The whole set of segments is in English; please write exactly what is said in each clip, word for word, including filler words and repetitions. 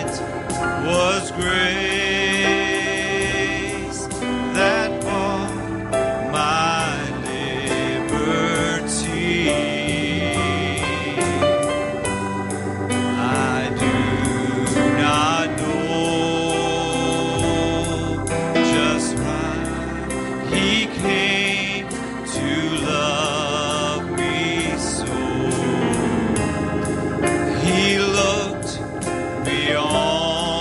was grace that bought my liberty. I do not know just why he came to love me so. He looked beyond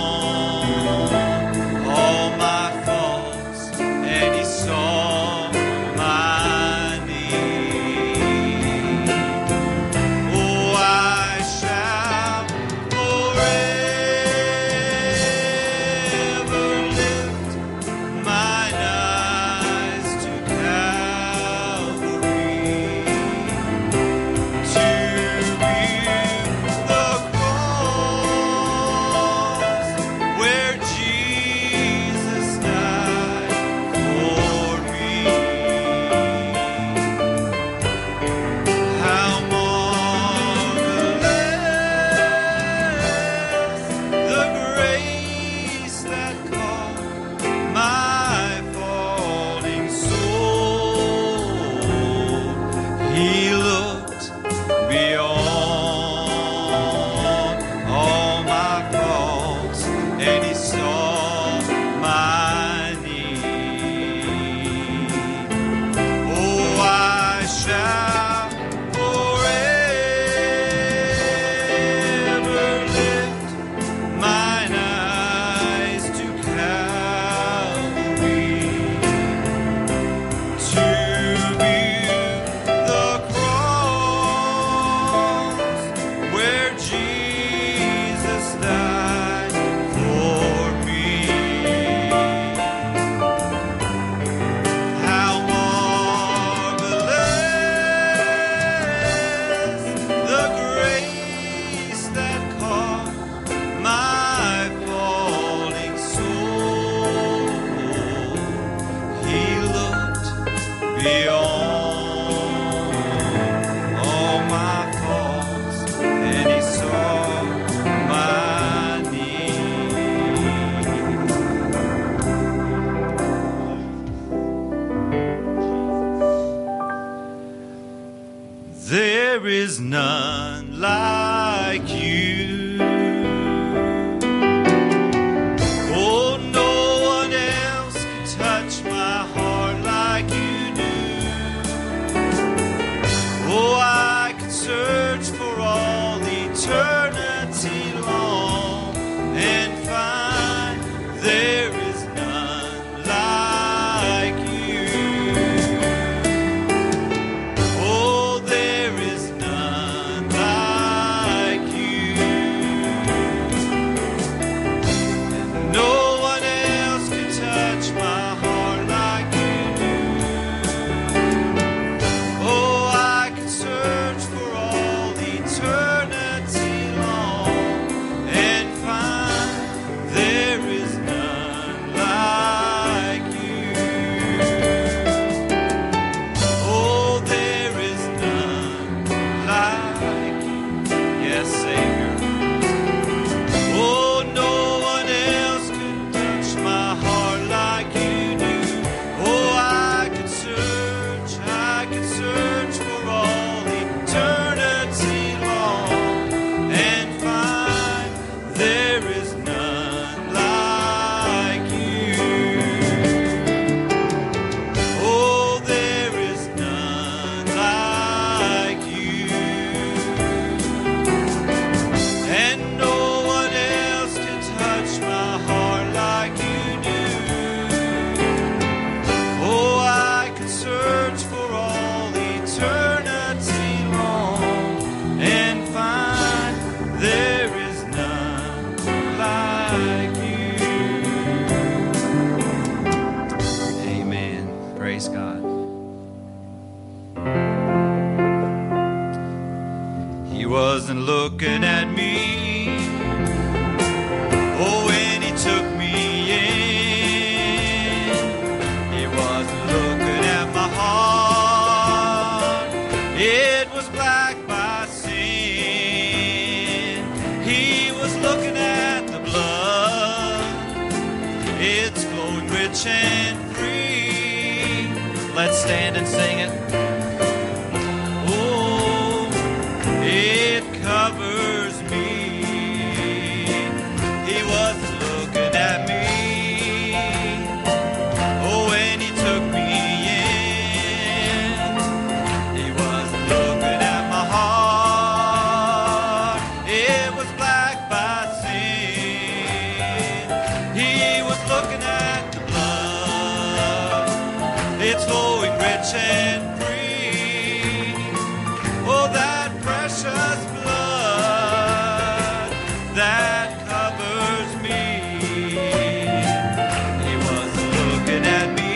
there is none like you. Oh, no one else can touch my heart like you do. Oh, I could search for all eternity long and find there is none like you. Oh, there is none like you. And no one else can touch my heart like you do. Oh, I could search for all eternity long and find there is none like you. Oh, there is none like you. Yes, Savior. Oh, no one else could touch my heart like you do. Oh, I could search, I could search for all eternity long and find there is none like you. Oh, there is none like you. And no one else can touch my heart like you do. Oh, I could search for all eternity long and find there is none like you. Amen. Praise God. He wasn't looking at me. Oh, when he took me in, he wasn't looking at my heart. It was black by sin. He was looking at the blood rich and free. Let's stand and sing it. Oh, it covers me. He was looking at me. Oh, when he took me in, he was looking at my heart. It was black by sin. He was looking at the blood. It's flowing rich and free. Oh, that precious blood that covers me. He was looking at me.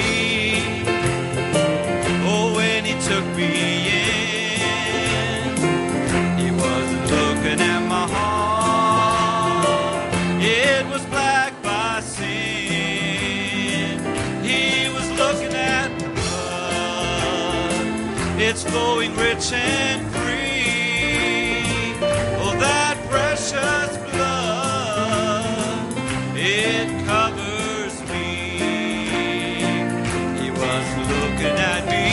Oh, when he took me in, he was looking at my heart. It was black by sin. He was looking at the blood. It's flowing rich and free. Oh, that precious blood, it covers me. He was looking at me.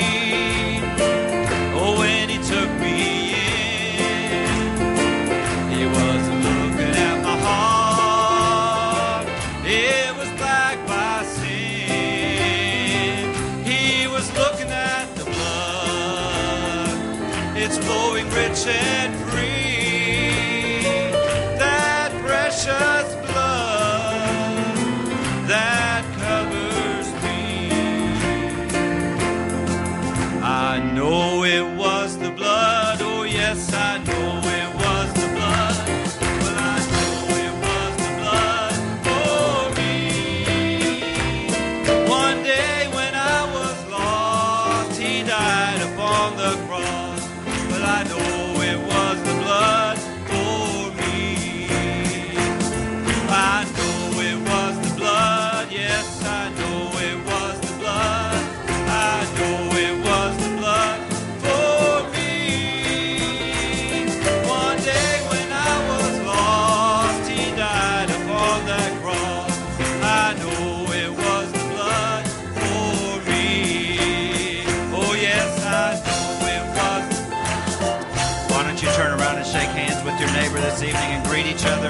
Oh, when he took me in, he was looking at my heart. It was black by sin. He was looking at the blood. It's flowing rich and free. That precious blood that covers me. I know it was the blood. Oh, yes, I know it was the blood. Well, I know it was the blood for me. One day when I was lost, he died upon the cross. Well, I know it was the blood for me. I know it was the blood. Yes, I know it was the blood. I know it was the blood for me. One day when I was lost, he died upon that cross. I know it was the blood for me. Oh, yes, I know it was. Why don't you turn around and shake hands with your neighbor this evening and greet each other?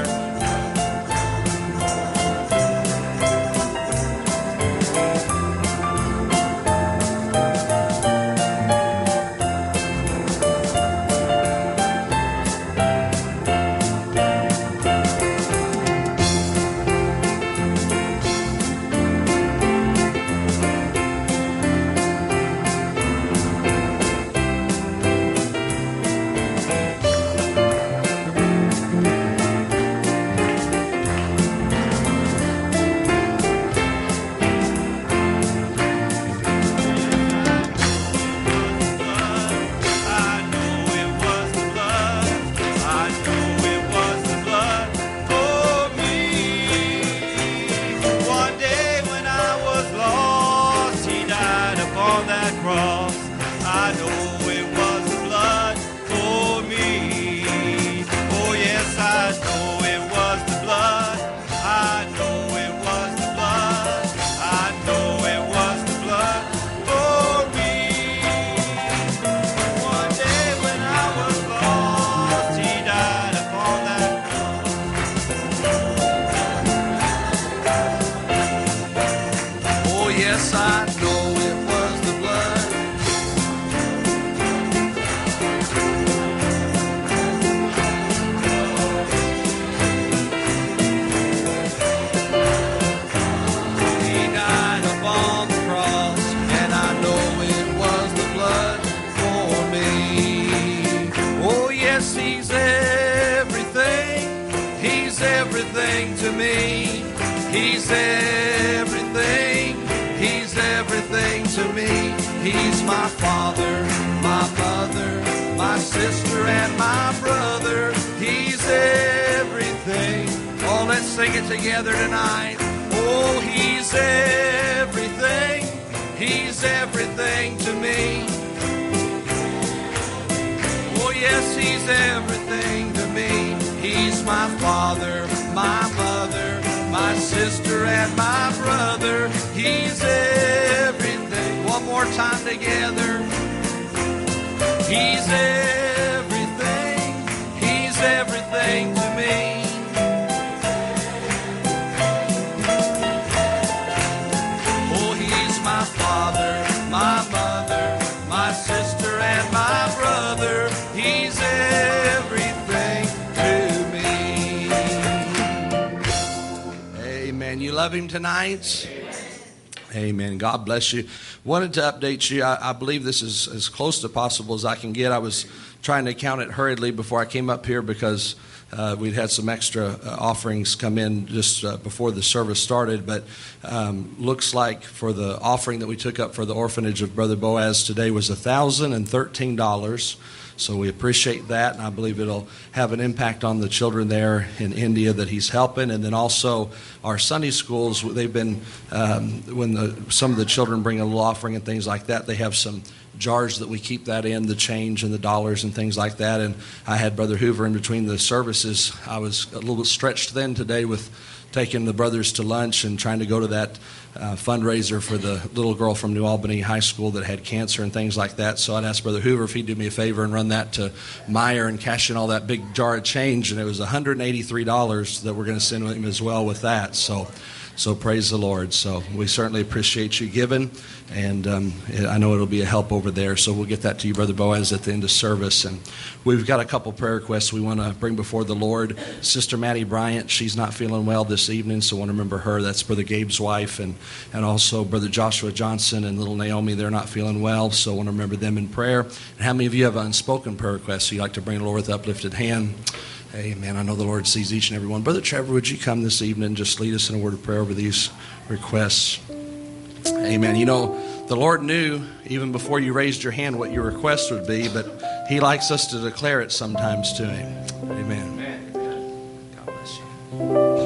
everything to me. He's everything. He's everything to me. He's my father, my mother, my sister, and my brother. He's everything. Oh, let's sing it together tonight. Oh, he's everything. He's everything to me. Oh, yes, he's everything to me. He's my father, my mother, my sister, and my brother. Amen. You love him tonight? Amen. God bless you. Wanted to update you. I, I believe this is as close to possible as I can get. I was trying to count it hurriedly before I came up here because uh, we'd had some extra uh, offerings come in just uh, before the service started. But um, looks like for the offering that we took up for the orphanage of Brother Boaz today was one thousand thirteen dollars. So we appreciate that, and I believe it'll have an impact on the children there in India that he's helping. And then also our Sunday schools, they've been, um, when the, some of the children bring a little offering and things like that, they have some jars that we keep that in, the change and the dollars and things like that. And I had Brother Hoover in between the services. I was a little bit stretched then today with taking the brothers to lunch and trying to go to that uh, fundraiser for the little girl from New Albany High School that had cancer and things like that. So I'd asked Brother Hoover if he'd do me a favor and run that to Meyer and cash in all that big jar of change. And it was one hundred eighty-three dollars that we're going to send him as well with that. So So praise the Lord. So we certainly appreciate you giving, and um, I know it'll be a help over there. So we'll get that to you, Brother Boaz, at the end of service. And we've got a couple prayer requests we want to bring before the Lord. Sister Maddie Bryant, she's not feeling well this evening, so I want to remember her. That's Brother Gabe's wife, and, and also Brother Joshua Johnson and little Naomi. They're not feeling well, so I want to remember them in prayer. And how many of you have unspoken prayer requests so you'd like to bring the Lord with uplifted hand? Amen. I know the Lord sees each and every one. Brother Trevor, would you come this evening and just lead us in a word of prayer over these requests? Amen. You know, the Lord knew even before you raised your hand what your request would be, but he likes us to declare it sometimes to him. Amen. God bless you.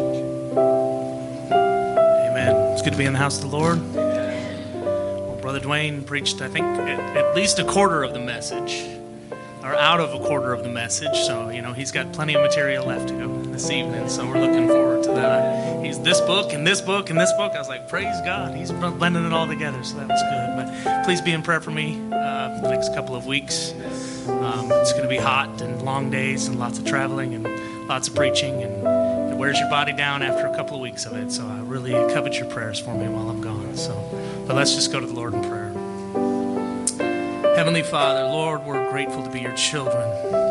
Amen. It's good to be in the house of the Lord. Well, Brother Dwayne preached, I think, at, at least a quarter of the message. Or out of a quarter of the message, so you know he's got plenty of material left to go this evening. So we're looking forward to that. He's this book and this book and this book. I was like, praise God, he's blending it all together. So that was good. But please be in prayer for me uh, for the next couple of weeks. Um, it's going to be hot and long days and lots of traveling and lots of preaching, and it wears your body down after a couple of weeks of it. So I really covet your prayers for me while I'm gone. So, but let's just go to the Lord in prayer. Heavenly Father, Lord, we're grateful to be your children.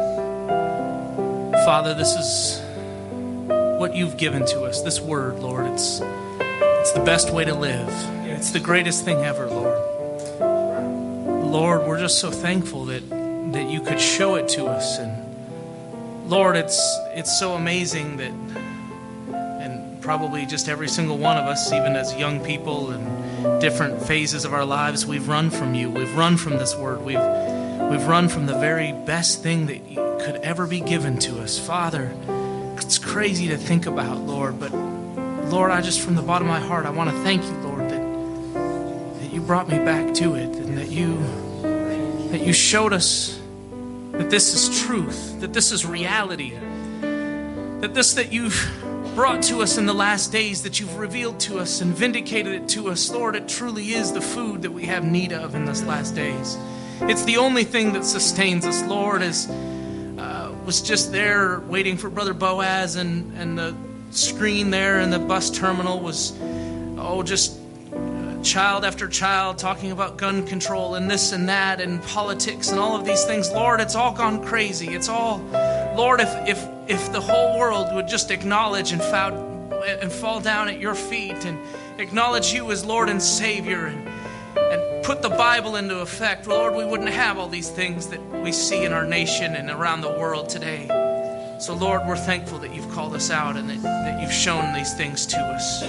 Father, this is what you've given to us, this word, Lord. It's it's the best way to live. It's the greatest thing ever, Lord. Lord, we're just so thankful that, that you could show it to us. And Lord, it's it's so amazing that, and probably just every single one of us, even as young people and different phases of our lives, we've run from you. We've run from this word. We've we've run from the very best thing that could ever be given to us. Father, it's crazy to think about, Lord, but Lord, I just from the bottom of my heart, I want to thank you, Lord, that, that you brought me back to it, and that you that you showed us that this is truth, that this is reality, that this that you've brought to us in the last days, that you've revealed to us and vindicated it to us. Lord, it truly is the food that we have need of in this last days. It's the only thing that sustains us, Lord, as uh, was just there waiting for Brother Boaz, and, and the screen there in the bus terminal was, oh, just uh, child after child talking about gun control and this and that and politics and all of these things. Lord, it's all gone crazy. It's all, Lord, if if if the whole world would just acknowledge and, found, and fall down at your feet and acknowledge you as Lord and Savior, and, and put the Bible into effect, Lord, we wouldn't have all these things that we see in our nation and around the world today. So, Lord, we're thankful that you've called us out and that, that you've shown these things to us.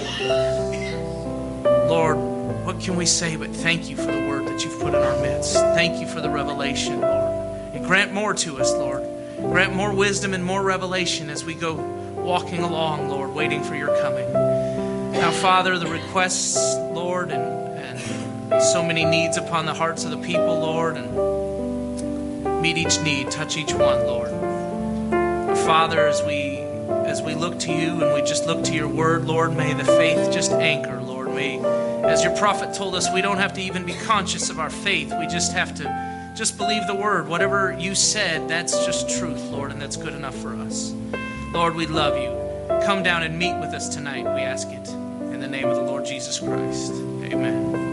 Lord, what can we say but thank you for the word that you've put in our midst. Thank you for the revelation, Lord. And grant more to us, Lord. Grant more wisdom and more revelation as we go walking along, Lord, waiting for your coming. Now, Father, the requests, Lord, and, and so many needs upon the hearts of the people, Lord, and meet each need, touch each one, Lord. Father, as we as we look to you and we just look to your word, Lord, may the faith just anchor, Lord. May, as your prophet told us, we don't have to even be conscious of our faith. We just have to just believe the word. Whatever you said, that's just truth, Lord, and that's good enough for us. Lord, we love you. Come down and meet with us tonight, we ask it. In the name of the Lord Jesus Christ. Amen.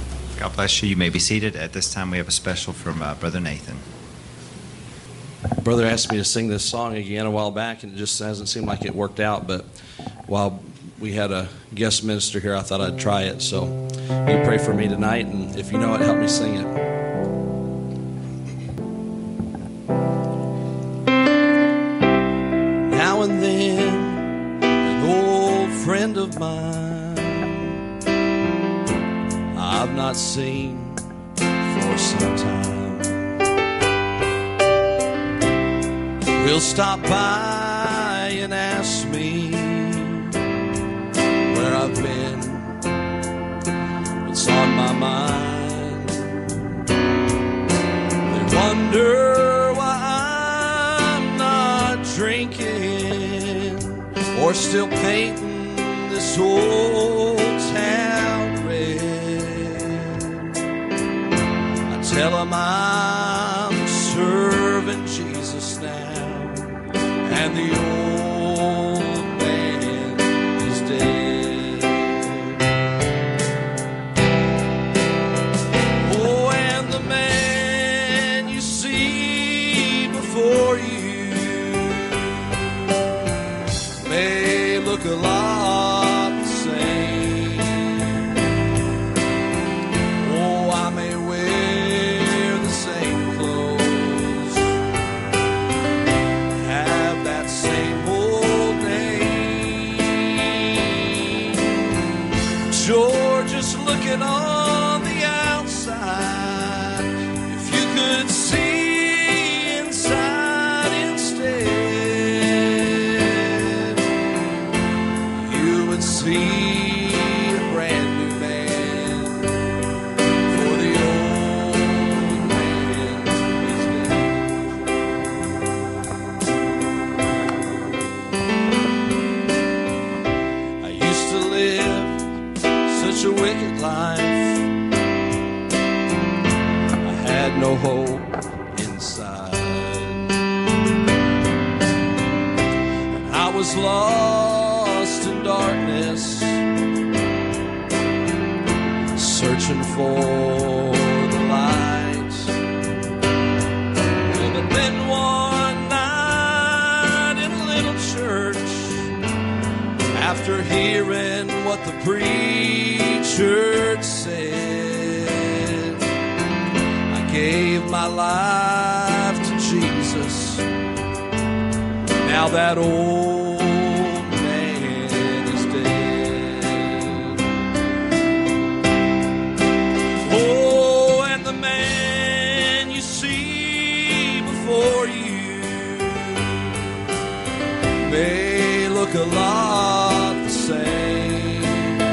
God bless you. You may be seated. At this time, we have a special from uh, Brother Nathan. Brother brother asked me to sing this song again a while back, and it just hasn't seemed like it worked out. But while we had a guest minister here, I thought I'd try it. So you pray for me tonight, and if you know it, help me sing it. Now and then, an old friend of mine I've not seen for some time will stop by and ask me where I've been, what's on my mind. They wonder why I'm not drinking or still painting this old town red. I tell them I'm serving Jesus now, and the old man is dead. Oh, and the man you see before you may look a lot the same. Oh, I may wear the same clothes, have that same old name. Sure, just looking on the outside, if you could see inside instead, you would see a brand new man, for the old man is dead. I used to live such a wicked life, I had no hope inside, and I was lost in darkness, searching for the light. But then one night in a little church, after hearing what the preacher said, I gave my life to Jesus. Now that old man is dead. Oh, and the man you see before you may look a lot the same.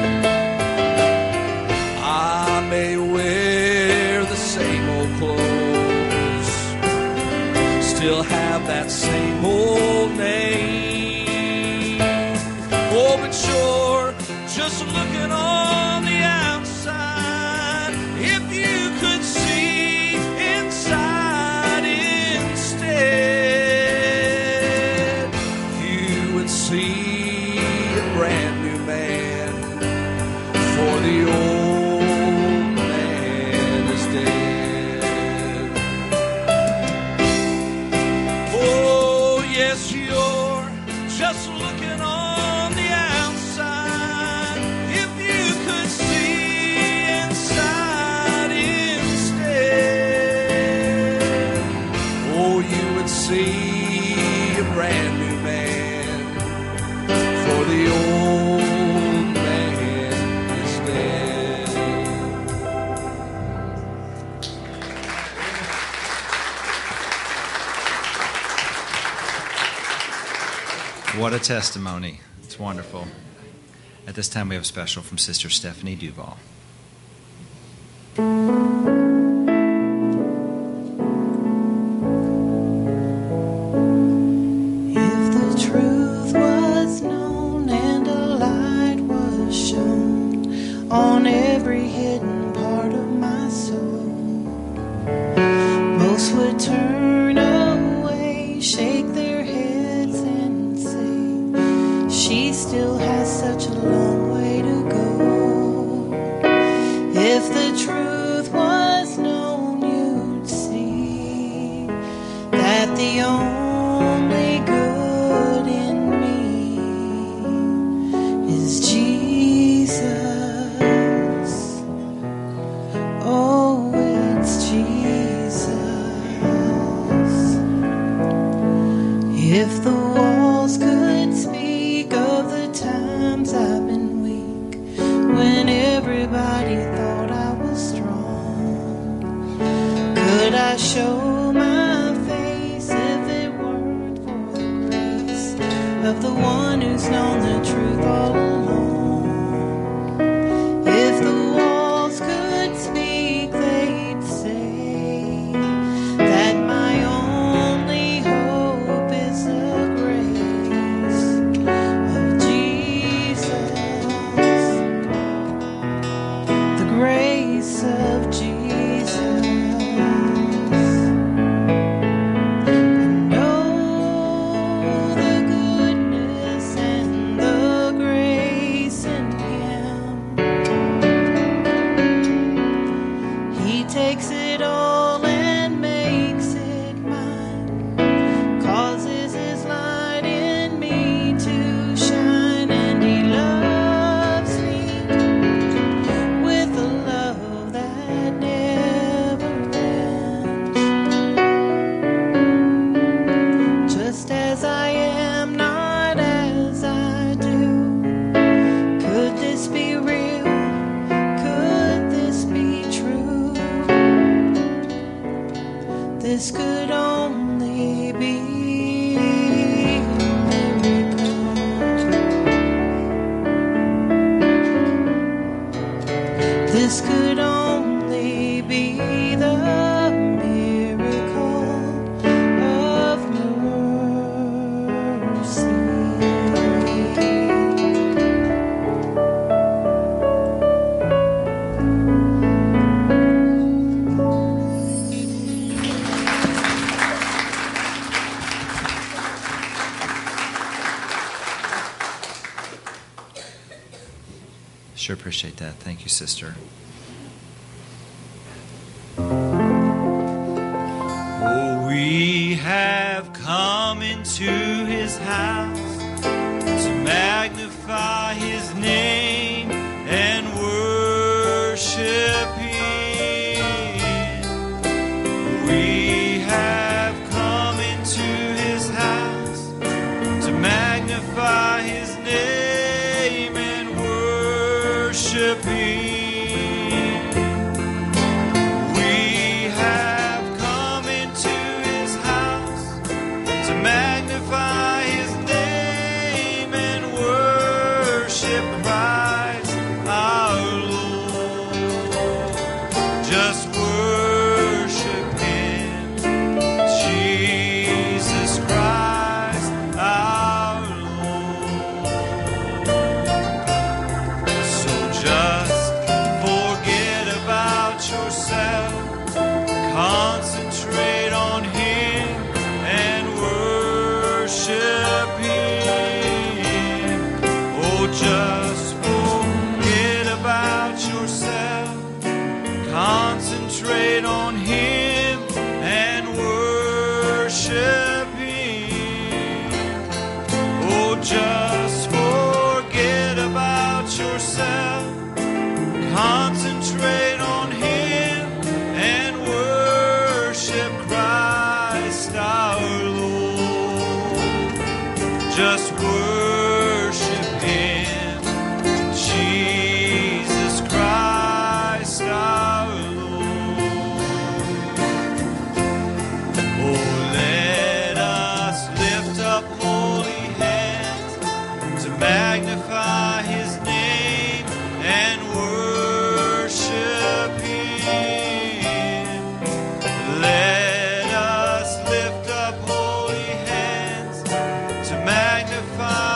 I may wear the same old clothes, still have that same old name. Oh, but sure, just looking on the outside, if you could see inside instead, you would see a brand new man, for the old man is dead. Oh, yes, you're just looking on the outside, if you could see inside instead, oh, you would see a brand new man, for the old man is dead. What a testimony. It's wonderful. At this time, we have a special from Sister Stephanie Duval. If the truth was known and a light was shown on every hidden part of my soul, most would turn away, shake their heads and say, she still has such a long way to go. If the truth was known, you'd see that the only If the walls could speak of the times I've been weak, when everybody thought I was strong, could I show my face if it weren't for the grace of the one who's known the truth all along? If the walls could speak, they'd say that my only hope is the grace of Jesus, the grace of Jesus. And oh, the goodness and the grace in Him. He takes it all and makes it mine, causes His light in me to shine, and He loves me with a love that never ends. Just as I am, not as I do. Could this be real? Could this be true? This could only be a miracle. This could only be the miracle of mercy. Sure appreciate that. Thank you, sister. Oh, we have come into His house to magnify His name and worship Him. We have come into His house to magnify His name and worship Him. We have come into His house to magnify His name and worship Christ our Lord. Just worship Him, Jesus Christ our Lord. So just forget about yourself, concentrate on Him and worship Him. Oh, just forget about yourself, concentrate on Him and worship Him. Oh, just forget about yourself, concentrate on Him and worship Christ our Lord. Just worship Him, Jesus Christ our Lord. Oh, let us lift up holy hands to magnify His name and worship Him. Let us lift up holy hands to magnify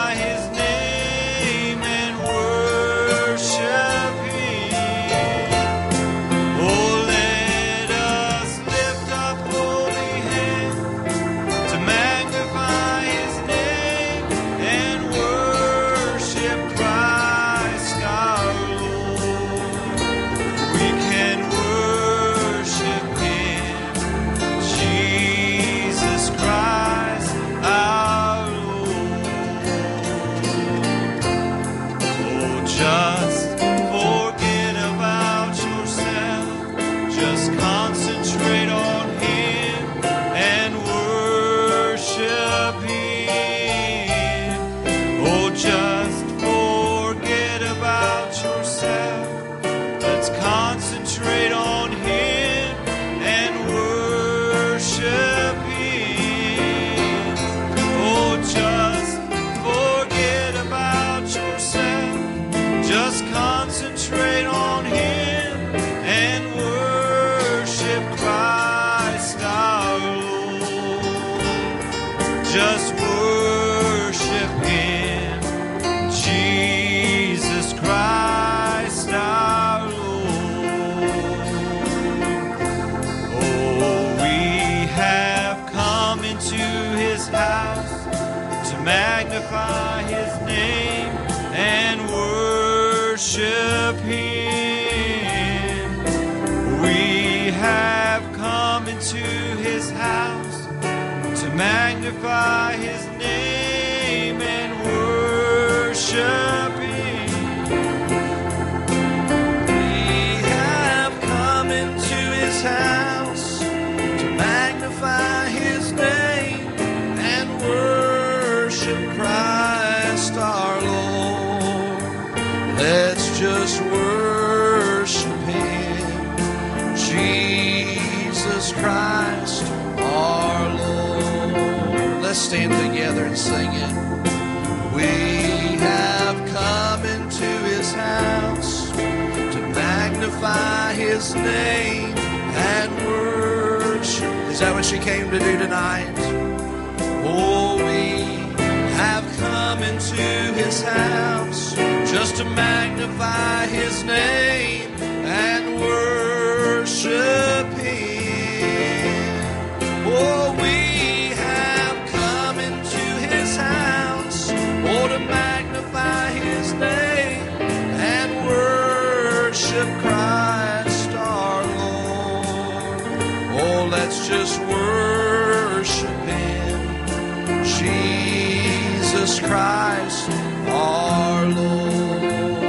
just worship Him, Jesus Christ our Lord. Oh, we have come into His house to magnify His name and worship Him. We have come into His house to magnify His name and worship Him. We have come into His house to magnify His name and worship Christ our Lord. Let's just worship Him, Jesus Christ our Lord. Let's stand together and sing it. We have come into His house to magnify His name and worship. Is that what she came to do tonight? Oh, we have come into His house just to magnify His name and worship Him. Oh, we have come into His house, oh, to magnify His name and worship Christ our Lord. Oh, let's just worship Him, Jesus Christ our Lord.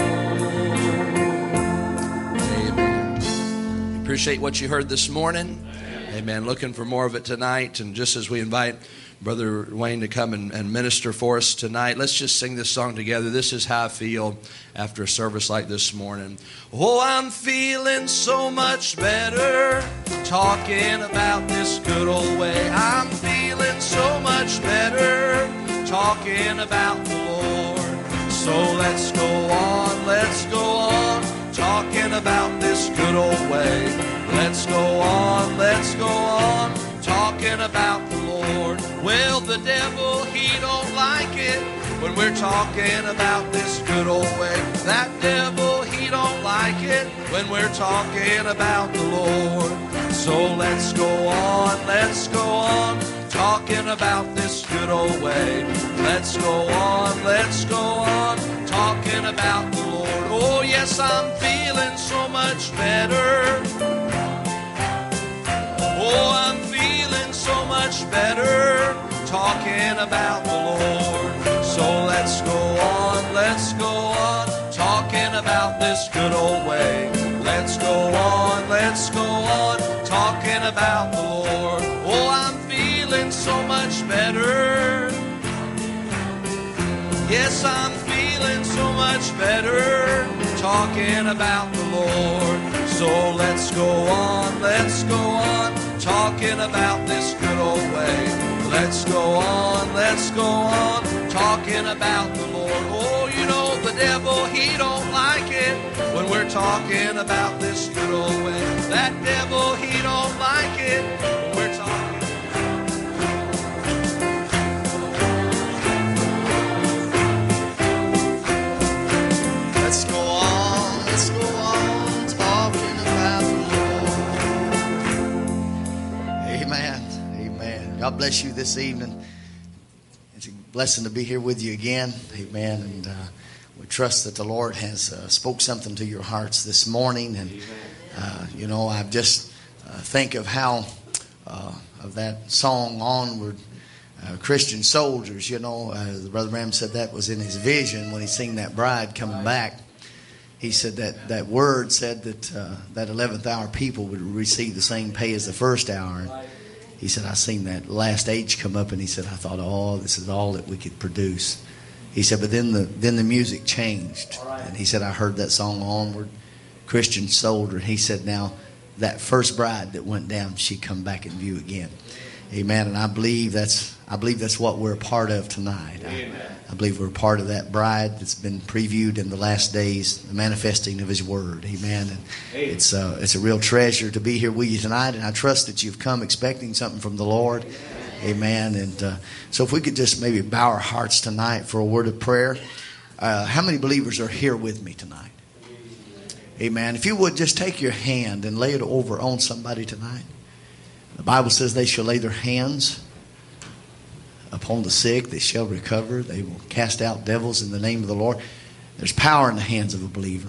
Amen. Appreciate what you heard this morning. Amen. Looking for more of it tonight. And just as we invite Brother Wayne to come and, and minister for us tonight, let's just sing this song together. This is how I feel after a service like this morning. Oh, I'm feeling so much better talking about this good old way. I'm feeling so much better talking about the Lord. So let's go on, let's go on talking about this good old way. Let's go on, let's go on talking about the Lord. Well, the devil, he don't like it when we're talking about this good old way. That devil, he don't like it when we're talking about the Lord. So let's go on, let's go on talking about this good old way. Let's go on, let's go on talking about the Lord. Oh, yes, I'm feeling so much better. Oh, I'm feeling so much better talking about the Lord. So let's go on, let's go on talking about this good old way. Let's go on, let's go on talking about the Lord. Oh, I'm feeling so much better. Yes, I'm feeling so much better talking about the Lord. So let's go on, let's go on talking about this good old way. Let's go on, let's go on talking about the Lord. Oh, you know the devil, he don't like it when we're talking about this good old way. That devil, he don't like it when we're talking. Let's go on, let's go on talking about the Lord. Amen, amen. God bless you this evening. It's a blessing to be here with you again. Amen. And uh, we trust that the Lord has uh, spoke something to your hearts this morning. And, uh, you know, I just uh, think of how, uh, of that song, Onward, uh, Christian Soldiers. You know, uh, Brother Ram said that was in his vision when he seen that bride coming back. He said that that word said that uh, that eleventh hour people would receive the same pay as the first hour. And he said, I seen that last age come up, and he said, I thought, oh, this is all that we could produce. He said, but then the then the music changed. And he said, I heard that song, Onward, Christian Soldier. He said, now that first bride that went down, she come back in view again. Amen. And I believe that's I believe that's what we're a part of tonight. I, I believe we're a part of that bride that's been previewed in the last days, the manifesting of His Word. Amen. And it's uh, it's a real treasure to be here with you tonight, and I trust that you've come expecting something from the Lord. Amen. And uh, so if we could just maybe bow our hearts tonight for a word of prayer. Uh, how many believers are here with me tonight? Amen. If you would just take your hand and lay it over on somebody tonight. The Bible says they shall lay their hands upon the sick. They shall recover. They will cast out devils in the name of the Lord. There's power in the hands of a believer.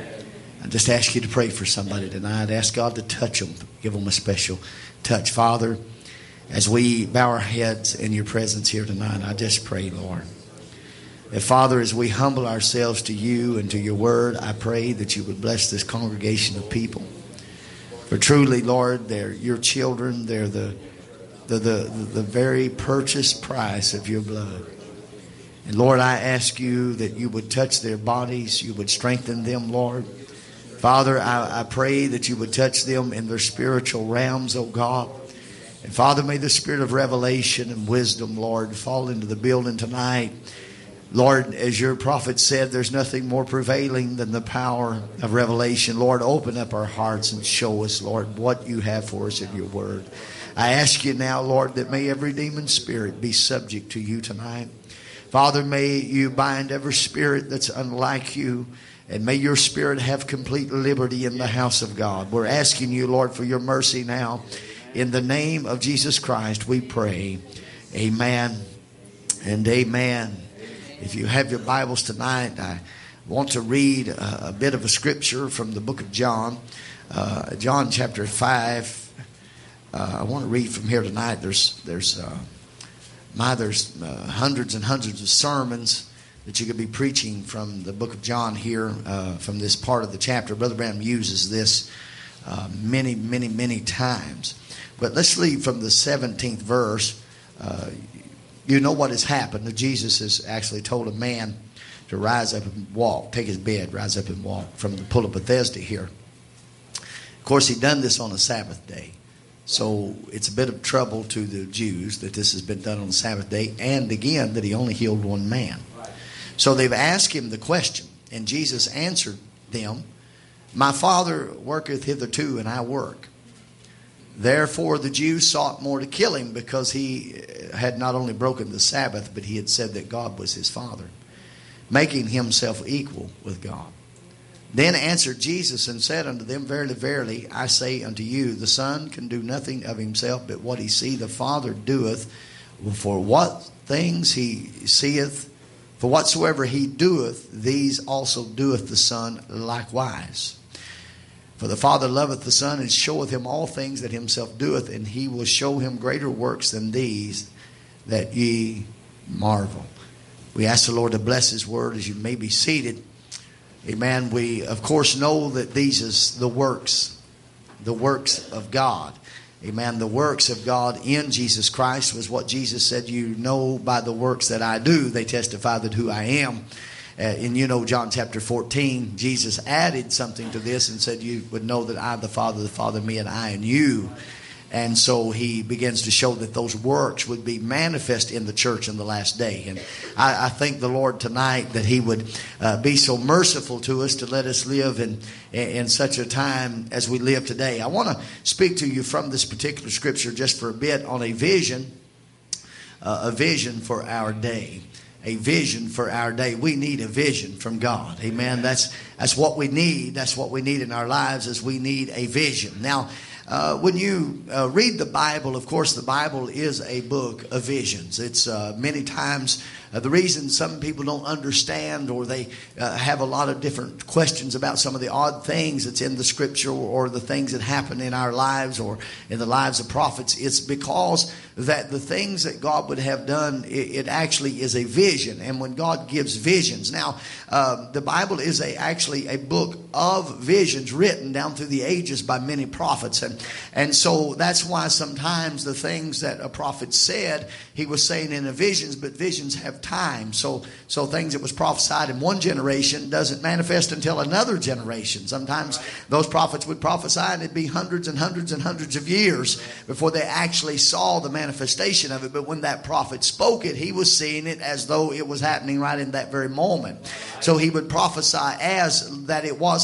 I just ask you to pray for somebody tonight. Ask God to touch them. Give them a special touch. Father, as we bow our heads in your presence here tonight, I just pray, Lord, that Father, as we humble ourselves to you and to your word, I pray that you would bless this congregation of people. For truly, Lord, they're your children. They're the, the, the, the very purchased price of your blood. And Lord, I ask you that you would touch their bodies. You would strengthen them, Lord. Father, I, I pray that you would touch them in their spiritual realms, oh God. And Father, may the spirit of revelation and wisdom, Lord, fall into the building tonight. Lord, as your prophet said, there's nothing more prevailing than the power of revelation. Lord, open up our hearts and show us, Lord, what you have for us in your word. I ask you now, Lord, that may every demon spirit be subject to you tonight. Father, may you bind every spirit that's unlike you. And may your spirit have complete liberty in the house of God. We're asking you, Lord, for your mercy now. In the name of Jesus Christ, we pray. Amen and amen. If you have your Bibles tonight, I want to read a, a bit of a scripture from the book of John. Uh, John chapter five. Uh, I want to read from here tonight. There's, there's, uh, my, there's uh, hundreds and hundreds of sermons that you could be preaching from the book of John here, uh, from this part of the chapter. Brother Branham uses this uh, many, many, many times. But let's read from the seventeenth verse. Uh, you know what has happened. Jesus has actually told a man to rise up and walk, take his bed, rise up and walk from the pool of Bethesda here. Of course, he'd done this on a Sabbath day. So it's a bit of trouble to the Jews that this has been done on the Sabbath day, and again, that he only healed one man. So they've asked him the question, and Jesus answered them, "My Father worketh hitherto, and I work." Therefore the Jews sought more to kill him, because he had not only broken the Sabbath, but he had said that God was his Father, making himself equal with God. Then answered Jesus and said unto them, Verily, verily, I say unto you, the Son can do nothing of himself, but what he see the Father doeth. For what things he seeth, for whatsoever he doeth, these also doeth the Son likewise. For the Father loveth the Son, and showeth him all things that himself doeth, and he will show him greater works than these, that ye marvel. We ask the Lord to bless his word as you may be seated. Amen. We, of course, know that these is the works, the works of God. Amen. The works of God in Jesus Christ was what Jesus said, you know by the works that I do, they testify that who I am. Uh, and you know John chapter fourteen, Jesus added something to this and said, you would know that I, the Father, the Father, me, and I, and you. And so he begins to show that those works would be manifest in the church in the last day. And I, I thank the Lord tonight that he would uh, be so merciful to us to let us live in, in such a time as we live today. I want to speak to you from this particular scripture just for a bit on a vision, uh, a vision for our day. A vision for our day. We need a vision from God. Amen. That's that's what we need. That's what we need in our lives, is we need a vision. Now, Uh, when you uh, read the Bible, of course, the Bible is a book of visions. It's uh, many times uh, the reason some people don't understand, or they uh, have a lot of different questions about some of the odd things that's in the scripture, or, or the things that happen in our lives or in the lives of prophets. It's because that the things that God would have done, it, it actually is a vision. And when God gives visions, now uh, the Bible is a actually a book of visions written down through the ages by many prophets. And And so that's why sometimes the things that a prophet said, he was saying in the visions, but visions have time. So so things that was prophesied in one generation doesn't manifest until another generation. Sometimes those prophets would prophesy and it'd be hundreds and hundreds and hundreds of years before they actually saw the manifestation of it. But when that prophet spoke it, he was seeing it as though it was happening right in that very moment. So he would prophesy as that it was happening.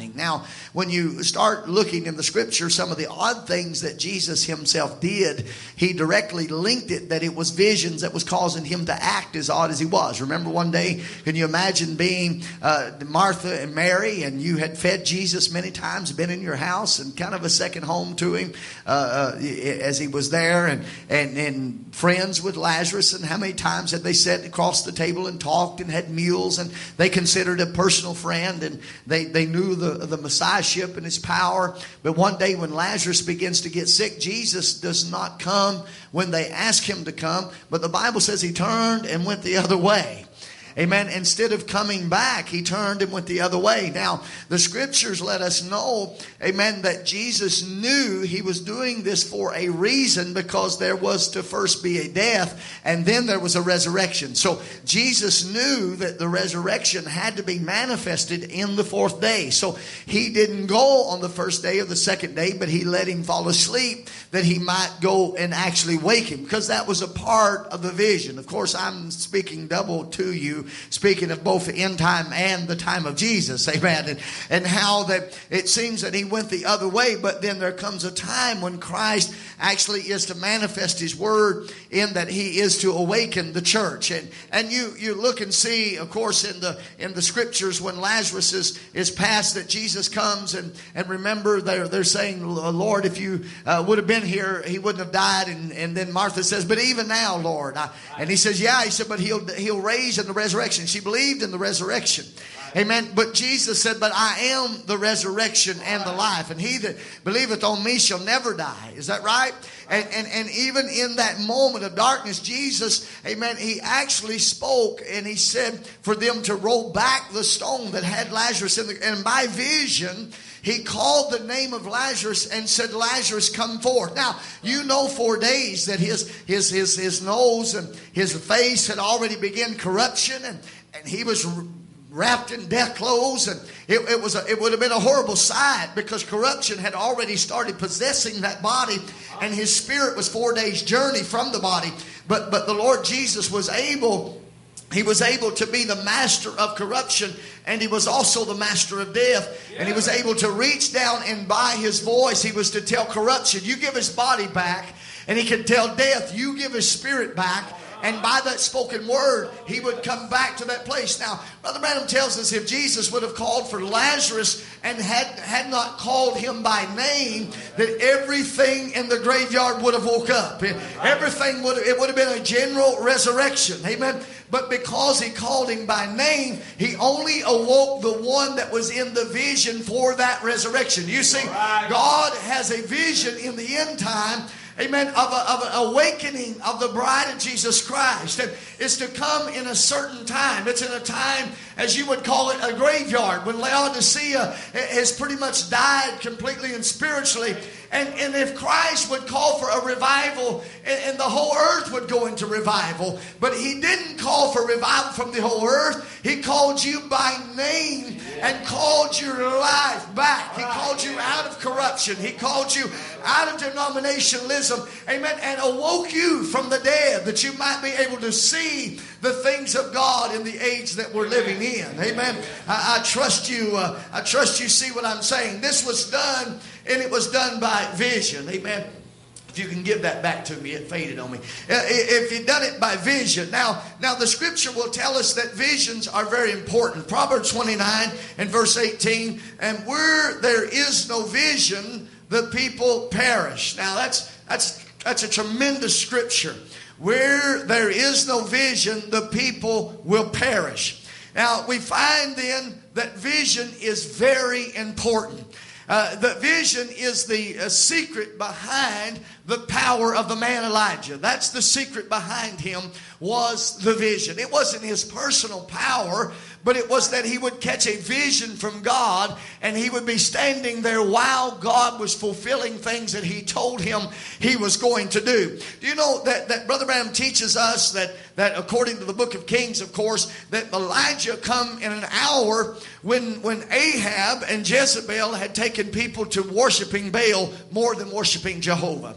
happening. Now, when you start looking in the scripture, some of the odd things that Jesus himself did, he directly linked it that it was visions that was causing him to act as odd as he was. Remember one day, can you imagine being uh, Martha and Mary, and you had fed Jesus many times, been in your house and kind of a second home to him uh, uh, as he was there, and, and, and friends with Lazarus, and how many times had they sat across the table and talked and had meals, and they considered a personal friend, and they, they knew the, the Messiahship and his power. But one day when Lazarus begins to get sick, Jesus does not come when they ask him to come, but the Bible says he turned and went the other way. Amen. Instead of coming back, he turned and went the other way. Now, the scriptures let us know, amen, that Jesus knew he was doing this for a reason, because there was to first be a death and then there was a resurrection. So Jesus knew that the resurrection had to be manifested in the fourth day. So he didn't go on the first day or the second day, but he let him fall asleep that he might go and actually wake him, because that was a part of the vision. Of course, I'm speaking double to you, speaking of both the end time and the time of Jesus, amen, and, and how that it seems that he went the other way, but then there comes a time when Christ actually is to manifest his word in that he is to awaken the church. And and you you look and see, of course, in the in the scriptures, when Lazarus is, is passed, that Jesus comes, and, and remember they're, they're saying, Lord, if you uh, would have been here, he wouldn't have died. And, and then Martha says, but even now, Lord. I, and he says, yeah, he said, but he'll, he'll raise in the resurrection. She believed in the resurrection. Amen. But Jesus said, but I am the resurrection and the life. And he that believeth on me shall never die. Is that right? And, and, and even in that moment of darkness, Jesus, amen, he actually spoke, and he said for them to roll back the stone that had Lazarus in the, and by vision, he called the name of Lazarus and said, Lazarus, come forth. Now, you know for days that his his his his nose and his face had already begun corruption, and, and he was wrapped in death clothes, and it, it was a, it would have been a horrible sight, because corruption had already started possessing that body, and his spirit was four days' journey from the body. But but the Lord Jesus was able. He was able to be the master of corruption, and he was also the master of death. And he was able to reach down, and by his voice, he was to tell corruption, you give his body back. And he could tell death, you give his spirit back. And by that spoken word, he would come back to that place. Now, Brother Branham tells us if Jesus would have called for Lazarus and had, had not called him by name, that everything in the graveyard would have woke up. Everything would have, it would have been a general resurrection. Amen. But because he called him by name, he only awoke the one that was in the vision for that resurrection. You see, God has a vision in the end time, amen, of, a, of an awakening of the bride of Jesus Christ. And it's to come in a certain time. It's in a time, as you would call it, a graveyard, when Laodicea has pretty much died completely and spiritually. And, and if Christ would call for a revival, and, and the whole earth would go into revival, but he didn't call for revival from the whole earth. He called you by name and called your life back. He called you out of corruption. He called you out of denominationalism, amen, and awoke you from the dead, that you might be able to see the things of God in the age that we're living in. Amen. I, I trust you. Uh, I trust you see what I'm saying. This was done, and it was done by vision. Amen. If you can give that back to me, it faded on me. If you've done it by vision. Now, now the scripture will tell us that visions are very important. Proverbs twenty-nine and verse eighteen. And where there is no vision, the people perish. Now that's that's that's a tremendous scripture. Where there is no vision, the people will perish. Now we find then that vision is very important. Uh, the vision is the uh, secret behind the power of the man Elijah. That's the secret behind him, was the vision. It wasn't his personal power, but it was that he would catch a vision from God, and he would be standing there while God was fulfilling things that he told him he was going to do. Do you know that, that Brother Branham teaches us that, that according to the book of Kings, of course, that Elijah come in an hour when, when Ahab and Jezebel had taken people to worshiping Baal more than worshiping Jehovah.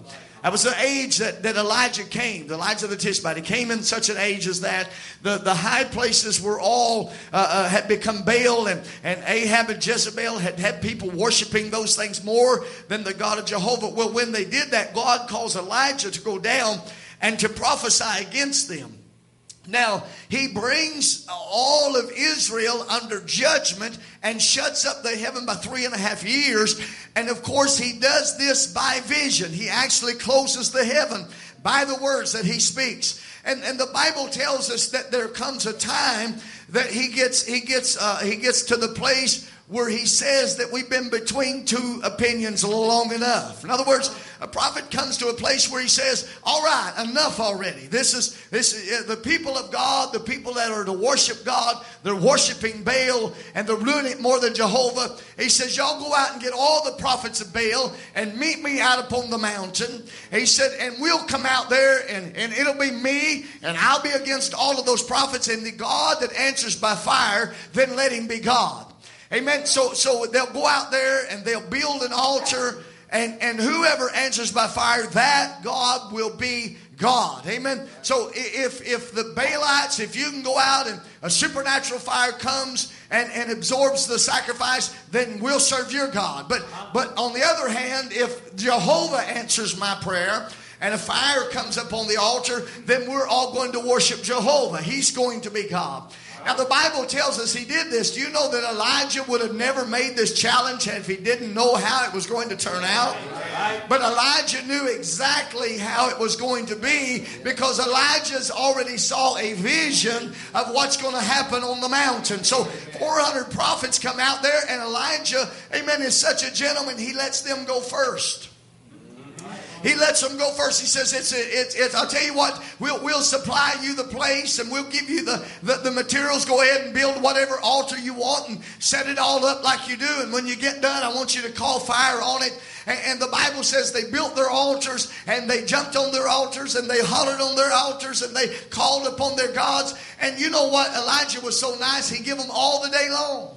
That was the age that, that Elijah came. Elijah the Tishbite. He came in such an age as that. The, the high places were all, uh, uh, had become Baal, and, and Ahab and Jezebel had had people worshiping those things more than the God of Jehovah. Well, when they did that, God calls Elijah to go down and to prophesy against them. Now, he brings all of Israel under judgment and shuts up the heaven by three and a half years. And of course, he does this by vision. He actually closes the heaven by the words that he speaks. And, and the Bible tells us that there comes a time that he gets, he gets, uh, he gets to the place where he says that we've been between two opinions long enough. In other words, a prophet comes to a place where he says, all right, enough already. This is, this is the people of God, the people that are to worship God, they're worshiping Baal, and they're doing it more than Jehovah. He says, y'all go out and get all the prophets of Baal and meet me out upon the mountain. He said, and we'll come out there, and, and it'll be me, and I'll be against all of those prophets, and the God that answers by fire, then let him be God. Amen. So, so they'll go out there and they'll build an altar, and, and whoever answers by fire, that God will be God. Amen. So if, if the Baalites, if you can go out and a supernatural fire comes and, and absorbs the sacrifice, then we'll serve your God. But, but on the other hand, if Jehovah answers my prayer and a fire comes up on the altar, then we're all going to worship Jehovah. He's going to be God. Now, the Bible tells us he did this. Do you know that Elijah would have never made this challenge if he didn't know how it was going to turn out? But Elijah knew exactly how it was going to be, because Elijah's already saw a vision of what's going to happen on the mountain. So four hundred prophets come out there, and Elijah, amen, is such a gentleman, he lets them go first. He lets them go first. He says, it's, it's, it's, I'll tell you what, we'll, we'll supply you the place, and we'll give you the, the, the materials. Go ahead and build whatever altar you want and set it all up like you do. And when you get done, I want you to call fire on it. And, and the Bible says they built their altars, and they jumped on their altars, and they hollered on their altars, and they called upon their gods. And you know what? Elijah was so nice, he gave them all the day long.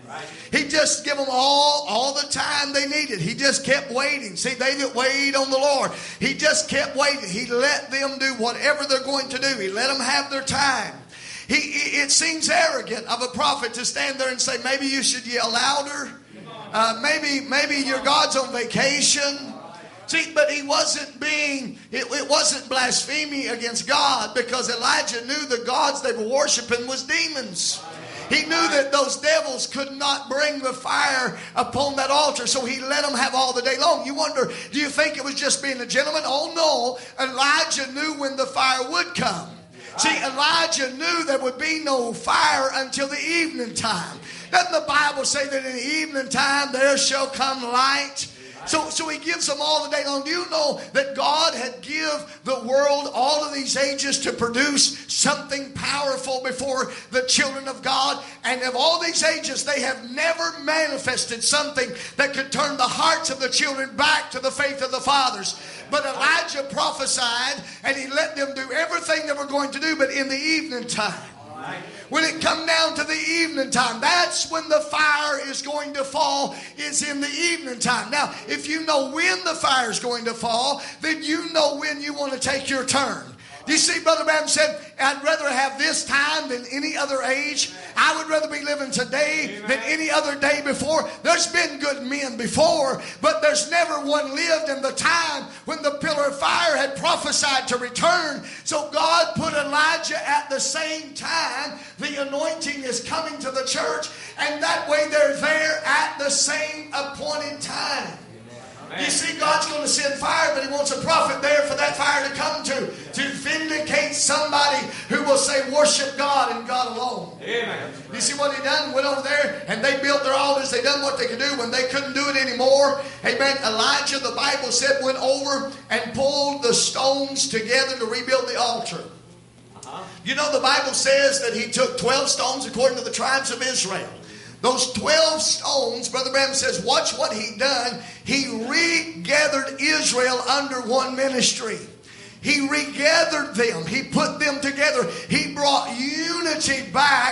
He just gave them all, all the time they needed. He just kept waiting. See, they that wait on the Lord, he just kept waiting. He let them do whatever they're going to do. He let them have their time. He, it seems arrogant of a prophet to stand there and say, maybe you should yell louder. Uh, maybe, maybe your God's on vacation. See, but he wasn't being, it, it wasn't blasphemy against God, because Elijah knew the gods they were worshiping was demons. He knew that those devils could not bring the fire upon that altar, so he let them have all the day long. You wonder, do you think it was just being a gentleman? Oh no, Elijah knew when the fire would come. See, Elijah knew there would be no fire until the evening time. Doesn't the Bible say that in the evening time there shall come light? So, so he gives them all the day long. Do you know that God had give the world all of these ages to produce something powerful before the children of God? And of all these ages, they have never manifested something that could turn the hearts of the children back to the faith of the fathers. But Elijah prophesied, and he let them do everything they were going to do, but in the evening time. When it come down to the evening time, that's when the fire is going to fall, is in the evening time. Now, if you know when the fire is going to fall, then you know when you want to take your turn. You see, Brother Branham said, I'd rather have this time than any other age. I would rather be living today than any other day before. There's been good men before, but there's never one lived in the time when the pillar of fire had prophesied to return. So God put Elijah at the same time the anointing is coming to the church, and that way they're there at the same appointed time. You see, God's going to send fire, but he wants a prophet there for that fire to come to. To vindicate somebody who will say, worship God and God alone. Amen. You see what he done? Went over there and they built their altars. They done what they could do when they couldn't do it anymore. Amen. Elijah, the Bible said, went over and pulled the stones together to rebuild the altar. Uh-huh. You know, the Bible says that he took twelve stones according to the tribes of Israel. Those twelve stones, Brother Branham says, watch what he done. He regathered Israel under one ministry. He regathered them. He put them together. He brought unity back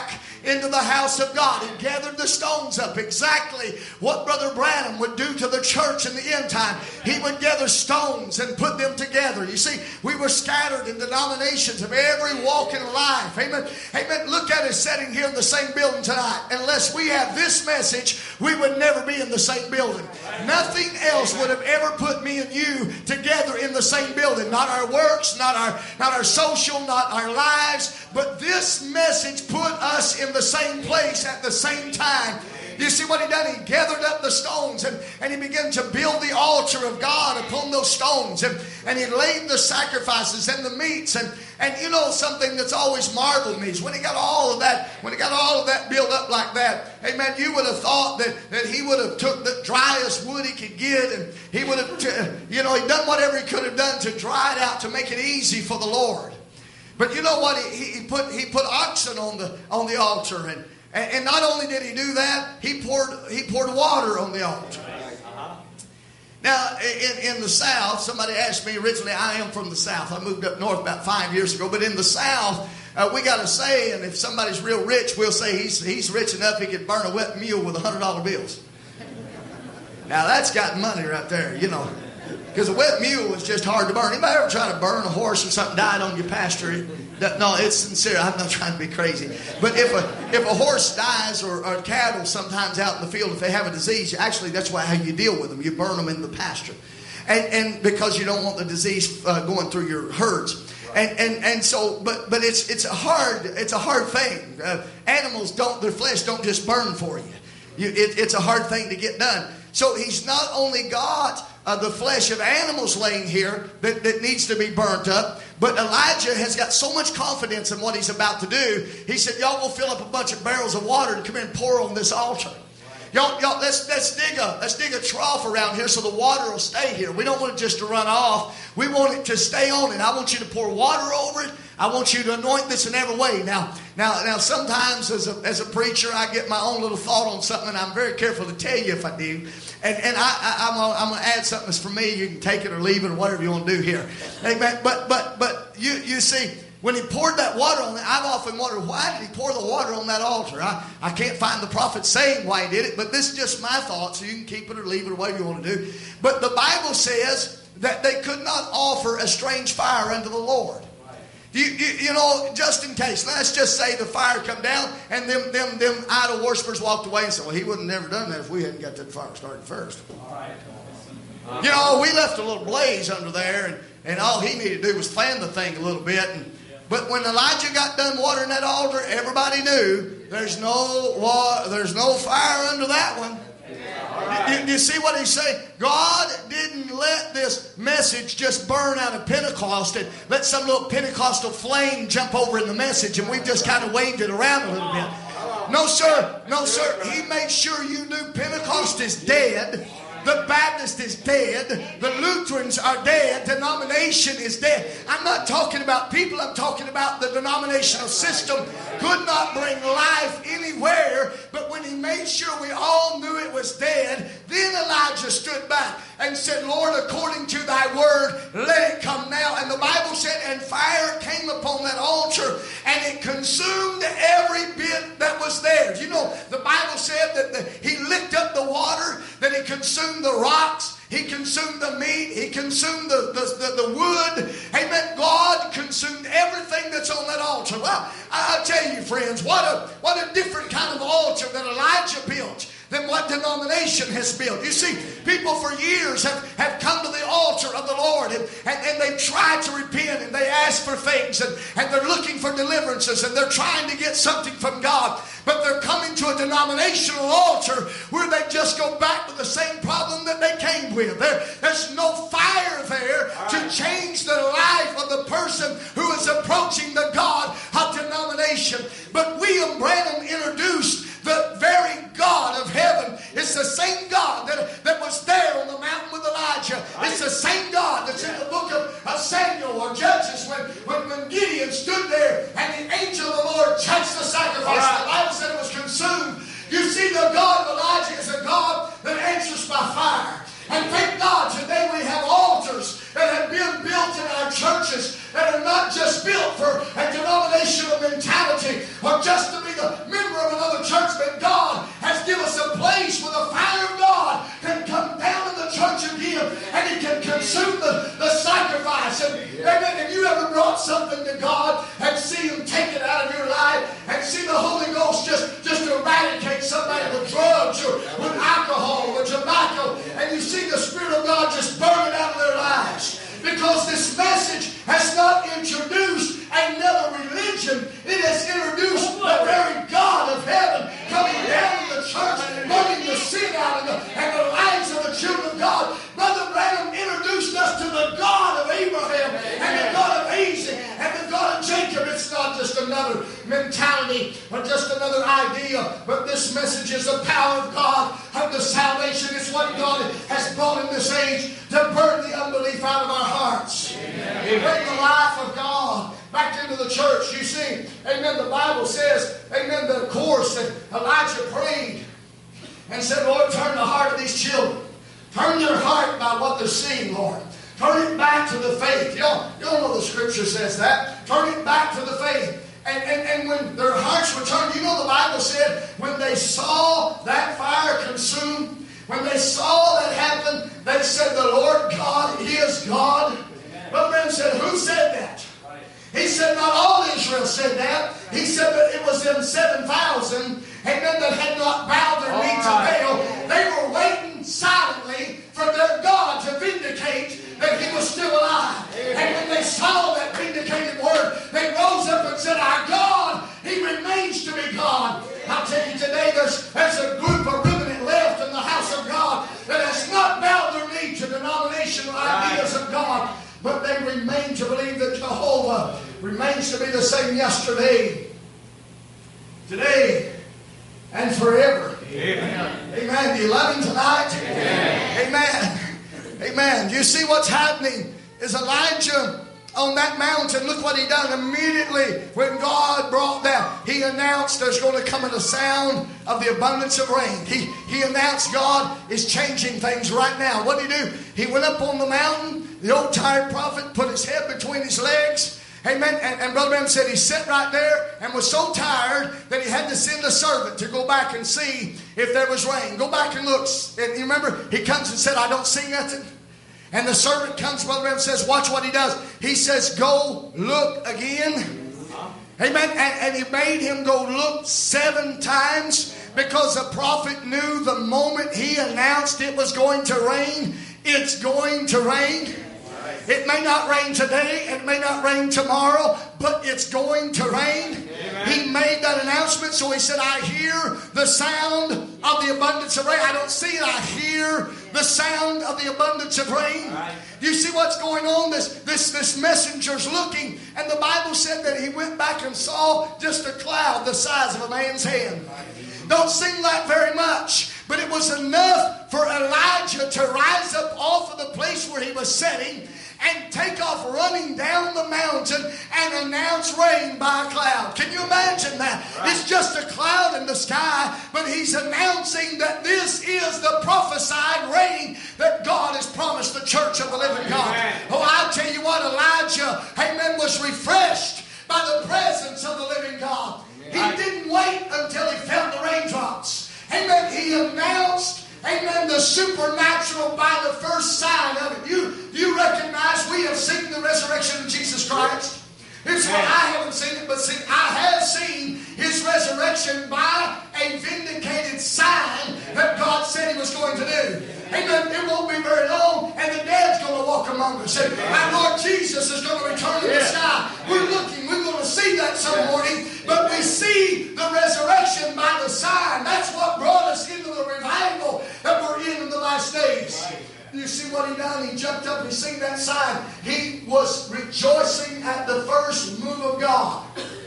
into the house of God and gathered the stones up. Exactly what Brother Branham would do to the church in the end time. He would gather stones and put them together. You see, we were scattered in denominations of every walk in life. Amen. Amen. Look at us sitting here in the same building tonight. Unless we have this message, we would never be in the same building. Nothing else would have ever put me and you together in the same building. Not our works, not our, not our social, not our lives. But this message put us in the same place at the same time. You see what he done? He gathered up the stones and, and he began to build the altar of God upon those stones. And, and he laid the sacrifices and the meats. And, and you know something that's always marveled me is when he got all of that, when he got all of that built up like that, amen, you would have thought that, that he would have took the driest wood he could get and he would have, t- you know, he done whatever he could have done to dry it out to make it easy for the Lord. But you know what? He, he put he put oxen on the on the altar, and, and and not only did he do that, he poured he poured water on the altar. Now, in, in the South, somebody asked me originally, I am from the South. I moved up north about five years ago. But in the South, uh, we got a saying, if somebody's real rich, we'll say he's he's rich enough he could burn a wet mule with one hundred dollar bills. Now, that's got money right there, you know. Because a wet mule is just hard to burn. Anybody ever try to burn a horse or something died on your pasture? No, it's sincere. I'm not trying to be crazy. But if a if a horse dies or, or cattle sometimes out in the field, if they have a disease, actually that's why how you deal with them. You burn them in the pasture. And and because you don't want the disease uh, going through your herds. And and and so, but but it's it's a hard it's a hard thing. Uh, animals don't their flesh don't just burn for you. you it, it's a hard thing to get done. So he's not only got uh, the flesh of animals laying here that, that needs to be burnt up, but Elijah has got so much confidence in what he's about to do. He said, y'all go fill up a bunch of barrels of water and come here and pour on this altar. Y'all, y'all let's, let's, dig a, let's dig a trough around here so the water will stay here. We don't want it just to run off. We want it to stay on it. I want you to pour water over it. I want you to anoint this in every way. Now, now, now. Sometimes as a as a preacher, I get my own little thought on something, and I'm very careful to tell you if I do. And and I, I I'm gonna, I'm going to add something that's for me. You can take it or leave it or whatever you want to do here. Amen. But but but you you see. When he poured that water on it, I've often wondered, why did he pour the water on that altar? I, I can't find the prophet saying why he did it, but this is just my thought, so you can keep it or leave it or whatever you want to do. But the Bible says that they could not offer a strange fire unto the Lord. You, you, you know, just in case, let's just say the fire come down and them them them idol worshipers walked away and said, well, he wouldn't have never done that if we hadn't got that fire started first. You know, we left a little blaze under there, and, and all he needed to do was fan the thing a little bit. And, but when Elijah got done watering that altar, everybody knew there's no water, there's no fire under that one. You, you, you see what he's saying? God didn't let this message just burn out of Pentecost and let some little Pentecostal flame jump over in the message and we've just kind of waved it around a little bit. No, sir. No, sir. He made sure you knew Pentecost is dead. The Baptist is dead. The Lutherans are dead. Denomination is dead. I'm not talking about people. I'm talking about the denominational system. Could not bring life anywhere. But when he made sure we all knew it was dead, then Elijah stood back and said, Lord, according to thy word, let it come now. And the Bible said, and fire came upon that altar, and it consumed every bit that was there. You know, the Bible said that the, he licked up the water, that he consumed the rocks, he consumed the meat, he consumed the, the, the, the wood. Amen. God consumed everything that's on that altar. Well, I'll tell you, friends, what a what a different kind of altar that Elijah built than what denomination has built. You see, people for years have, have come to the altar of the Lord and, and, and they've tried to repent and they ask for things and, and they're looking for deliverances and they're trying to get something from God. But they're coming to a denominational altar where they just go back with the same problem that they came with. There, there's no fire there to change the life of the person who is approaching the God of denomination. But William Branham introduced the very God of heaven. It's the same God that, that was there on the mountain with Elijah. It's the same God that's in the book of, of Samuel or Judges when, when, when Gideon stood there and the angel of the Lord touched the sacrifice. Right. The Bible said it was consumed. You see, the God of Elijah is a God that answers by fire. And thank God today we have altars that have been built in our churches that are not just built for a denominational mentality or just to be the member of to God and see Him take it out of your life and see the Holy Ghost just, just eradicate somebody with drugs or with alcohol or tobacco, and you see the Spirit of God just burn it out of their lives. Because this message has not introduced another religion. It has introduced the very God of heaven coming down to the church, burning the sin out of the, and the lives of the children of God. Brother Branham introduced us to the God of Abraham and the God of Isaac and the God of Jacob. It's not just another mentality or just another idea, but this message is the power of God unto salvation. It's what God has brought in this age to burn the unbelief out of our hearts. Bring the life of God back into the church. You see, amen, the Bible says, amen, the course that Elijah prayed and said, Lord, turn the heart of these children. Turn their heart by what they're seeing, Lord. Turn it back to the faith. You all, you all know the Scripture says that. Turn it back to the faith. And, and, and when their hearts were turned, you know the Bible said, when they saw that fire consume, when they saw that happen, they said, the Lord God is God. But Branham said, who said that? He said, not all Israel said that. He said that it was them seven thousand, amen, that had not bowed their knee to Baal. They were waiting silently for their God to vindicate that He was still alive. And when they saw that vindicated word, they rose up and said, our God, He remains to be God. I'll tell you today, there's, there's a group of remnant left in the house of God that has not bowed their knee to denominational ideas of God, but they remain to believe that Jehovah remains to be the same yesterday, today, and forever. Amen. Amen. Do you love Him tonight? Amen. Amen. Amen. Do you see what's happening? Is Elijah on that mountain? Look what he done immediately when God brought that. He announced there's going to come in a sound of the abundance of rain. He, he announced God is changing things right now. What did he do? He went up on the mountain. The old tired prophet put his head between his legs. Amen. And, and Brother Branham said he sat right there and was so tired that he had to send a servant to go back and see if there was rain. Go back and look. And you remember, he comes and said, I don't see nothing. And the servant comes, Brother Branham says, watch what he does. He says, go look again. Amen. And, and he made him go look seven times because the prophet knew the moment he announced it was going to rain, it's going to rain. It may not rain today, it may not rain tomorrow, but it's going to rain. Amen. He made that announcement, so he said, I hear the sound of the abundance of rain. I don't see it, I hear the sound of the abundance of rain. Right. You see what's going on? This, this, this messenger's looking, and the Bible said that he went back and saw just a cloud the size of a man's hand. Don't seem like very much, but it was enough for Elijah to rise up off of the place where he was sitting and take off running down the mountain and announce rain by a cloud. Can you imagine that? Right. It's just a cloud in the sky, but he's announcing that this is the prophesied rain that God has promised the church of the living God. Amen. Oh, I'll tell you what, Elijah, amen, was refreshed by the presence of the living God. Amen. He didn't wait until he felt the raindrops. Amen. He announced, amen, the supernatural by the first sign of it. You, you recognize we have seen the resurrection of Jesus Christ. It's why I haven't seen it, but see, I have seen His resurrection by a vindicated sign that God said He was going to do. Amen. It won't be very long, and the dead's going to walk among us. And our Lord Jesus is going to return in the sky. We're looking, we're going to see that some morning, but we see the resurrection by the sign. That's what brought us into the revival that we're in in the last days. You see what he done? He jumped up and seen that sign. He was rejoicing at the first move of God.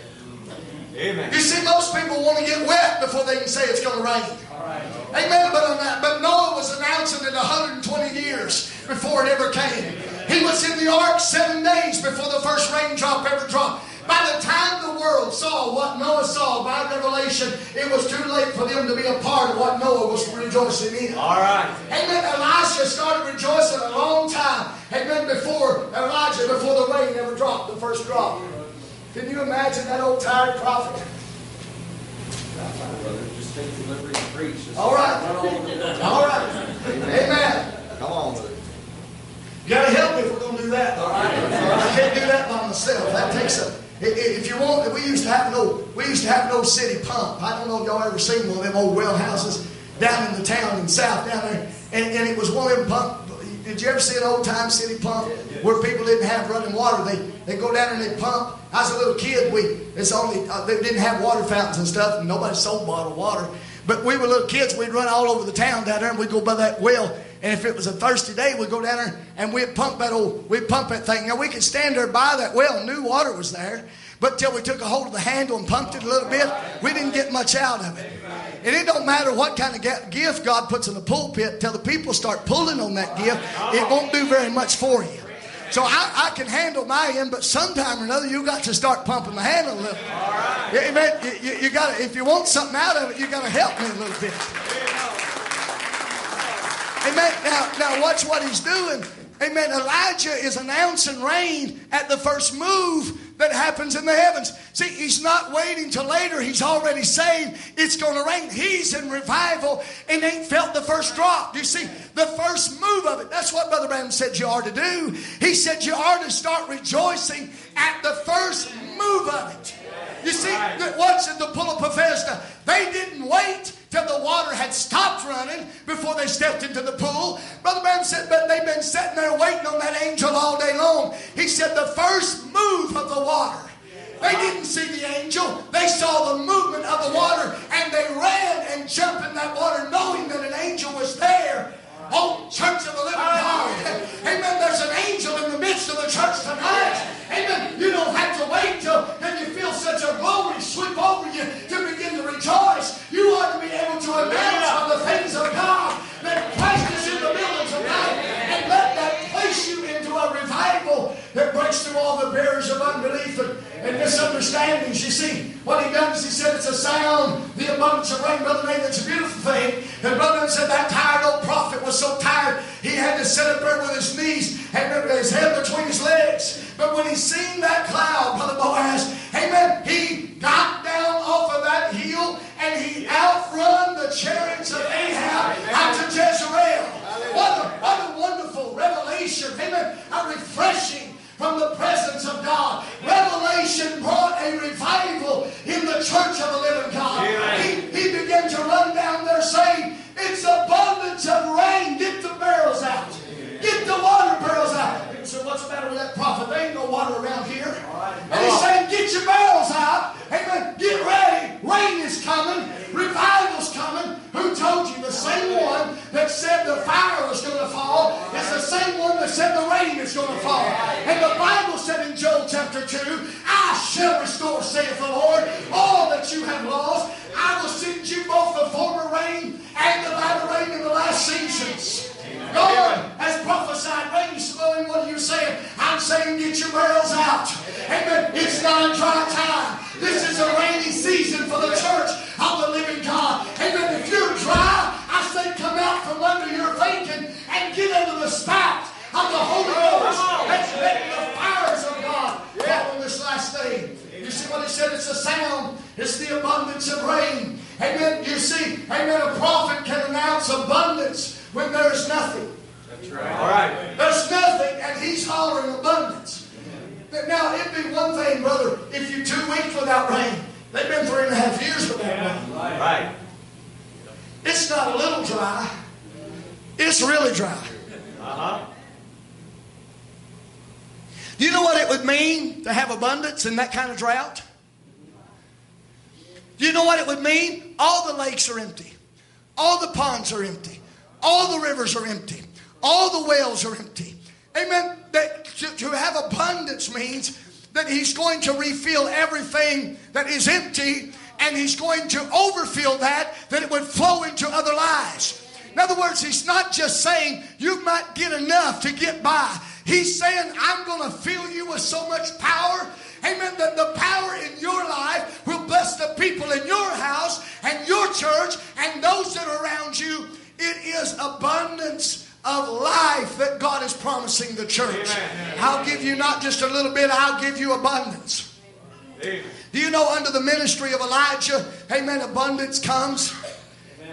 Amen. You see, most people want to get wet before they can say it's going to rain. All right. Amen. But, uh, but Noah was announcing it one hundred twenty years before it ever came. He was in the ark seven days before the first raindrop ever dropped. By the time the world saw what Noah saw by revelation, it was too late for them to be a part of what Noah was rejoicing in. All right. Amen. Elisha started rejoicing a long time. Amen. Before Elijah, before the rain ever dropped, the first drop. Can you imagine that old tired prophet? Just take delivery and preach. All right. All right. Amen. Come on, brother. You got to help me if we're going to do that. All right? I can't do that by myself. That takes a. If you want, we used to have an old, we used to have an old city pump. I don't know if y'all ever seen one of them old well houses down in the town in the south down there, and, and it was one of them pump. Did you ever see an old time city pump where people didn't have running water? They they go down there and they pump. I was a little kid. We it's only uh, they didn't have water fountains and stuff, and nobody sold bottled water. But we were little kids. We'd run all over the town down there, and we'd go by that well. And if it was a thirsty day, we'd go down there and we'd pump that old, we'd pump that thing. Now we could stand there by that well and knew water was there. But till we took a hold of the handle and pumped it a little bit, we didn't get much out of it. And it don't matter what kind of gift God puts in the pulpit, till the people start pulling on that gift, it won't do very much for you. So I, I can handle my end, but sometime or another you got to start pumping the handle a little. Amen. You, you, you got if you want something out of it, you got to help me a little bit. Amen. Now, now watch what he's doing. Amen. Elijah is announcing rain at the first move that happens in the heavens. See, he's not waiting till later. He's already saying it's going to rain. He's in revival and ain't felt the first drop. You see, the first move of it. That's what Brother Branham said you are to do. He said you are to start rejoicing at the first move of it. You see, what's at the pool of Bethesda? They didn't wait till the water had stopped running before they stepped into the pool. Brother Branham said, but they've been sitting there waiting on that angel all day long. He said the first move of the water. They didn't see the angel. They saw the movement of the water, and they ran and jumped in that water knowing that an angel was there. Oh, church of the living God. Amen. There's an angel in the midst of the church tonight. Amen. You don't have to wait till then you feel such a glory sweep over you to begin to rejoice. You ought to be able to announce on the things of God that Christ is in the building tonight, and let that place you into a revival that breaks through all the barriers of unbelief and, and misunderstandings. You see, what he does, he said it's a sound, the abundance of rain. Brother Nathan, it's a beautiful thing. And Brother said that tired old prophet was so tired he had to sit up there with his knees and his head between his legs. But when he seen that cloud, Brother Boaz, amen, he got down off of that hill and he outrun the chariots of Ahab out to Jezreel. What a, what a wonderful revelation. Amen. A refreshing from the presence of God. Revelation brought a revival in the church of the living God. He, he began to run down there saying, it's abundance of rain. Get the barrels out. Get the water barrels out. And so what's the matter with that prophet? There ain't no water around here. And he's saying, get your barrels out. Amen. Get ready. Rain is coming. Revival's coming. Who told you? The same one that said the fire was going to fall is the same one that said the rain is going to fall. And the Bible said in Joel chapter two, I shall restore, saith the Lord, all that you have lost. I will send you both the former rain and the latter rain in the last seasons. God has prophesied rain. So what are you saying? I'm saying get your barrels out. Amen. It's not a dry time. This is a rainy season for the church of the living God. Amen. If you're dry, I say come out from under your thinking and get under the spout of the Holy Ghost. Let's let the fires of God fall on this last day. You see what he said? It's a sound. It's the abundance of rain. Amen. You see, amen, a prophet can announce abundance when there is nothing. That's right. All right. There's nothing, and he's hollering abundance. Now, it'd be one thing, brother, if you're two weeks without rain. They've been three and a half years without rain. Right. It's not a little dry. It's really dry. Uh-huh. Do you know what it would mean to have abundance in that kind of drought? Do you know what it would mean? All the lakes are empty. All the ponds are empty. All the rivers are empty. All the wells are empty. Amen. That to, to have abundance means that he's going to refill everything that is empty, and he's going to overfill that, that it would flow into other lives. In other words, he's not just saying you might get enough to get by. He's saying I'm going to fill you with so much power, amen, that the power in your life will bless the people in your house and your church and those that are around you. It is abundance of life that God is promising the church. Amen. I'll give you not just a little bit, I'll give you abundance. Amen. Do you know under the ministry of Elijah, amen, abundance comes? Amen.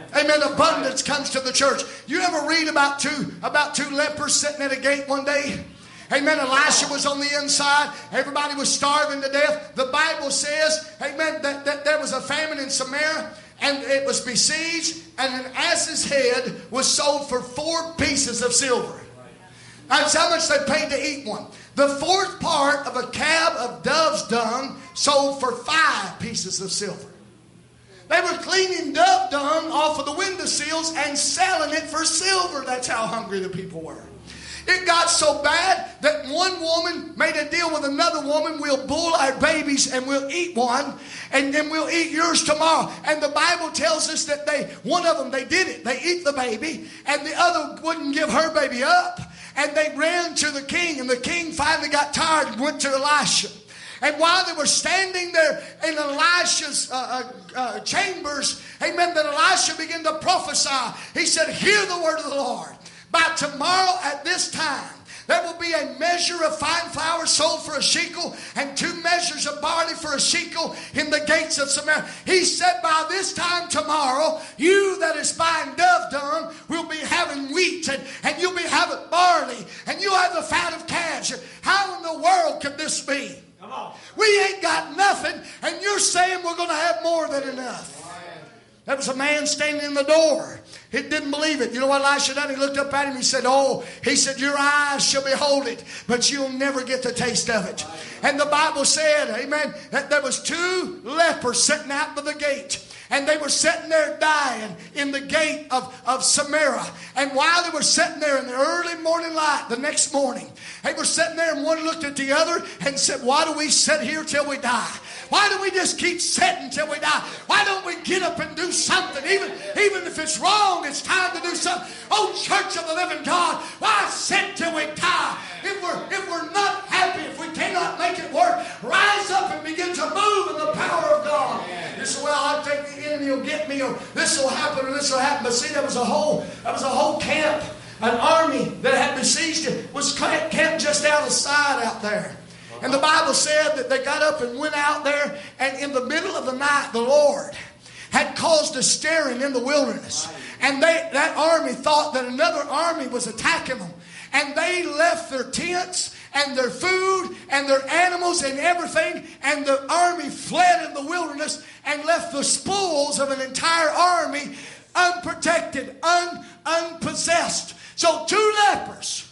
Amen. Abundance comes to the church. You ever read about two, about two lepers sitting at a gate one day? Amen. Elisha was on the inside. Everybody was starving to death. The Bible says, amen, that, that there was a famine in Samaria and it was besieged, and an ass's head was sold for four pieces of silver. That's how much they paid to eat one. The fourth part of a cab of dove's dung sold for five pieces of silver. They were cleaning dove dung off of the windowsills and selling it for silver. That's how hungry the people were. It got so bad that one woman made a deal with another woman. We'll bull our babies and we'll eat one, and then we'll eat yours tomorrow. And the Bible tells us that they, one of them, they did it. They eat the baby, and the other wouldn't give her baby up. And they ran to the king, and the king finally got tired and went to Elisha. And while they were standing there in Elisha's uh, uh, uh, chambers, amen, that Elisha began to prophesy. He said, hear the word of the Lord. By tomorrow at this time, there will be a measure of fine flour sold for a shekel and two measures of barley for a shekel in the gates of Samaria. He said, by this time tomorrow, you that is buying dove dung will be having wheat, and, and you'll be having barley, and you'll have the fat of calves. How in the world could this be? Come on. We ain't got nothing, and you're saying we're going to have more than enough. There was a man standing in the door. He didn't believe it. You know what Elisha done? He looked up at him. He said, oh, he said, your eyes shall behold it, but you'll never get the taste of it. And the Bible said, amen, that there was two lepers sitting out by the gate. And they were sitting there dying in the gate of, of Samaria. And while they were sitting there in the early morning light the next morning, they were sitting there, and one looked at the other and said, why do we sit here till we die? Why do we just keep sitting till we die? Why don't we get up and do something? Even, even if it's wrong, it's time to do something. Oh, Church of the Living God, why sit till we die? If we're, if we're not happy, if we cannot make it work, rise up and begin to move in the power of God. You say, well, I think the enemy will get me, or this will happen, or this will happen. But see, there was a whole, there was a whole camp, an army that had besieged it, was camped just out of the side out there. And the Bible said that they got up and went out there, and in the middle of the night, the Lord had caused a stirring in the wilderness. And they, that army thought that another army was attacking them. And they left their tents and their food and their animals and everything, and the army fled in the wilderness and left the spoils of an entire army unprotected, un, unpossessed. So two lepers,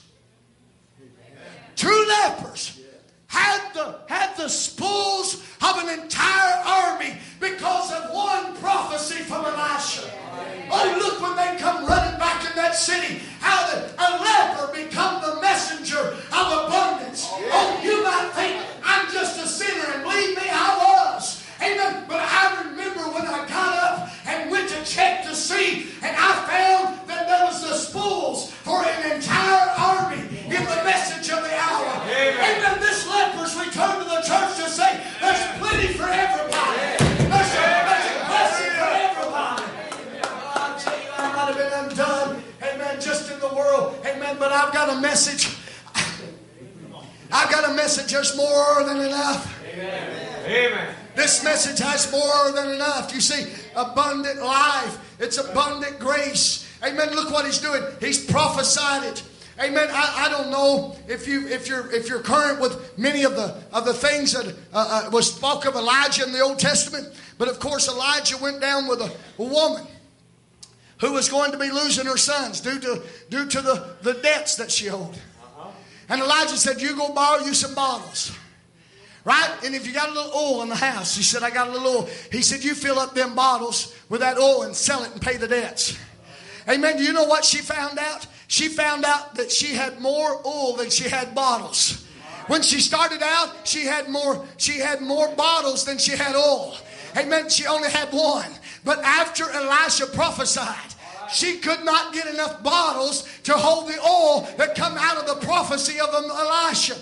two lepers had the, had the spoils of an entire army because of one prophecy from Elisha. Oh, look when they come running back in that city, how the, a leper become the messenger of abundance. Oh, you might think I'm just a sinner, and believe me, I was. Amen. But I remember when I got up and went to check to see, and I found that there was the spoils for an entire army in the message of the hour. Amen. Amen. This leper's returned to the church to say there's plenty for everybody. There's a, there's a blessing for everybody. Oh, I tell you, I might have been undone. Amen. Just in the world. Amen. But I've got a message. I've got a message. There's more than enough. Amen. Amen. This message has more than enough. You see, abundant life. It's abundant grace. Amen. Look what he's doing. He's prophesied it. Amen. I, I don't know if you if you're if you're current with many of the of the things that uh, uh, was spoke of Elijah in the Old Testament, but of course Elijah went down with a, a woman who was going to be losing her sons due to due to the, the debts that she owed. Uh-huh. And Elijah said, "You go borrow you some bottles." Right? And if you got a little oil in the house, he said, I got a little oil. He said, you fill up them bottles with that oil and sell it and pay the debts. Amen. Do you know what she found out? She found out that she had more oil than she had bottles. When she started out, she had more, she had more bottles than she had oil. Amen. She only had one. But after Elisha prophesied, she could not get enough bottles to hold the oil that come out of the prophecy of Elisha.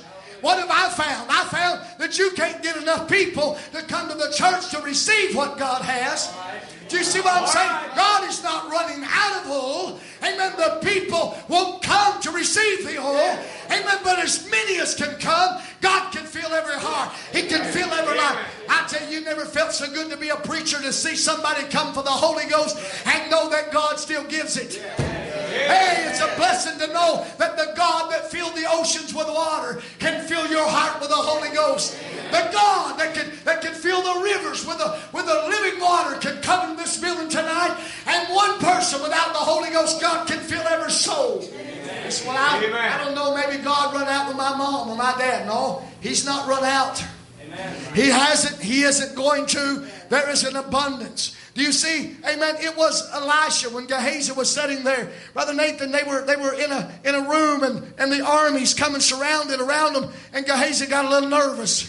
what have I found? I found that you can't get enough people to come to the church to receive what God has. Do you see what I'm saying? God is not running out of oil. Amen. The people won't come to receive the oil. Amen. But as many as can come, God can fill every heart. He can fill every life. I tell you, you never felt so good to be a preacher, to see somebody come for the Holy Ghost and know that God still gives it. Hey, it's a blessing to know that the God that filled the oceans with water can fill your heart with the Holy Ghost. The God that can that can fill the rivers with the with the living water can come in this building tonight. And one person without the Holy Ghost, God can fill every soul. That's what I, I don't know, maybe God run out with my mom or my dad. No, He's not run out. He hasn't. He isn't going to. There is an abundance. Do you see? Amen. It was Elisha when Gehazi was sitting there. Brother Nathan, they were they were in a in a room, and, and the armies coming surrounded around them, and Gehazi got a little nervous.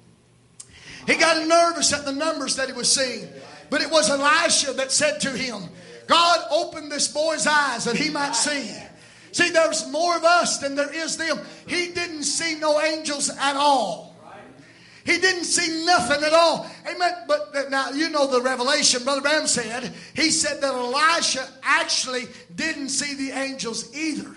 He got nervous at the numbers that he was seeing. But it was Elisha that said to him, God, open this boy's eyes that he might see. See, there's more of us than there is them. He didn't see no angels at all. He didn't see nothing at all. Amen. But now, you know the revelation. Brother Branham said, he said that Elisha actually didn't see the angels either.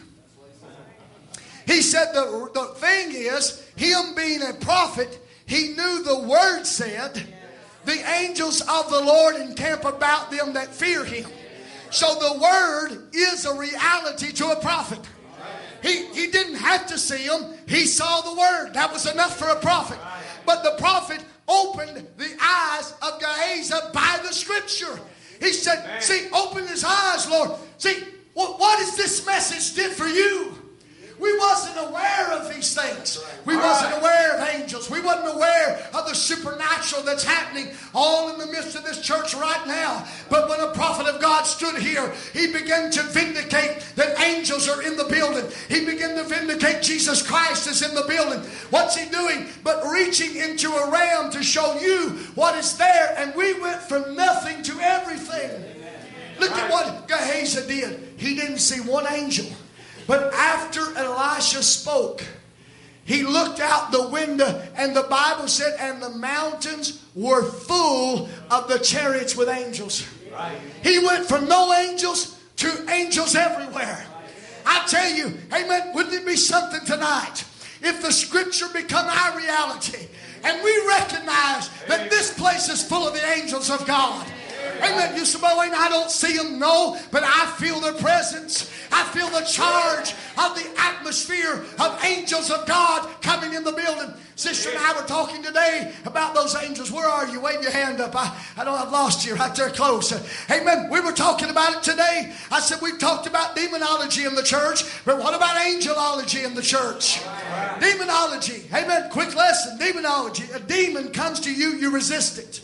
He said the, the thing is, him being a prophet, he knew the word said, the angels of the Lord encamp about them that fear him. So the word is a reality to a prophet. He, he didn't have to see them. He saw the word. That was enough for a prophet. But the prophet opened the eyes of Gehazi by the scripture. He said, see, open his eyes, Lord. See, what, what is this message did for you? We wasn't aware of these things. We wasn't aware of angels. We wasn't aware of the supernatural that's happening all in the midst of this church right now. But when a prophet of God stood here, he began to vindicate that angels are in the building. He began to vindicate Jesus Christ is in the building. What's he doing? But reaching into a realm to show you what is there. And we went from nothing to everything. Look at what Gehazi did. He didn't see one angel. But after Elisha spoke, he looked out the window, and the Bible said, and the mountains were full of the chariots with angels. He went from no angels to angels everywhere. I tell you, amen, wouldn't it be something tonight if the scripture become our reality and we recognize that this place is full of the angels of God? Amen. You say, well, I don't see them. No, but I feel their presence. I feel the charge of the atmosphere of angels of God coming in the building. Sister and I were talking today about those angels. Where are you? Wave your hand up. I, I know I've lost you right there close. Amen. We were talking about it today. I said we've talked about demonology in the church, but what about angelology in the church? Demonology. Amen. Quick lesson. Demonology. A demon comes to you, you resist it.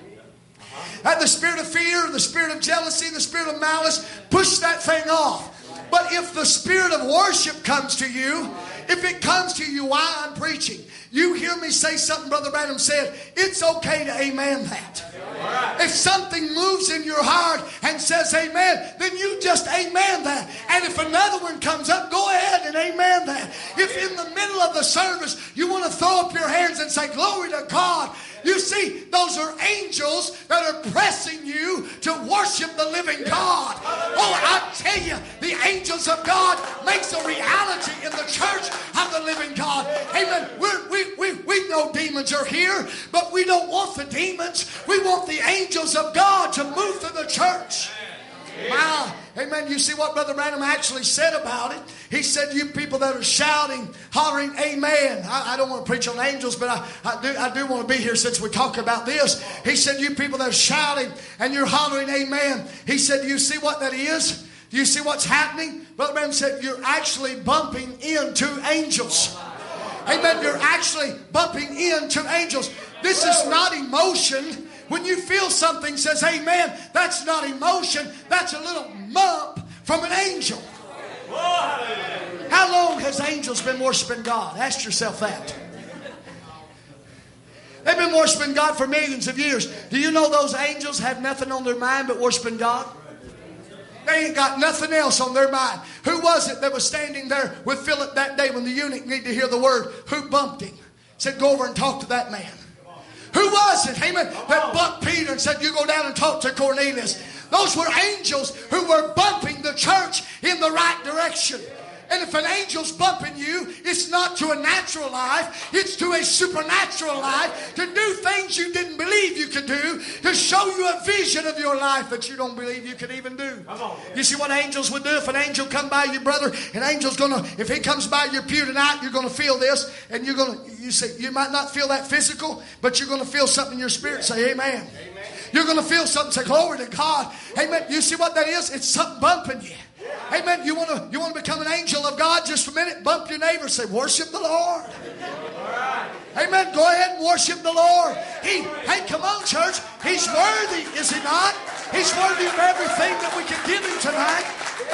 And the spirit of fear, the spirit of jealousy, the spirit of malice, push that thing off. But if the spirit of worship comes to you, if it comes to you while I'm preaching, you hear me say something Brother Branham said, it's okay to amen that. If something moves in your heart and says amen, then you just amen that. And if another one comes up, go ahead and amen that. If in the middle of the service you want to throw up your hands and say glory to God, you see, those are angels that are pressing you to worship the living God. Oh, I tell you, the angels of God makes a reality in the church of the living God. Amen. We're, we, we, we know demons are here, but we don't want the demons. We want the angels of God to move through the church. Wow. Amen. You see what Brother Branham actually said about it? He said, you people that are shouting, hollering, amen. I, I don't want to preach on angels, but I, I, do, I do want to be here since we talk about this. He said, you people that are shouting and you're hollering, amen. He said, do you see what that is? Do you see what's happening? Brother Branham said, you're actually bumping into angels. Amen. You're actually bumping into angels. This is not emotion. When you feel something says, amen, that's not emotion. That's a little bump from an angel. How long has angels been worshiping God? Ask yourself that. They've been worshiping God for millions of years. Do you know those angels have nothing on their mind but worshiping God? They ain't got nothing else on their mind. Who was it that was standing there with Philip that day when the eunuch needed to hear the word? Who bumped him? Said, go over and talk to that man. Who was it, amen, that bumped Peter and said, you go down and talk to Cornelius? Those were angels who were bumping the church in the right direction. And if an angel's bumping you, it's not to a natural life, it's to a supernatural life, to do things you didn't believe you could do, to show you a vision of your life that you don't believe you could even do. You see what angels would do? If an angel come by you, brother, an angel's gonna, if he comes by your pew tonight, you're gonna feel this, and you're gonna, you say, you might not feel that physical, but you're gonna feel something in your spirit. Say amen. Amen. You're gonna feel something. Say glory to God. Amen. You see what that is? It's something bumping you. Amen. You want to you want to become an angel of God? Just a minute. Bump your neighbor. Say, worship the Lord. Amen. Go ahead and worship the Lord. He, hey, come on, church. He's worthy, is he not? He's worthy of everything that we can give him tonight.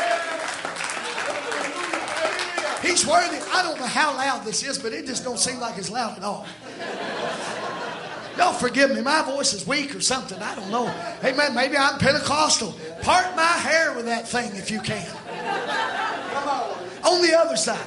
He's worthy. I don't know how loud this is, but it just don't seem like it's loud at all. Y'all forgive me. My voice is weak or something. I don't know. Amen. Maybe I'm Pentecostal. Part my hair with that thing if you can. Come on. On the other side.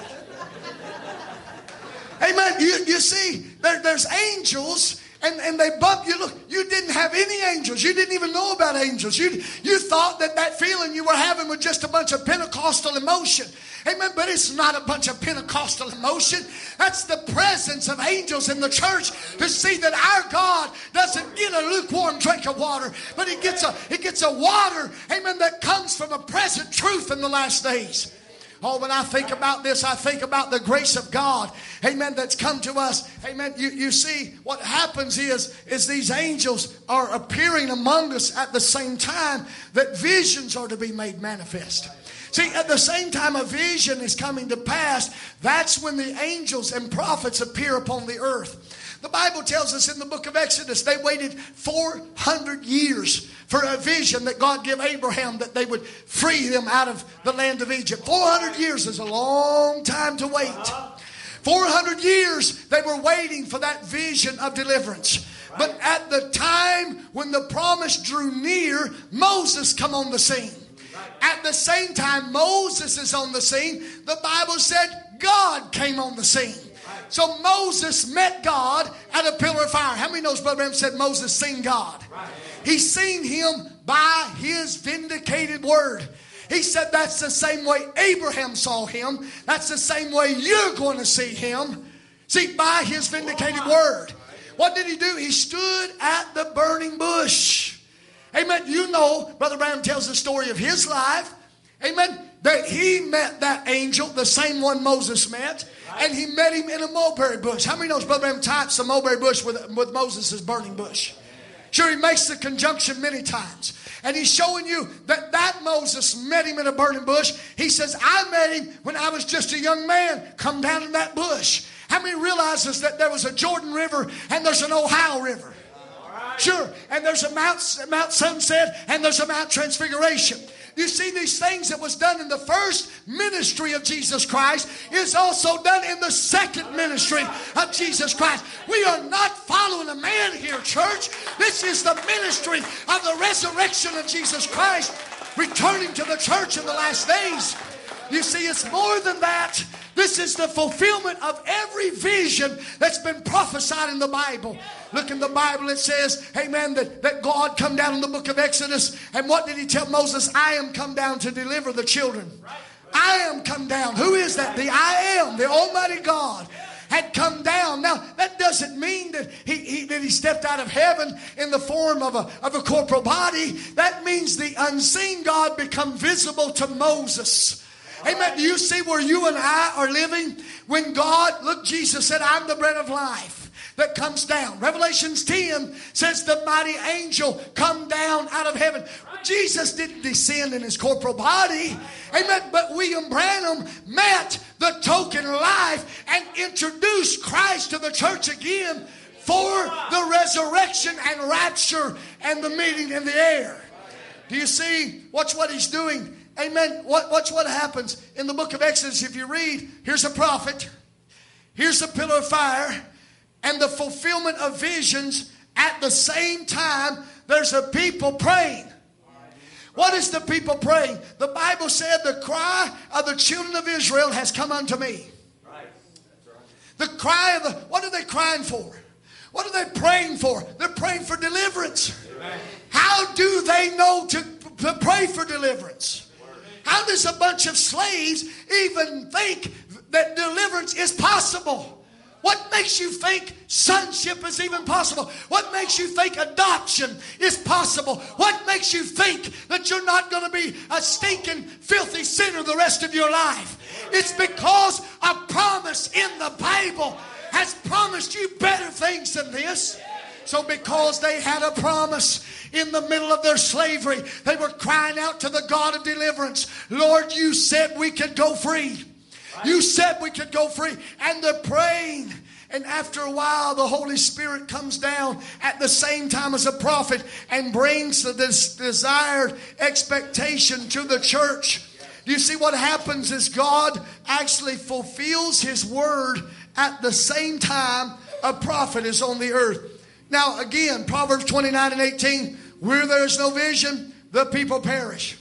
Amen. You, you see, there, there's angels, and, and they bump you. Look, you didn't have any angels. You didn't even know about angels. You, you thought that that feeling you were having was just a bunch of Pentecostal emotion. Amen. But it's not a bunch of Pentecostal emotion. That's the presence of angels in the church to see that our God doesn't get a lukewarm drink of water, but he gets a, he gets a water, amen, that comes from a present truth in the last days. Oh, when I think about this, I think about the grace of God, amen, that's come to us. Amen. You, you see, what happens is, is these angels are appearing among us at the same time that visions are to be made manifest. See, at the same time a vision is coming to pass, that's when the angels and prophets appear upon the earth. The Bible tells us in the book of Exodus, they waited four hundred years for a vision that God gave Abraham that they would free them out of the land of Egypt. four hundred years is a long time to wait. four hundred years they were waiting for that vision of deliverance. But at the time when the promise drew near, Moses come on the scene. At the same time Moses is on the scene, the Bible said God came on the scene. So Moses met God at a pillar of fire. How many knows Brother Branham said Moses seen God? He seen him by his vindicated word. He said that's the same way Abraham saw him. That's the same way you're going to see him. See, by his vindicated word. What did he do? He stood at the burning bush. Amen. You know, Brother Branham tells the story of his life. Amen. That he met that angel, the same one Moses met. And he met him in a mulberry bush. How many knows Brother Branham types the mulberry bush with, with Moses' burning bush? Sure, he makes the conjunction many times. And he's showing you that that Moses met him in a burning bush. He says, I met him when I was just a young man. Come down in that bush. How many realizes that there was a Jordan River and there's an Ohio River? Sure. And there's a Mount, Mount Sunset and there's a Mount Transfiguration. You see, these things that was done in the first ministry of Jesus Christ is also done in the second ministry of Jesus Christ. We are not following a man here, church. This is the ministry of the resurrection of Jesus Christ returning to the church in the last days. You see, it's more than that. This is the fulfillment of every vision that's been prophesied in the Bible. Look in the Bible, it says, amen, that, that God come down in the book of Exodus. And what did he tell Moses? I am come down to deliver the children. I am come down. Who is that? The I am, the Almighty God, had come down. Now, that doesn't mean that he, he, that he stepped out of heaven in the form of a, of a corporal body. That means the unseen God become visible to Moses. Amen. Do you see where you and I are living? When God, look, Jesus said, I'm the bread of life that comes down. Revelations ten says the mighty angel come down out of heaven. Jesus didn't descend in his corporal body. Amen. But William Branham met the token life and introduced Christ to the church again for the resurrection and rapture and the meeting in the air. Do you see? Watch what he's doing. Amen. What, watch what happens in the book of Exodus. If you read, here's a prophet. Here's a pillar of fire. And the fulfillment of visions at the same time. There's a people praying. What is the people praying? The Bible said the cry of the children of Israel has come unto me. Right. That's right. The cry of the, what are they crying for? What are they praying for? They're praying for deliverance. Amen. How do they know to, to pray for deliverance? How does a bunch of slaves even think that deliverance is possible? What makes you think sonship is even possible? What makes you think adoption is possible? What makes you think that you're not going to be a stinking, filthy sinner the rest of your life? It's because a promise in the Bible has promised you better things than this. So because they had a promise in the middle of their slavery, they were crying out to the God of deliverance. Lord, you said we could go free. You said we could go free. And they're praying. And after a while, the Holy Spirit comes down at the same time as a prophet and brings this desired expectation to the church. You see, what happens is God actually fulfills His word at the same time a prophet is on the earth. Now, again, Proverbs twenty-nine and eighteen, where there is no vision, the people perish.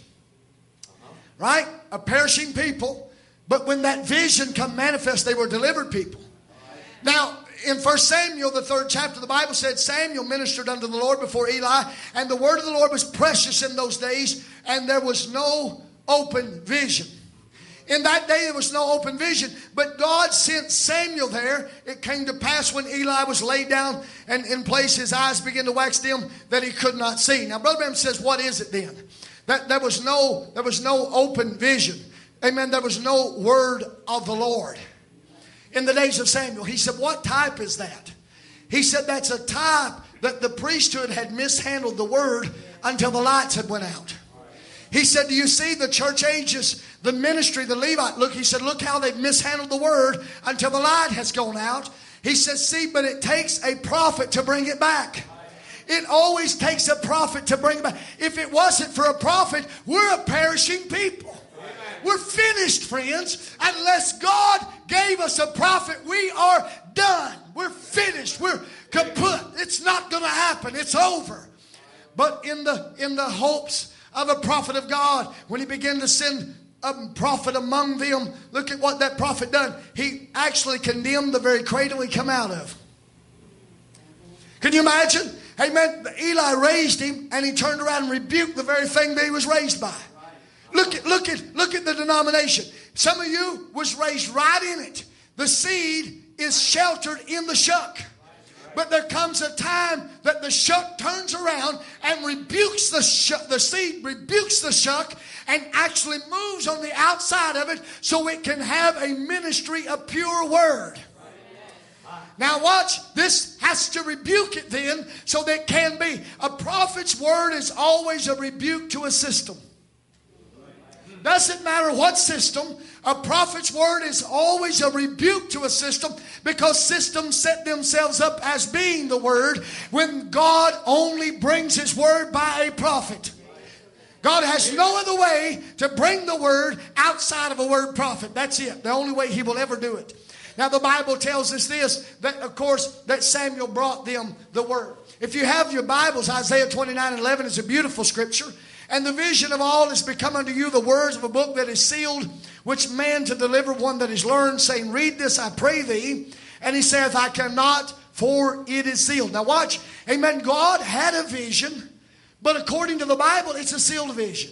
Right? A perishing people. But when that vision come manifest, they were delivered people. Now, in First Samuel, the third chapter, the Bible said Samuel ministered unto the Lord before Eli, and the word of the Lord was precious in those days, and there was no open vision. In that day, there was no open vision, but God sent Samuel there. It came to pass when Eli was laid down and in place, his eyes began to wax dim, that he could not see. Now, Brother Branham says, what is it then? That there was no, there was no open vision. Amen. There was no word of the Lord in the days of Samuel. He said, what type is that? He said, that's a type that the priesthood had mishandled the word until the lights had went out. He said, do you see the church ages, the ministry, the Levite? Look, he said, look how they've mishandled the word until the light has gone out. He says, see, but it takes a prophet to bring it back. It always takes a prophet to bring it back. If it wasn't for a prophet, we're a perishing people. We're finished, friends. Unless God gave us a prophet, we are done. We're finished. We're kaput. It's not going to happen. It's over. But in the in the hopes of a prophet of God, when He began to send a prophet among them, look at what that prophet done. He actually condemned the very cradle he come out of. Can you imagine? Amen. Eli raised him, and he turned around and rebuked the very thing that he was raised by. Look at, look at, look at the denomination. Some of you was raised right in it. The seed is sheltered in the shuck. But there comes a time that the shuck turns around and rebukes the shuck, the seed rebukes the shuck and actually moves on the outside of it so it can have a ministry of pure word. Now watch, this has to rebuke it then so that it can be. A prophet's word is always a rebuke to a system. Doesn't matter what system, a prophet's word is always a rebuke to a system, because systems set themselves up as being the word when God only brings His word by a prophet. God has no other way to bring the word outside of a word prophet. That's it. The only way He will ever do it. Now the Bible tells us this, that of course that Samuel brought them the word. If you have your Bibles, Isaiah twenty-nine and eleven is a beautiful scripture. And the vision of all is become unto you the words of a book that is sealed, which man to deliver one that is learned, saying, read this, I pray thee. And he saith, I cannot, for it is sealed. Now watch, amen, God had a vision, but according to the Bible, it's a sealed vision.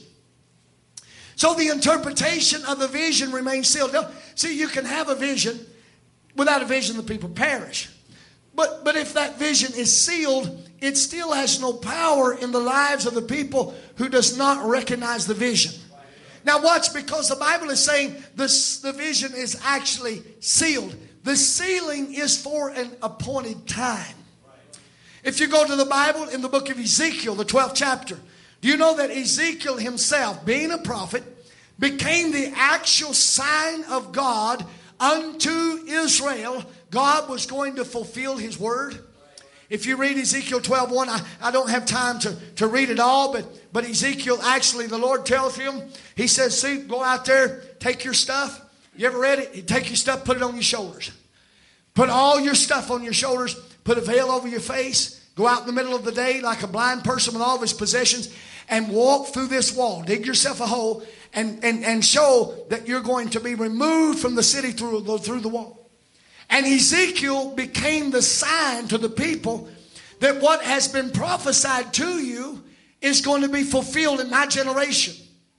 So the interpretation of the vision remains sealed. Now, see, you can have a vision. Without a vision, the people perish. But, but if that vision is sealed, it still has no power in the lives of the people who does not recognize the vision. Now watch, because the Bible is saying this, the vision is actually sealed. The sealing is for an appointed time. If you go to the Bible in the book of Ezekiel, the twelfth chapter, do you know that Ezekiel himself, being a prophet, became the actual sign of God unto Israel? God was going to fulfill His word. If you read Ezekiel twelve one, I, I don't have time to, to read it all, but, but Ezekiel actually, the Lord tells him, He says, see, go out there, take your stuff. You ever read it? Take your stuff, put it on your shoulders. Put all your stuff on your shoulders, put a veil over your face, Go out in the middle of the day like a blind person with all of his possessions and walk through this wall. Dig yourself a hole and, and, and show that you're going to be removed from the city through the, through the wall. And Ezekiel became the sign to the people that what has been prophesied to you is going to be fulfilled in my generation.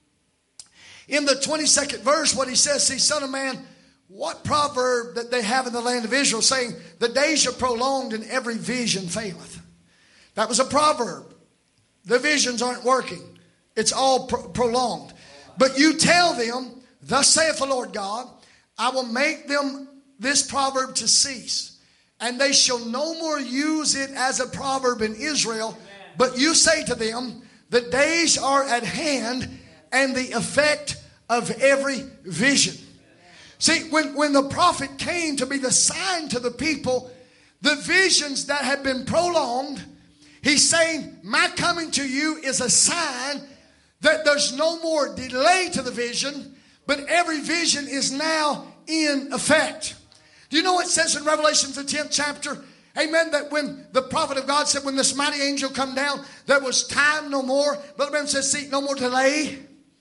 In the twenty-second verse, what he says, see, son of man, what proverb that they have in the land of Israel saying, the days are prolonged and every vision faileth. That was a proverb. The visions aren't working. It's all pro- prolonged. But you tell them, thus saith the Lord God, I will make them this proverb to cease, and they shall no more use it as a proverb in Israel. But you say to them, the days are at hand and the effect of every vision. See, when, when the prophet came to be the sign to the people, the visions that had been prolonged, he's saying, my coming to you is a sign that there's no more delay to the vision, but every vision is now in effect. Do you know what it says in Revelation, the tenth chapter? Amen. That when the prophet of God said, when this mighty angel come down, there was time no more. Brother Branham says, see, no more delay.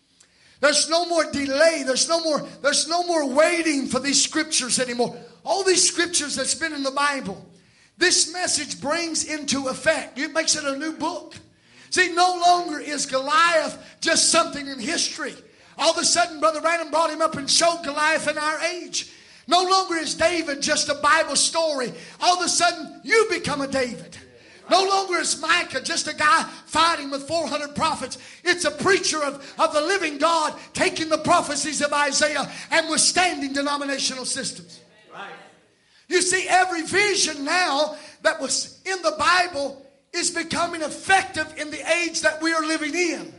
There's no more delay. There's no more, there's no more waiting for these scriptures anymore. All these scriptures that's been in the Bible, this message brings into effect. It makes it a new book. See, no longer is Goliath just something in history. All of a sudden, Brother Branham brought him up and showed Goliath in our age. No longer is David just a Bible story. All of a sudden, you become a David. No longer is Micah just a guy fighting with four hundred prophets. It's a preacher of, of the living God taking the prophecies of Isaiah and withstanding denominational systems. Right. You see, every vision now that was in the Bible is becoming effective in the age that we are living in.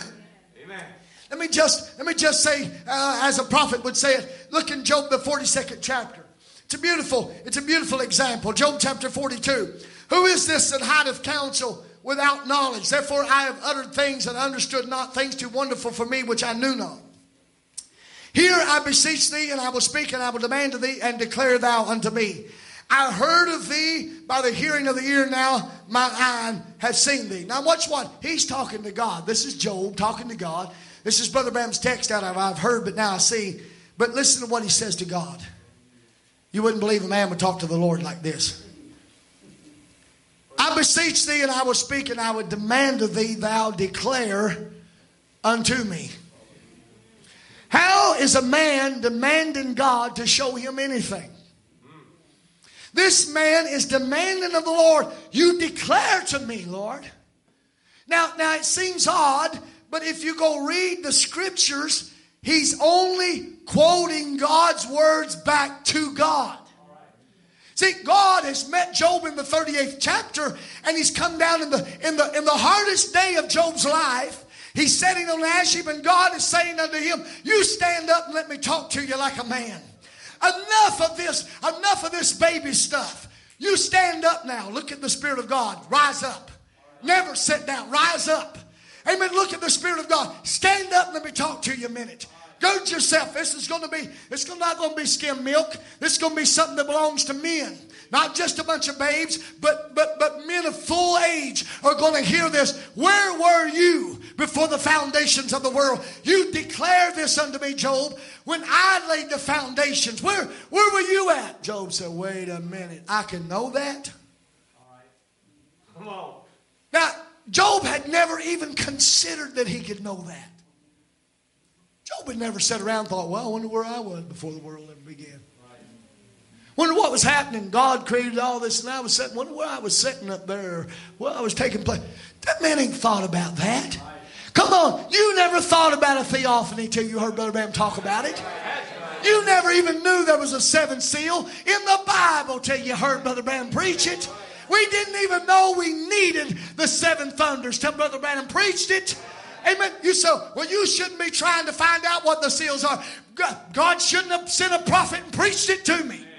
Amen. Let me just, let me just say, uh, as a prophet would say it, look in Job, the forty-second chapter. It's a beautiful, it's a beautiful example. Job chapter forty-two. Who is this that hideth counsel without knowledge? Therefore I have uttered things and understood not, things too wonderful for me which I knew not. Hear, I beseech thee, and I will speak, and I will demand of thee, and declare thou unto me. I heard of thee by the hearing of the ear, now my eye has seen thee. Now watch what? He's talking to God. This is Job talking to God. This is Brother Branham's text out of I've heard, but now I see. But listen to what he says to God. You wouldn't believe a man would talk to the Lord like this. I beseech thee, and I will speak, and I will demand of thee, thou declare unto me. How is a man demanding God to show him anything? This man is demanding of the Lord, you declare to me, Lord. Now, now it seems odd, but if you go read the scriptures, he's only quoting God's words back to God. See, God has met Job in the thirty-eighth chapter, and he's come down in the, in the, in the hardest day of Job's life. He's sitting on Ashib, and God is saying unto him, you stand up and let me talk to you like a man. Enough of this, enough of this baby stuff. You stand up now. Look at the Spirit of God. Rise up. Never sit down. Rise up. Amen. Look at the Spirit of God. Stand up and let me talk to you a minute. Gird yourself. This is going to be, it's not going to be skim milk. This is going to be something that belongs to men. Not just a bunch of babes, but, but, but men of full age are going to hear this. Where were you before the foundations of the world? You declare this unto me, Job. When I laid the foundations, where, where were you at? Job said, wait a minute. I can know that? All right. Come on. Now, Job had never even considered that he could know that. Job had never sat around and thought, well, I wonder where I was before the world ever began. Right. Wonder what was happening. God created all this, and I was sitting, wonder where I was sitting up there, where I was taking place. That man ain't thought about that. Right. Come on, you never thought about a theophany till you heard Brother Branham talk about it. You never even knew there was a seventh seal in the Bible till you heard Brother Branham preach it. We didn't even know we needed the seven thunders till Brother Branham preached it. Amen. You say, well, you shouldn't be trying to find out what the seals are. God shouldn't have sent a prophet and preached it to me.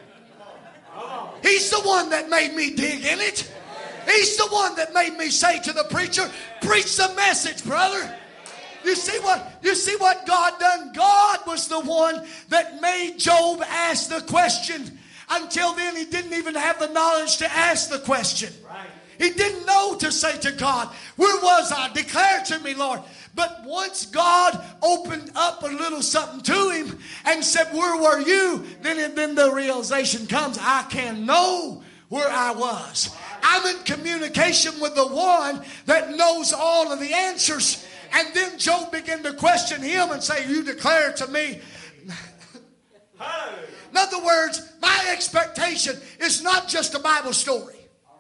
He's the one that made me dig in it. He's the one that made me say to the preacher, preach the message, brother. You see what, you see what God done? God was the one that made Job ask the question. Until then, he didn't even have the knowledge to ask the question. Right. He didn't know to say to God, where was I? Declare to me, Lord. But once God opened up a little something to him and said, where were you? Then, then the realization comes, I can know where I was. I'm in communication with the one that knows all of the answers. And then Job began to question him and say, you declare to me. In other words, my expectation is not just a Bible story.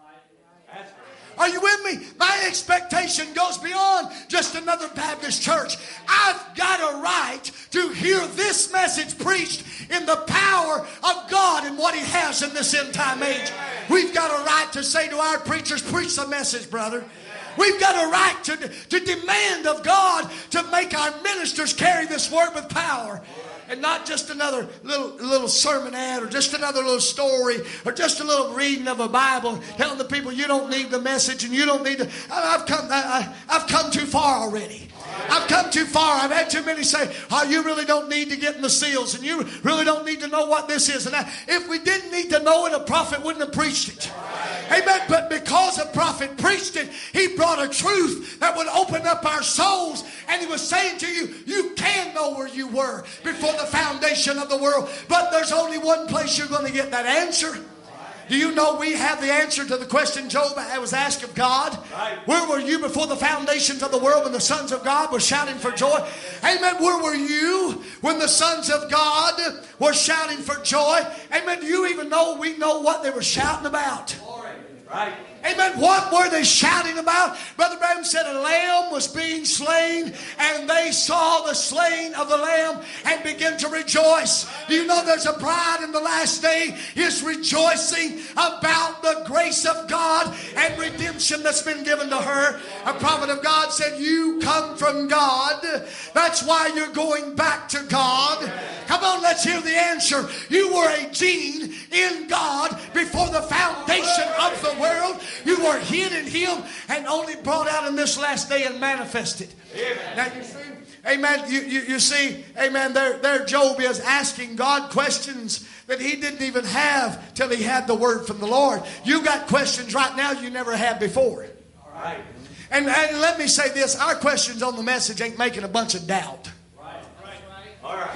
Are you with me? My expectation goes beyond just another Baptist church. I've got a right to hear this message preached in the power of God and what He has in this end time age. We've got a right to say to our preachers, preach the message, brother. We've got a right to, to demand of God to make our ministers carry this word with power. And not just another little little sermonette or just another little story or just a little reading of a Bible telling the people you don't need the message and you don't need to. I've come, I, I've come too far already. I've come too far. I've had too many say, oh, you really don't need to get in the seals and you really don't need to know what this is. And I, if we didn't need to know it, a prophet wouldn't have preached it. Amen. But because a prophet preached it, he brought a truth that would open up our souls. And he was saying to you, you can know where you were before the foundation of the world. But there's only one place you're going to get that answer. Do you know we have the answer to the question Job was asked of God? Right. Where were you before the foundations of the world when the sons of God were shouting for joy? Amen. Where were you when the sons of God were shouting for joy? Amen. Do you even know we know what they were shouting about? Right. Amen. What were they shouting about? Brother Branham said a lamb was being slain and they saw the slaying of the lamb and began to rejoice. Do you know there's a bride in the last day is rejoicing about the grace of God and redemption that's been given to her? A prophet of God said, you come from God. That's why you're going back to God. Come on, let's hear the answer. You were a gene in God before the foundation of the world. You were hid in Him and only brought out in this last day and manifested. Amen. Now you see, amen. You, you, you see, amen. There, there Job is asking God questions that he didn't even have till he had the word from the Lord. You got questions right now you never had before. All right. And, and let me say this: our questions on the message ain't making a bunch of doubt. Right. Right. All right.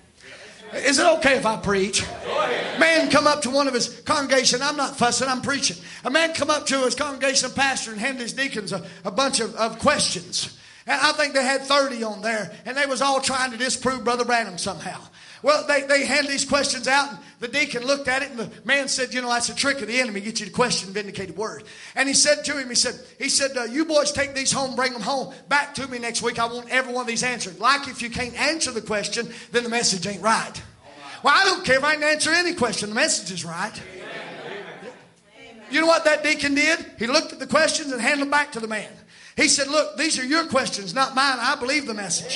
Is it okay if I preach? A man come up to one of his congregation. I'm not fussing, I'm preaching. A man come up to his congregation pastor and hand his deacons a, a bunch of, of questions. And I think they had thirty on there. And they was all trying to disprove Brother Branham somehow. Well, they, they hand these questions out, and the deacon looked at it, and the man said, you know, that's a trick of the enemy, get you to question vindicated word. And he said to him, he said, he said, uh, you boys take these home, bring them home, back to me next week. I want every one of these answered. Like if you can't answer the question, then the message ain't right. Well, I don't care if I can answer any question. The message is right. You know what that deacon did? He looked at the questions and handed them back to the man. He said, look, these are your questions, not mine. I believe the message.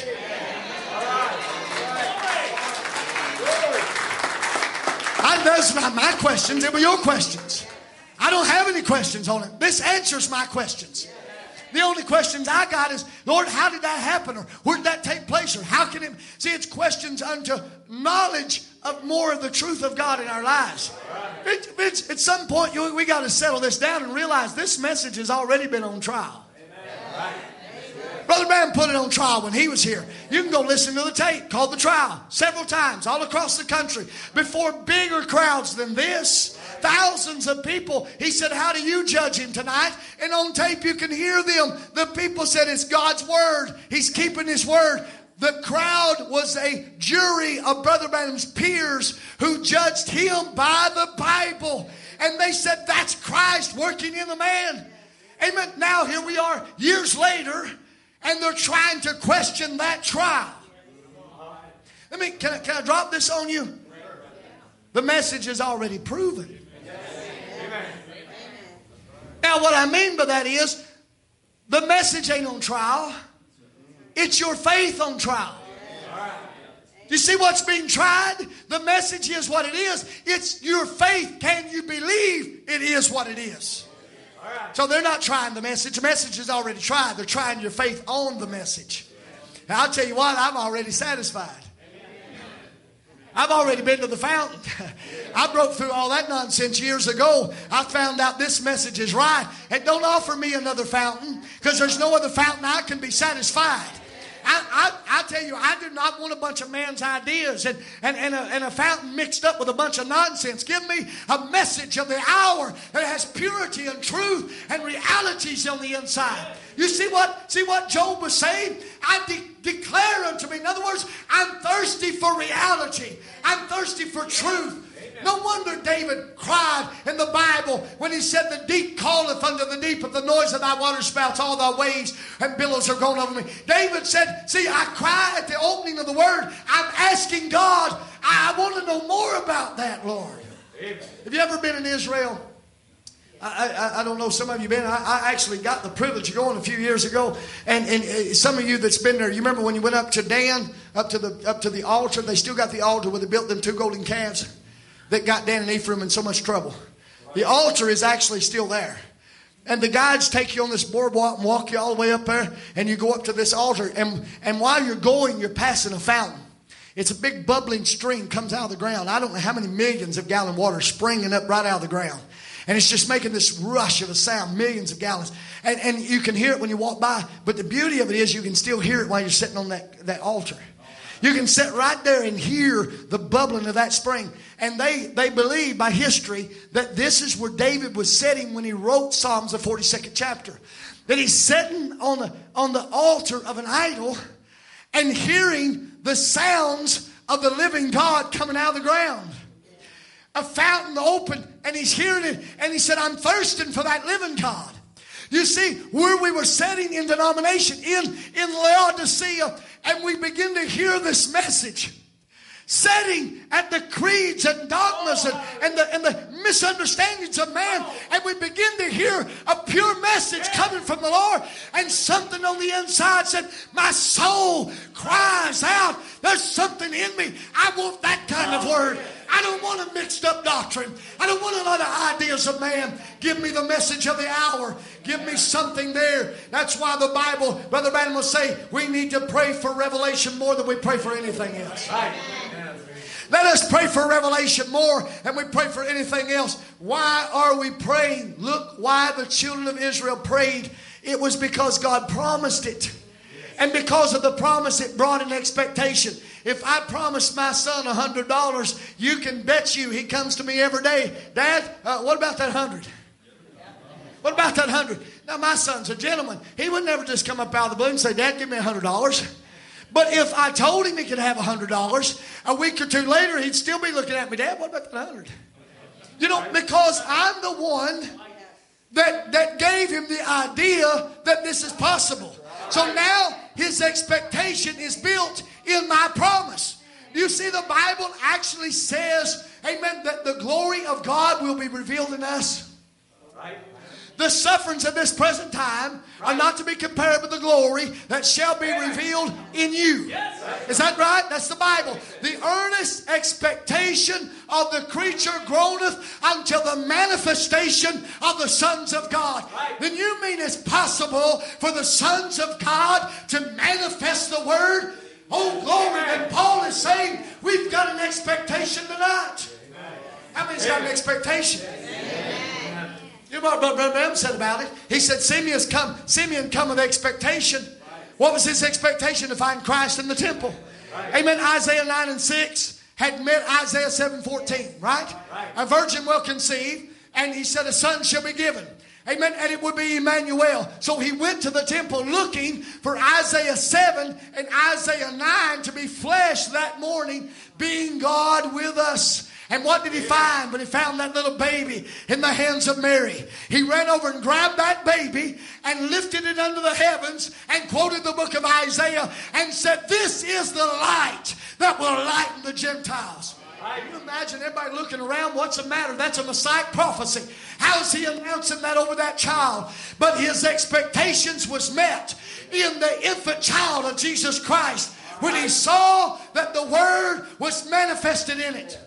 I, those are not my questions. They were your questions. I don't have any questions on it. This answers my questions. The only questions I got is, Lord, how did that happen? Or where did that take place? Or how can it... See, it's questions unto knowledge of more of the truth of God in our lives. It, it's, at some point, you, we got to settle this down and realize this message has already been on trial. Amen. Brother Branham put it on trial when he was here. You can go listen to the tape called The Trial several times all across the country before bigger crowds than this. Thousands of people. He said, how do you judge him tonight? And on tape you can hear them. The people said it's God's word. He's keeping his word. The crowd was a jury of Brother Branham's peers who judged him by the Bible. And they said, that's Christ working in the man. Amen. Now here we are years later, and they're trying to question that trial. Let me, can I, can I drop this on you? The message is already proven. Now what I mean by that is, the message ain't on trial. It's your faith on trial. You see what's being tried? The message is what it is. It's your faith. Can you believe it is what it is? So they're not trying the message. The message is already tried. They're trying your faith on the message. Now I'll tell you what, I'm already satisfied. I've already been to the fountain. I broke through all that nonsense years ago. I found out this message is right. And don't offer me another fountain, because there's no other fountain I can be satisfied. I, I, I tell you, I do not want a bunch of man's ideas and, and, and, a, and a fountain mixed up with a bunch of nonsense. Give me a message of the hour that has purity and truth and realities on the inside. You see what, see what Job was saying? I de- declare unto me. In other words, I'm thirsty for reality. I'm thirsty for truth. No wonder David cried in the Bible when he said, the deep calleth unto the deep, of the noise of thy waterspouts, all thy waves and billows are gone over me. David said, see, I cry at the opening of the word. I'm asking God, I, I want to know more about that, Lord. Amen. Have you ever been in Israel? I, I, I don't know, some of you been. I, I actually got the privilege of going a few years ago. And, and uh, some of you that's been there, you remember when you went up to Dan, up to the up to the altar, they still got the altar where they built them two golden calves that got Dan and Ephraim in so much trouble. The altar is actually still there. And the guides take you on this boardwalk and walk you all the way up there. And you go up to this altar. And, and while you're going, you're passing a fountain. It's a big bubbling stream comes out of the ground. I don't know how many millions of gallon water springing up right out of the ground. And it's just making this rush of a sound, millions of gallons. And, and you can hear it when you walk by. But the beauty of it is you can still hear it while you're sitting on that, that altar. You can sit right there and hear the bubbling of that spring. And they, they believe by history that this is where David was sitting when he wrote Psalms, the forty-second chapter. That he's sitting on the, on the altar of an idol and hearing the sounds of the living God coming out of the ground. A fountain opened and he's hearing it. And he said, I'm thirsting for that living God. You see, where we were sitting in denomination, in, in Laodicea, and we begin to hear this message. Setting at the creeds and dogmas and, and, the, and the misunderstandings of man. And we begin to hear a pure message coming from the Lord. And something on the inside said, my soul cries out. There's something in me. I want that kind of word. I don't want a mixed up doctrine. I don't want a lot of ideas of man. Give me the message of the hour. Give me something there. That's why the Bible, Brother Branham will say, we need to pray for revelation more than we pray for anything else. Right. Let us pray for revelation more than we pray for anything else. Why are we praying? Look why the children of Israel prayed. It was because God promised it. And because of the promise, it brought an expectation. If I promise my son one hundred dollars, you can bet you he comes to me every day. Dad, uh, what about that one hundred? What about that one hundred? Now, my son's a gentleman. He would never just come up out of the blue and say, Dad, give me one hundred dollars. But if I told him he could have one hundred dollars, a week or two later, he'd still be looking at me, Dad, what about that one hundred? You know, because I'm the one that, that gave him the idea that this is possible. So now his expectation is built in my promise. You see, the Bible actually says, amen, that the glory of God will be revealed in us. Right. The sufferings of this present time are not to be compared with the glory that shall be revealed in you. Is that right? That's the Bible. The earnest expectation of the creature groaneth until the manifestation of the sons of God. Then you mean it's possible for the sons of God to manifest the word? Oh, glory. And Paul is saying we've got an expectation tonight. How many's got an expectation? You know what Brother Branham said about it? He said Simeon's come, Simeon come with expectation. What was his expectation? To find Christ in the temple. Right. Amen. Isaiah nine and six had met Isaiah seven fourteen. Right? Right? A virgin will conceive, and he said a son shall be given. Amen. And it would be Emmanuel. So he went to the temple looking for Isaiah seven and Isaiah nine to be flesh that morning, being God with us. And what did he find when he found that little baby in the hands of Mary? He ran over and grabbed that baby and lifted it under the heavens and quoted the book of Isaiah and said, this is the light that will lighten the Gentiles. Can you imagine everybody looking around? What's the matter? That's a Messiah prophecy. How is he announcing that over that child? But his expectations was met in the infant child of Jesus Christ when he saw that the word was manifested in it.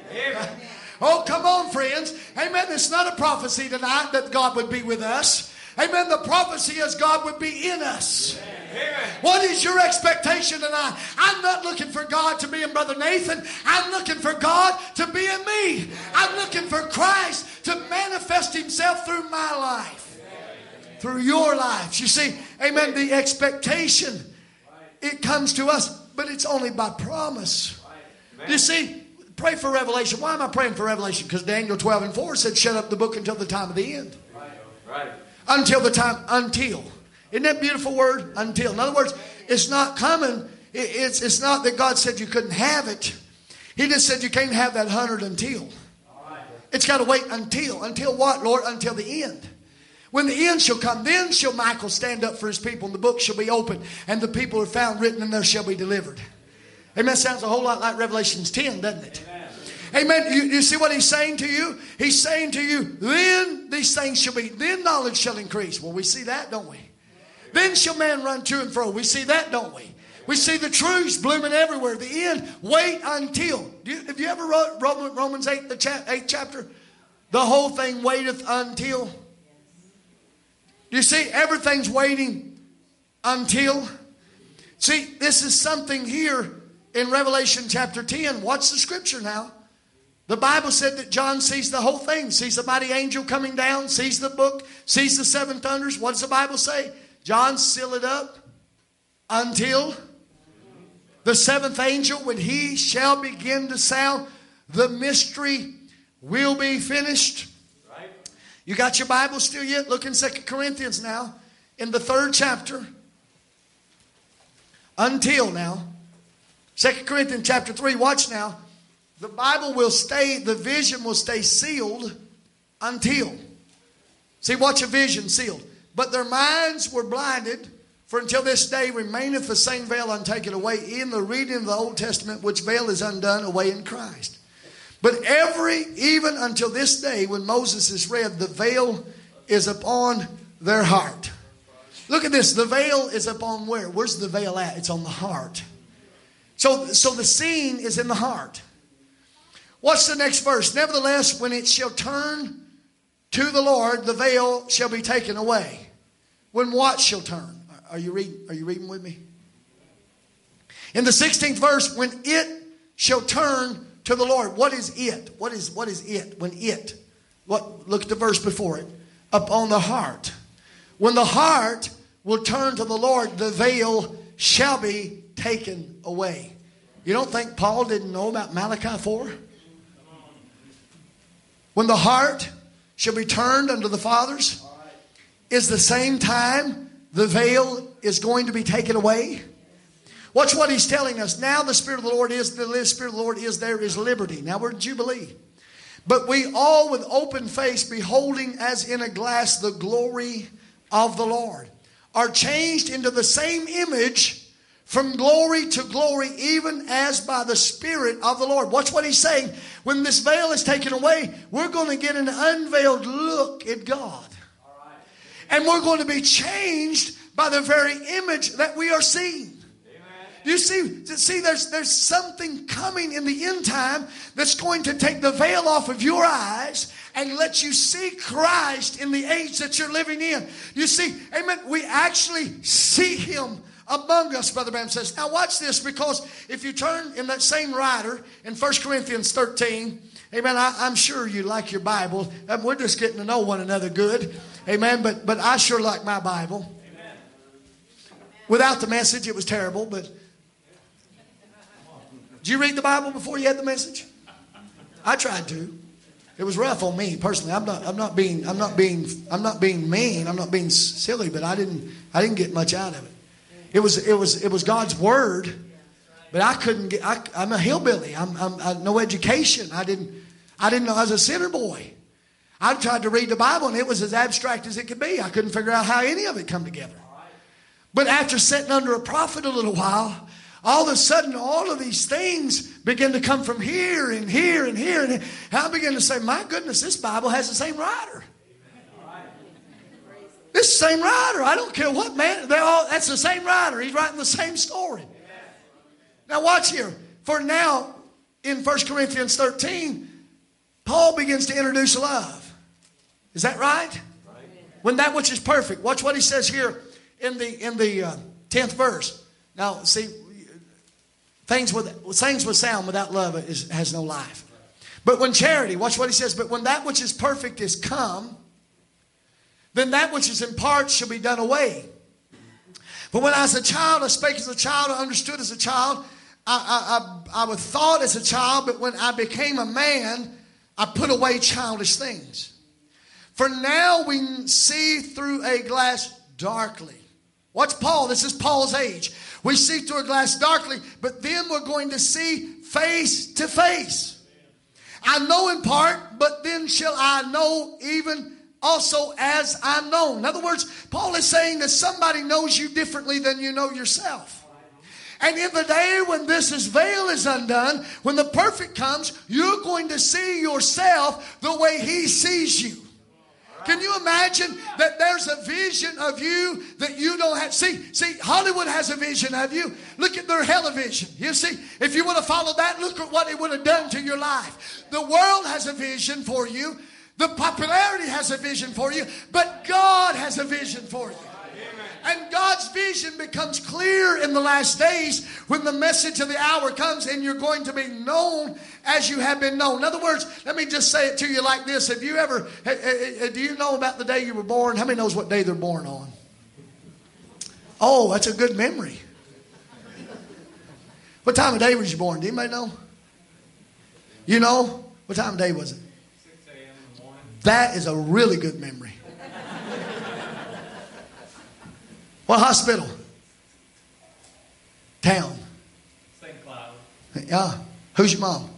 Oh, come on, friends. Amen. It's not a prophecy tonight that God would be with us. Amen. The prophecy is God would be in us. Amen. What is your expectation tonight? I'm not looking for God to be in Brother Nathan. I'm looking for God to be in me. I'm looking for Christ to manifest himself through my life. Through your lives. You see, amen, the expectation, it comes to us, but it's only by promise. You see, pray for revelation. Why am I praying for revelation? Because Daniel twelve and four said, shut up the book until the time of the end. Right. Until the time, until. Isn't that a beautiful word? Until. In other words, it's not coming. It's, it's not that God said you couldn't have it. He just said you can't have that hundred until. It's got to wait until. Until what, Lord? Until the end. When the end shall come, then shall Michael stand up for his people, and the book shall be opened, and the people are found written, and there shall be delivered. Amen. Sounds a whole lot like Revelations ten, doesn't it? Amen. Amen. You, you see what he's saying to you? He's saying to you, then these things shall be, then knowledge shall increase. Well, we see that, don't we? Then shall man run to and fro. We see that, don't we? We see the truths blooming everywhere. The end, wait until. Do you, have you ever read Romans eight, the cha- eighth chapter? The whole thing waiteth until. You see, everything's waiting until. See, this is something here in Revelation chapter ten. Watch the scripture now. The Bible said that John sees the whole thing. Sees the mighty angel coming down. Sees the book. Sees the seven thunders. What does the Bible say? John seal it up until the seventh angel, when he shall begin to sound, the mystery will be finished. You got your Bible still yet? Look in Second Corinthians now. In the third chapter. Until now. Second Corinthians chapter three. Watch now. The Bible will stay, the vision will stay sealed until. See, watch a vision sealed. But their minds were blinded, for until this day remaineth the same veil untaken away in the reading of the Old Testament, which veil is undone away in Christ. But every, even until this day, when Moses is read, the veil is upon their heart. Look at this. The veil is upon where? Where's the veil at? It's on the heart. So, so the scene is in the heart. What's the next verse? Nevertheless, when it shall turn to the Lord, the veil shall be taken away. When what shall turn? Are you reading, are you reading with me? In the sixteenth verse, when it shall turn to the Lord. What is it? What is what is it? When it? What? Look at the verse before it. Upon the heart. When the heart will turn to the Lord, the veil shall be taken away. You don't think Paul didn't know about Malachi four? When the heart shall be turned unto the fathers, is the same time the veil is going to be taken away. Watch what he's telling us. Now the Spirit of the Lord is, the Spirit of the Lord is, there is liberty. Now we're in Jubilee. But we all with open face, beholding as in a glass the glory of the Lord, are changed into the same image from glory to glory, even as by the Spirit of the Lord. Watch what he's saying. When this veil is taken away, we're going to get an unveiled look at God. And we're going to be changed by the very image that we are seeing. You see, see there's, there's something coming in the end time that's going to take the veil off of your eyes and let you see Christ in the age that you're living in. You see, amen, we actually see Him among us, Brother Branham says. Now watch this, because if you turn in that same writer in First Corinthians thirteen, amen, I, I'm sure you like your Bible. Um, we're just getting to know one another good. Amen, but, but I sure like my Bible. Amen. Without the message, it was terrible, but... Did you read the Bible before you had the message? I tried to. It was rough on me personally. I'm not. I'm not being. I'm not being. I'm not being mean. I'm not being silly. But I didn't. I didn't get much out of it. It was. It was. It was God's word. But I couldn't get. I, I'm a hillbilly. I'm. I'm I, no education. I didn't. I didn't know. I was a sinner boy. I tried to read the Bible and it was as abstract as it could be. I couldn't figure out how any of it come together. But after sitting under a prophet a little while, all of a sudden, all of these things begin to come from here and here and here. And I began to say, my goodness, this Bible has the same writer. This is the same writer. I don't care what man. They're all, that's the same writer. He's writing the same story. Now watch here. For now, in First Corinthians thirteen, Paul begins to introduce love. Is that right? When that which is perfect. Watch what he says here in the in the uh, tenth verse. Now, see, things with things with sound without love is, has no life. But when charity, watch what he says. But when that which is perfect is come, then that which is in part shall be done away. But when I was a child, I spake as a child, I understood as a child, I, I, I, I was thought as a child, but when I became a man, I put away childish things. For now we see through a glass darkly. Watch Paul, this is Paul's age. We see through a glass darkly, but then we're going to see face to face. I know in part, but then shall I know even also as I'm known. In other words, Paul is saying that somebody knows you differently than you know yourself. And in the day when this is veil is undone, when the perfect comes, you're going to see yourself the way he sees you. Can you imagine that there's a vision of you that you don't have? See, see, Hollywood has a vision of you. Look at their television. You see, if you would have followed that, look at what it would have done to your life. The world has a vision for you. The popularity has a vision for you. But God has a vision for you. And God's vision becomes clear in the last days when the message of the hour comes and you're going to be known as you have been known. In other words, let me just say it to you like this. Have you ever, do you know about the day you were born? How many knows what day they're born on? Oh, that's a good memory. What time of day was you born? Do anybody know? You know? What time of day was it? six a.m. in the morning. That is a really good memory. What hospital? Town. Saint Cloud. Yeah. Who's your mom?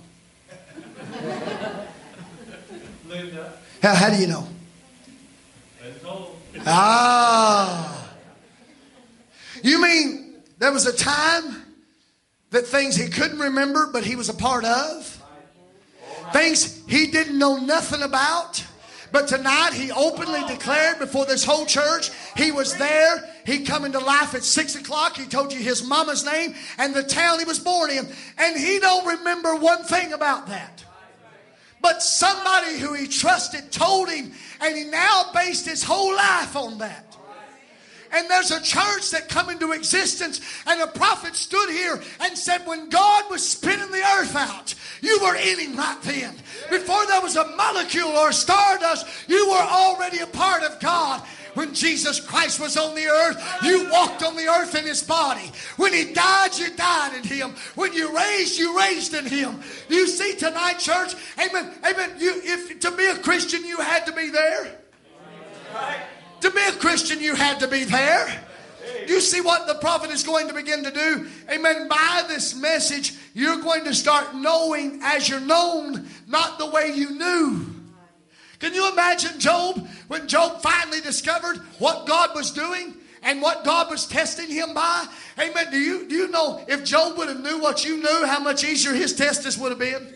Linda. How, how do you know? Been told. Ah. You mean there was a time that things he couldn't remember, but he was a part of? Things he didn't know nothing about? But tonight he openly declared before this whole church he was there. He come into life at six o'clock. He told you his mama's name and the town he was born in. And he don't remember one thing about that. But somebody who he trusted told him, and he now based his whole life on that. And there's a church that come into existence, and a prophet stood here and said when God was spinning the earth out, you were in him right then. Before there was a molecule or a stardust, you were already a part of God. When Jesus Christ was on the earth, you walked on the earth in his body. When he died, you died in him. When you raised, you raised in him. You see tonight, church, amen, amen, you, if to be a Christian, you had to be there. To be a Christian, you had to be there. You see what the prophet is going to begin to do? Amen. By this message, you're going to start knowing as you're known, not the way you knew. Can you imagine Job? When Job finally discovered what God was doing and what God was testing him by? Amen. Do you, do you know if Job would have knew what you knew, how much easier his test would have been?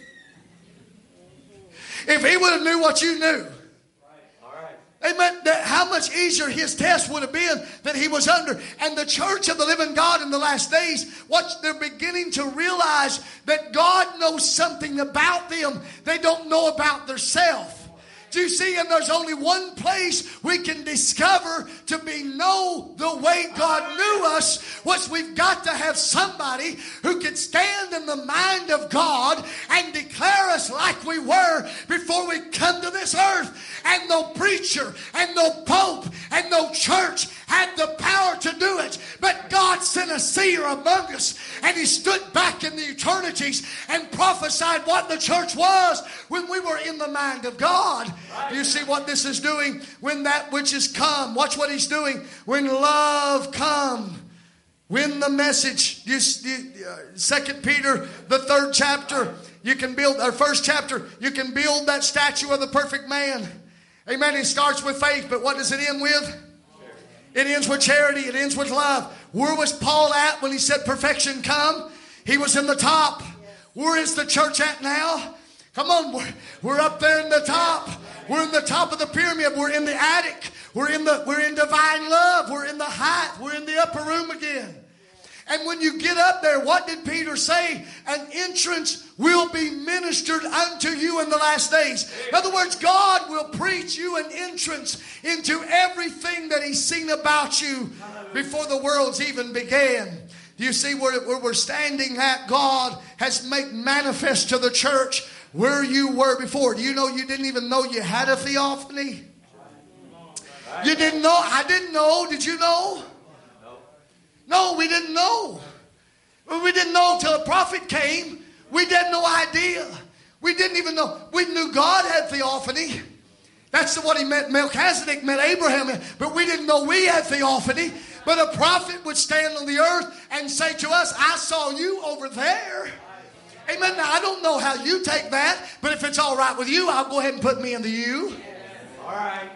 If he would have knew what you knew. Amen. That how much easier his test would have been that he was under. And the church of the living God in the last days, what they're beginning to realize that God knows something about them they don't know about themselves. Do you see? And there's only one place we can discover to be know the way God knew us was we've got to have somebody who can stand in the mind of God and declare us like we were before we come to this earth. And no preacher and no pope and no church had the power to do it. But God sent a seer among us, and he stood back in the eternities and prophesied what the church was when we were in the mind of God. You see what this is doing? When that which is come, watch what he's doing. When love come, when the message, you, you, uh, Second Peter, the third chapter, you can build, or first chapter, you can build that statue of the perfect man. Amen. It starts with faith, but what does it end with? It ends with charity. It ends with love. Where was Paul at when he said perfection come? He was in the top. Where is the church at now? Come on, we're, we're up there in the top. We're in the top of the pyramid. We're in the attic. We're in the we're in divine love. We're in the height. We're in the upper room again. And when you get up there, what did Peter say? An entrance will be ministered unto you in the last days. In other words, God will preach you an entrance into everything that He's seen about you before the world's even began. Do you see where, where we're standing at? God has made manifest to the church where you were before. Do you know you didn't even know you had a theophany? You didn't know? I didn't know. Did you know? No, we didn't know. We didn't know till a prophet came. We had no idea. We didn't even know. We knew God had theophany. That's what he meant. Melchizedek met Abraham. But we didn't know we had theophany. But a prophet would stand on the earth and say to us, I saw you over there. Amen. Now, I don't know how you take that. But if it's all right with you, I'll go ahead and put me into you. All right.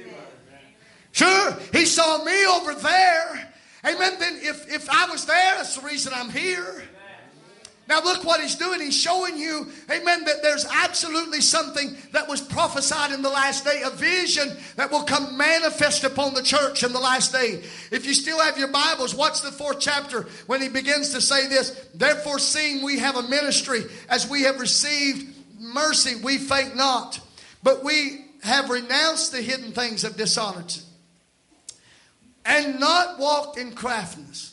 Sure. He saw me over there. Amen. Then if, if I was there, that's the reason I'm here. Now look what he's doing. He's showing you, amen, that there's absolutely something that was prophesied in the last day, a vision that will come manifest upon the church in the last day. If you still have your Bibles, watch the fourth chapter when he begins to say this. Therefore, seeing we have a ministry, as we have received mercy, we faint not. But we have renounced the hidden things of dishonesty, and not walked in craftiness,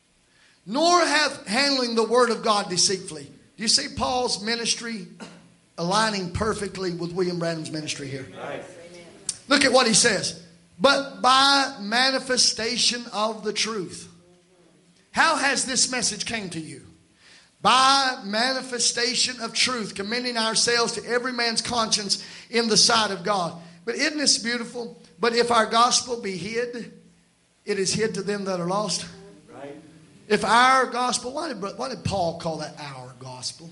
nor have handling the word of God deceitfully. Do you see Paul's ministry aligning perfectly with William Branham's ministry here? Right. Look at what he says. But by manifestation of the truth. How has this message came to you? By manifestation of truth, commending ourselves to every man's conscience in the sight of God. But isn't this beautiful? But if our gospel be hid, it is hid to them that are lost. Right. If our gospel, why did, why did Paul call that our gospel?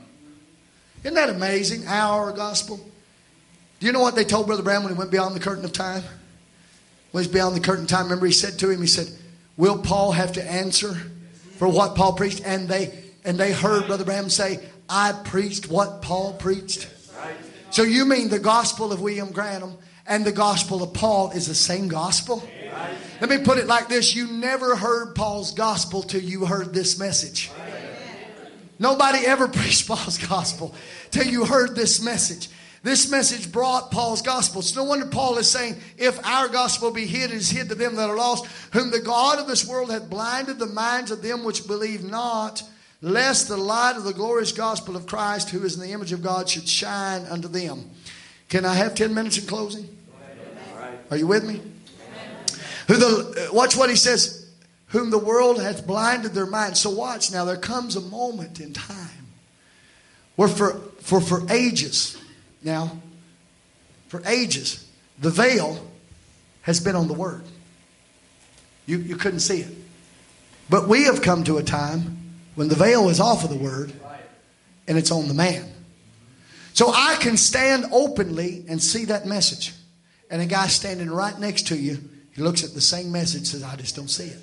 Isn't that amazing? Our gospel. Do you know what they told Brother Branham when he went beyond the curtain of time? When he was beyond the curtain of time, remember he said to him, he said, will Paul have to answer for what Paul preached? And they and they heard Brother Branham say, I preached what Paul preached. Right. So you mean the gospel of William Branham and the gospel of Paul is the same gospel? Right. Let me put it like this. You never heard Paul's gospel till you heard this message. Right. Nobody ever preached Paul's gospel till you heard this message. This message brought Paul's gospel. It's no wonder Paul is saying, if our gospel be hid, it is hid to them that are lost, whom the God of this world hath blinded the minds of them which believe not, lest the light of the glorious gospel of Christ, who is in the image of God, should shine unto them. Can I have ten minutes in closing? Are you with me? Who the, watch what he says. Whom the world hath blinded their minds. So watch now. There comes a moment in time where for, for, for ages, now, for ages, the veil has been on the Word. You, you couldn't see it. But we have come to a time when the veil is off of the Word and it's on the man. So I can stand openly and see that message. And a guy standing right next to you, he looks at the same message and says, I just don't see it.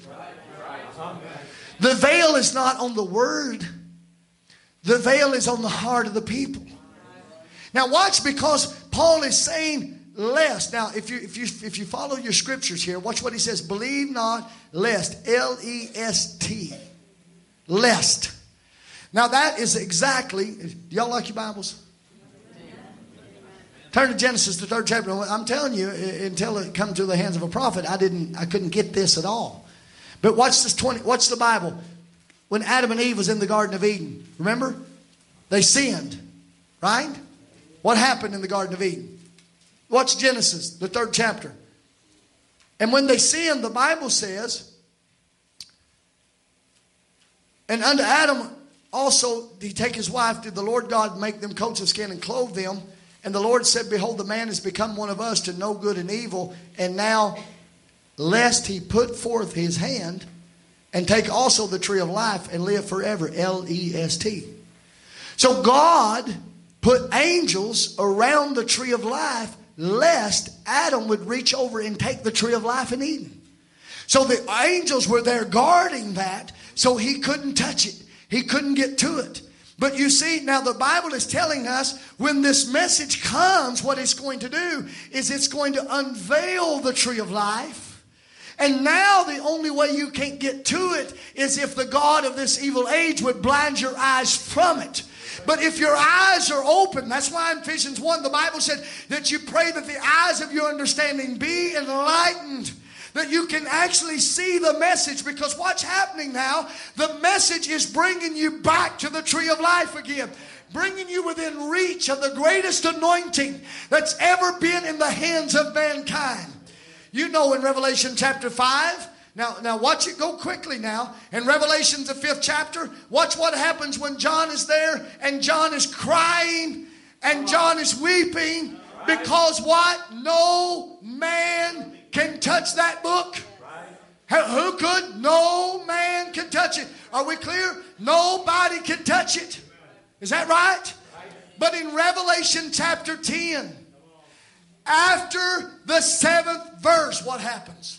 The veil is not on the Word. The veil is on the heart of the people. Now watch, because Paul is saying lest. Now if you if you if you follow your scriptures here, watch what he says. Believe not lest. L E S T. Lest. Now that is exactly, do y'all like your Bibles? Turn to Genesis, the third chapter. I'm telling you, until it come to the hands of a prophet, I didn't, I couldn't get this at all. But watch this twenty. Watch the Bible. When Adam and Eve was in the Garden of Eden, remember, they sinned, right? What happened in the Garden of Eden? Watch Genesis, the third chapter. And when they sinned, the Bible says, and unto Adam also did he take his wife, did the Lord God make them coats of skin and clothe them. And the Lord said, behold, the man has become one of us to know good and evil. And now, lest he put forth his hand and take also the tree of life and live forever. L E S T. So God put angels around the tree of life lest Adam would reach over and take the tree of life in Eden. So the angels were there guarding that, so he couldn't touch it. He couldn't get to it. But you see, now the Bible is telling us when this message comes, what it's going to do is it's going to unveil the tree of life. And now the only way you can't get to it is if the God of this evil age would blind your eyes from it. But if your eyes are open, that's why in Ephesians one, the Bible said that you pray that the eyes of your understanding be enlightened, that you can actually see the message. Because what's happening now, the message is bringing you back to the tree of life again, bringing you within reach of the greatest anointing that's ever been in the hands of mankind. You know in Revelation chapter five, Now, now watch it go quickly now. In Revelation, the fifth chapter, watch what happens when John is there and John is crying and John is weeping because what? No man can touch that book. Who could? No man can touch it. Are we clear? Nobody can touch it. Is that right? But in Revelation chapter ten, after the seventh verse, what happens?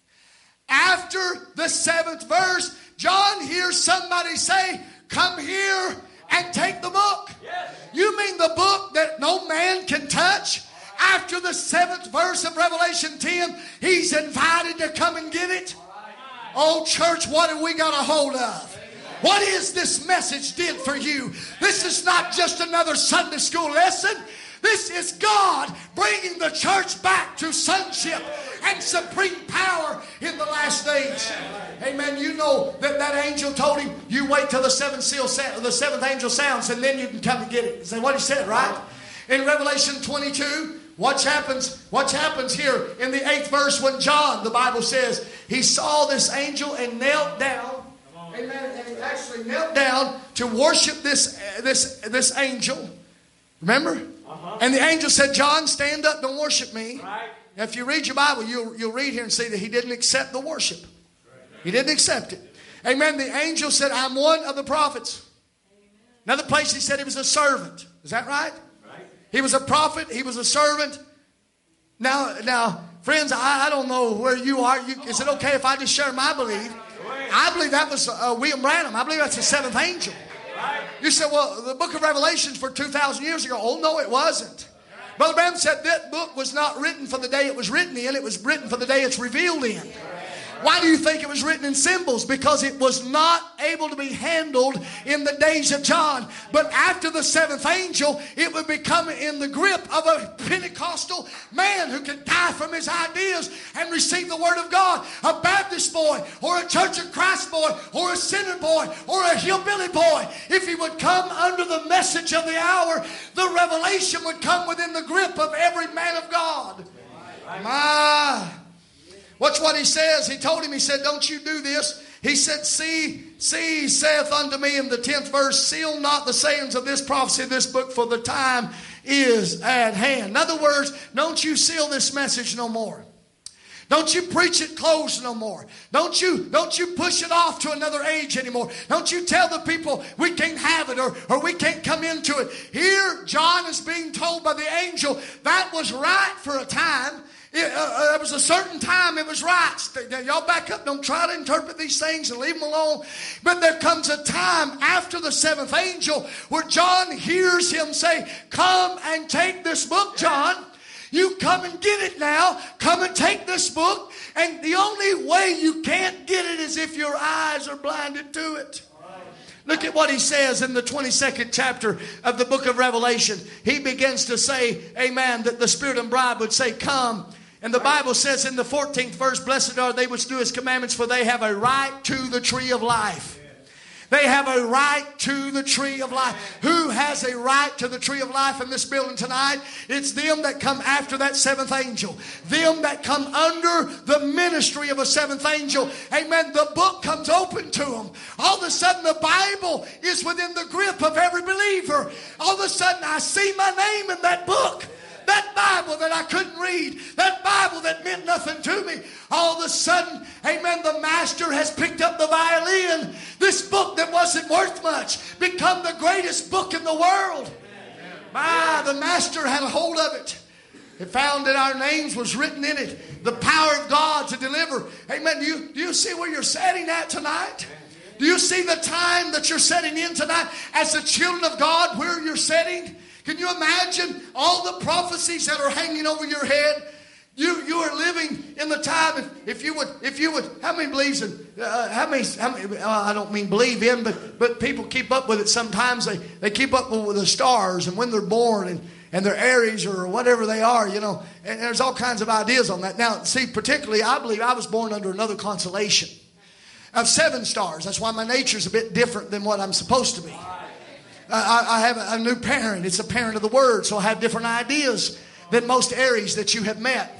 After the seventh verse, John hears somebody say, come here and take the book. Yes. You mean the book that no man can touch? After the seventh verse of Revelation ten, he's invited to come and get it. Oh, church, what have we got a hold of? What is this message did for you? This is not just another Sunday school lesson. This is God bringing the church back to sonship and supreme power in the last days. Amen. You know that that angel told him, you wait till the seventh seal, the seventh angel sounds, and then you can come and get it. Is that what he said, right? In Revelation twenty-two, what happens? What happens here in the eighth verse when John, the Bible says, he saw this angel and knelt down. Amen. And he actually knelt down to worship this uh, this this angel. Remember? Uh-huh. And the angel said, John, stand up, don't worship me. Right. Now, if you read your Bible, you'll, you'll read here and see that he didn't accept the worship. He didn't accept it. Amen. The angel said, I'm one of the prophets. Another place he said he was a servant. Is that right? Right. He was a prophet. He was a servant. Now, now, friends, I, I don't know where you are. You, is it okay if I just share my belief? I believe that was uh, William Branham. I believe that's the seventh angel. You said, well, the book of Revelations for two thousand years ago. Oh, no, it wasn't. Brother Branham said that book was not written for the day it was written in. It was written for the day it's revealed in. Why do you think it was written in symbols? Because it was not able to be handled in the days of John. But after the seventh angel, it would become in the grip of a Pentecostal man who could die from his ideas and receive the word of God. A Baptist boy or a Church of Christ boy or a sinner boy or a hillbilly boy. If he would come under the message of the hour, the revelation would come within the grip of every man of God. My... Watch what he says. He told him, he said, don't you do this. He said, see, see, he saith unto me in the tenth verse, seal not the sayings of this prophecy, this book, for the time is at hand. In other words, don't you seal this message no more. Don't you preach it closed no more. Don't you, don't you push it off to another age anymore. Don't you tell the people we can't have it or, or we can't come into it. Here, John is being told by the angel, that was right for a time. It, uh, there was a certain time it was right. Now, y'all back up. Don't try to interpret these things and leave them alone. But there comes a time after the seventh angel where John hears him say, come and take this book, John. You come and get it now. Come and take this book. And the only way you can't get it is if your eyes are blinded to it. Look at what he says in the twenty-second chapter of the book of Revelation. He begins to say, amen, that the Spirit and bride would say, come. And the Bible says in the fourteenth verse, blessed are they which do his commandments, for they have a right to the tree of life. They have a right to the tree of life. Who has a right to the tree of life in this building tonight? It's them that come after that seventh angel. Them that come under the ministry of a seventh angel. Amen. The book comes open to them. All of a sudden the Bible is within the grip of every believer. All of a sudden I see my name in that book. That Bible that I couldn't read, that Bible that meant nothing to me, all of a sudden, amen, the master has picked up the violin. This book that wasn't worth much become the greatest book in the world. My, the master had a hold of it. It found that our names was written in it. The power of God to deliver. Amen. Do you, do you see where you're sitting at tonight? Do you see the time that you're setting in tonight as the children of God where you're sitting? Can you imagine all the prophecies that are hanging over your head? You you are living in the time. If, if you would, if you would, how many believes in? Uh, how many? How many? Uh, I don't mean believe in, but but people keep up with it. Sometimes they, they keep up with the stars and when they're born and and their Aries or whatever they are, you know. And there's all kinds of ideas on that. Now, see, particularly, I believe I was born under another constellation of seven stars. That's why my nature's a bit different than what I'm supposed to be. I, I have a, a new parent. It's a parent of the Word, so I have different ideas than most Aries that you have met.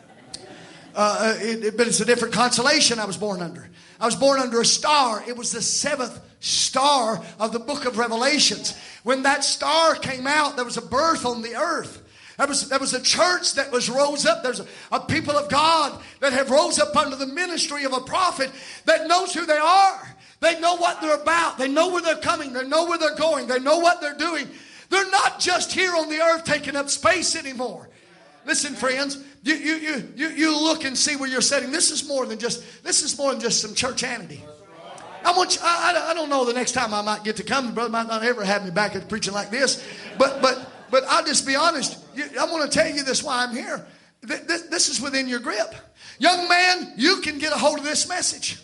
Uh, it, it, but it's a different constellation I was born under. I was born under a star. It was the seventh star of the book of Revelations. When that star came out, there was a birth on the earth. There was, there was a church that was rose up. There's a, a people of God that have rose up under the ministry of a prophet that knows who they are. They know what they're about. They know where they're coming. They know where they're going. They know what they're doing. They're not just here on the earth taking up space anymore. Listen, friends, you, you, you, you, you look and see where you're sitting. This is more than just, this is more than just some churchianity. I want you, I, I, I don't know the next time I might get to come. Brother might not ever have me back at preaching like this. But, but, but I'll just be honest. You, I want to tell you this why I'm here. This, this is within your grip. Young man, you can get a hold of this message.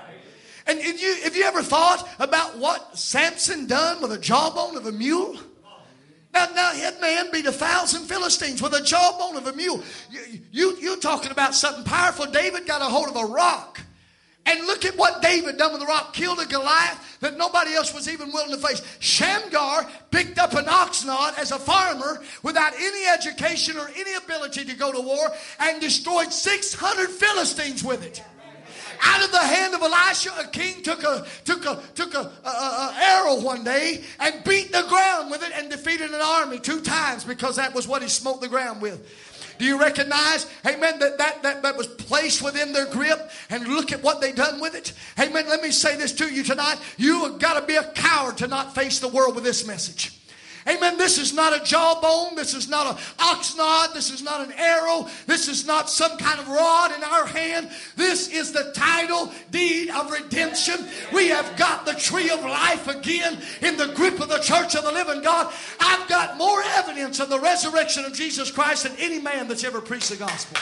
And if you, have you ever thought about what Samson done with a jawbone of a mule? Now, now that man beat a thousand Philistines with a jawbone of a mule. You, you, you're talking about something powerful. David got a hold of a rock. And look at what David done with the rock. Killed a Goliath that nobody else was even willing to face. Shamgar picked up an ox nod as a farmer without any education or any ability to go to war and destroyed six hundred Philistines with it. Out of the hand of Elisha, a king took a took a took a, a, a arrow one day and beat the ground with it and defeated an army two times because that was what he smote the ground with. Do you recognize, amen, that that, that that was placed within their grip? And look at what they done with it. Amen, let me say this to you tonight. You have got to be a coward to not face the world with this message. Amen. This is not a jawbone. This is not an ox nod. This is not an arrow. This is not some kind of rod in our hand. This is the title deed of redemption. We have got the tree of life again in the grip of the church of the living God. I've got more evidence of the resurrection of Jesus Christ than any man that's ever preached the gospel.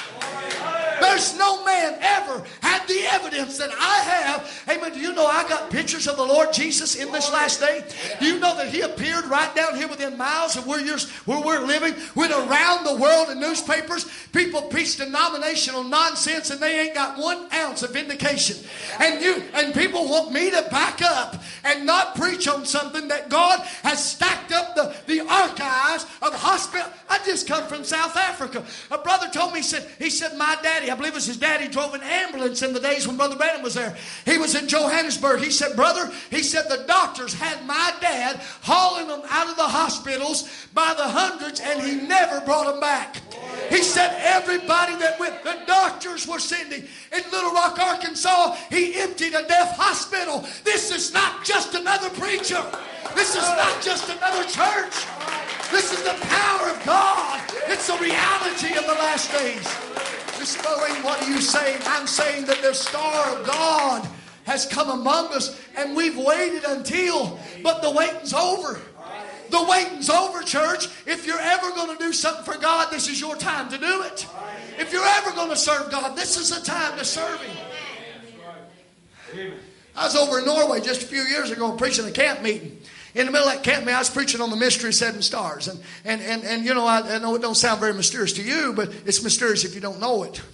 There's no man ever had the evidence that I have. Amen. Do you know I got pictures of the Lord Jesus in this last day? Do you know that He appeared right down here within miles of where, you're, where we're living? Went around the world in newspapers. People preach denominational nonsense and they ain't got one ounce of vindication. And you and people want me to back up and not preach on something that God has stacked up the, the archives of hospital. I just come from South Africa. A brother told me, he said, he said, my daddy, I believe it was his daddy, drove an ambulance in the days when Brother Branham was there. He was in Johannesburg. He said, brother, he said, the doctors had my dad hauling them out of the hospitals by the hundreds and he never brought them back. He said everybody that went, the doctors were sending. In Little Rock, Arkansas, he emptied a deaf hospital. This is not just another preacher. This is not just another church. This is the power of God. It's the reality of the last days. Mister Bowen, what are you saying? I'm saying that the star of God has come among us and we've waited until, but the waiting's over. The waiting's over, church. If you're ever going to do something for God, this is your time to do it. If you're ever going to serve God, this is the time to serve Him. I was over in Norway just a few years ago preaching a camp meeting. In the middle of that camp meeting, I was preaching on the mystery of seven stars. And, and, and, and you know, I, I know it don't sound very mysterious to you, but it's mysterious if you don't know it.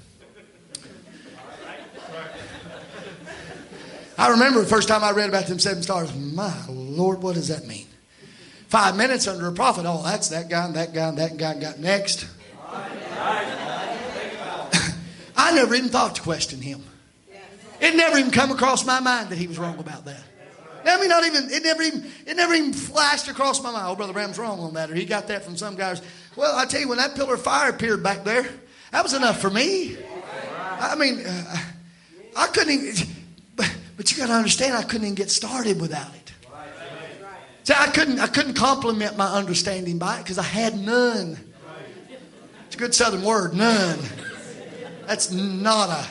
I remember the first time I read about them seven stars. My Lord, what does that mean? Five minutes under a prophet. Oh, that's that guy and that guy and that guy got next. I never even thought to question him. It never even come across my mind that he was wrong about that. I mean, not even it never even it never even flashed across my mind. Oh, Brother Bram's wrong on that, or he got that from some guys. Well, I tell you, when that pillar of fire appeared back there, that was enough for me. I mean, uh, I couldn't even. But, but you got to understand, I couldn't even get started without it. See, I couldn't I couldn't compliment my understanding by it because I had none. It's a good Southern word, none. That's nada.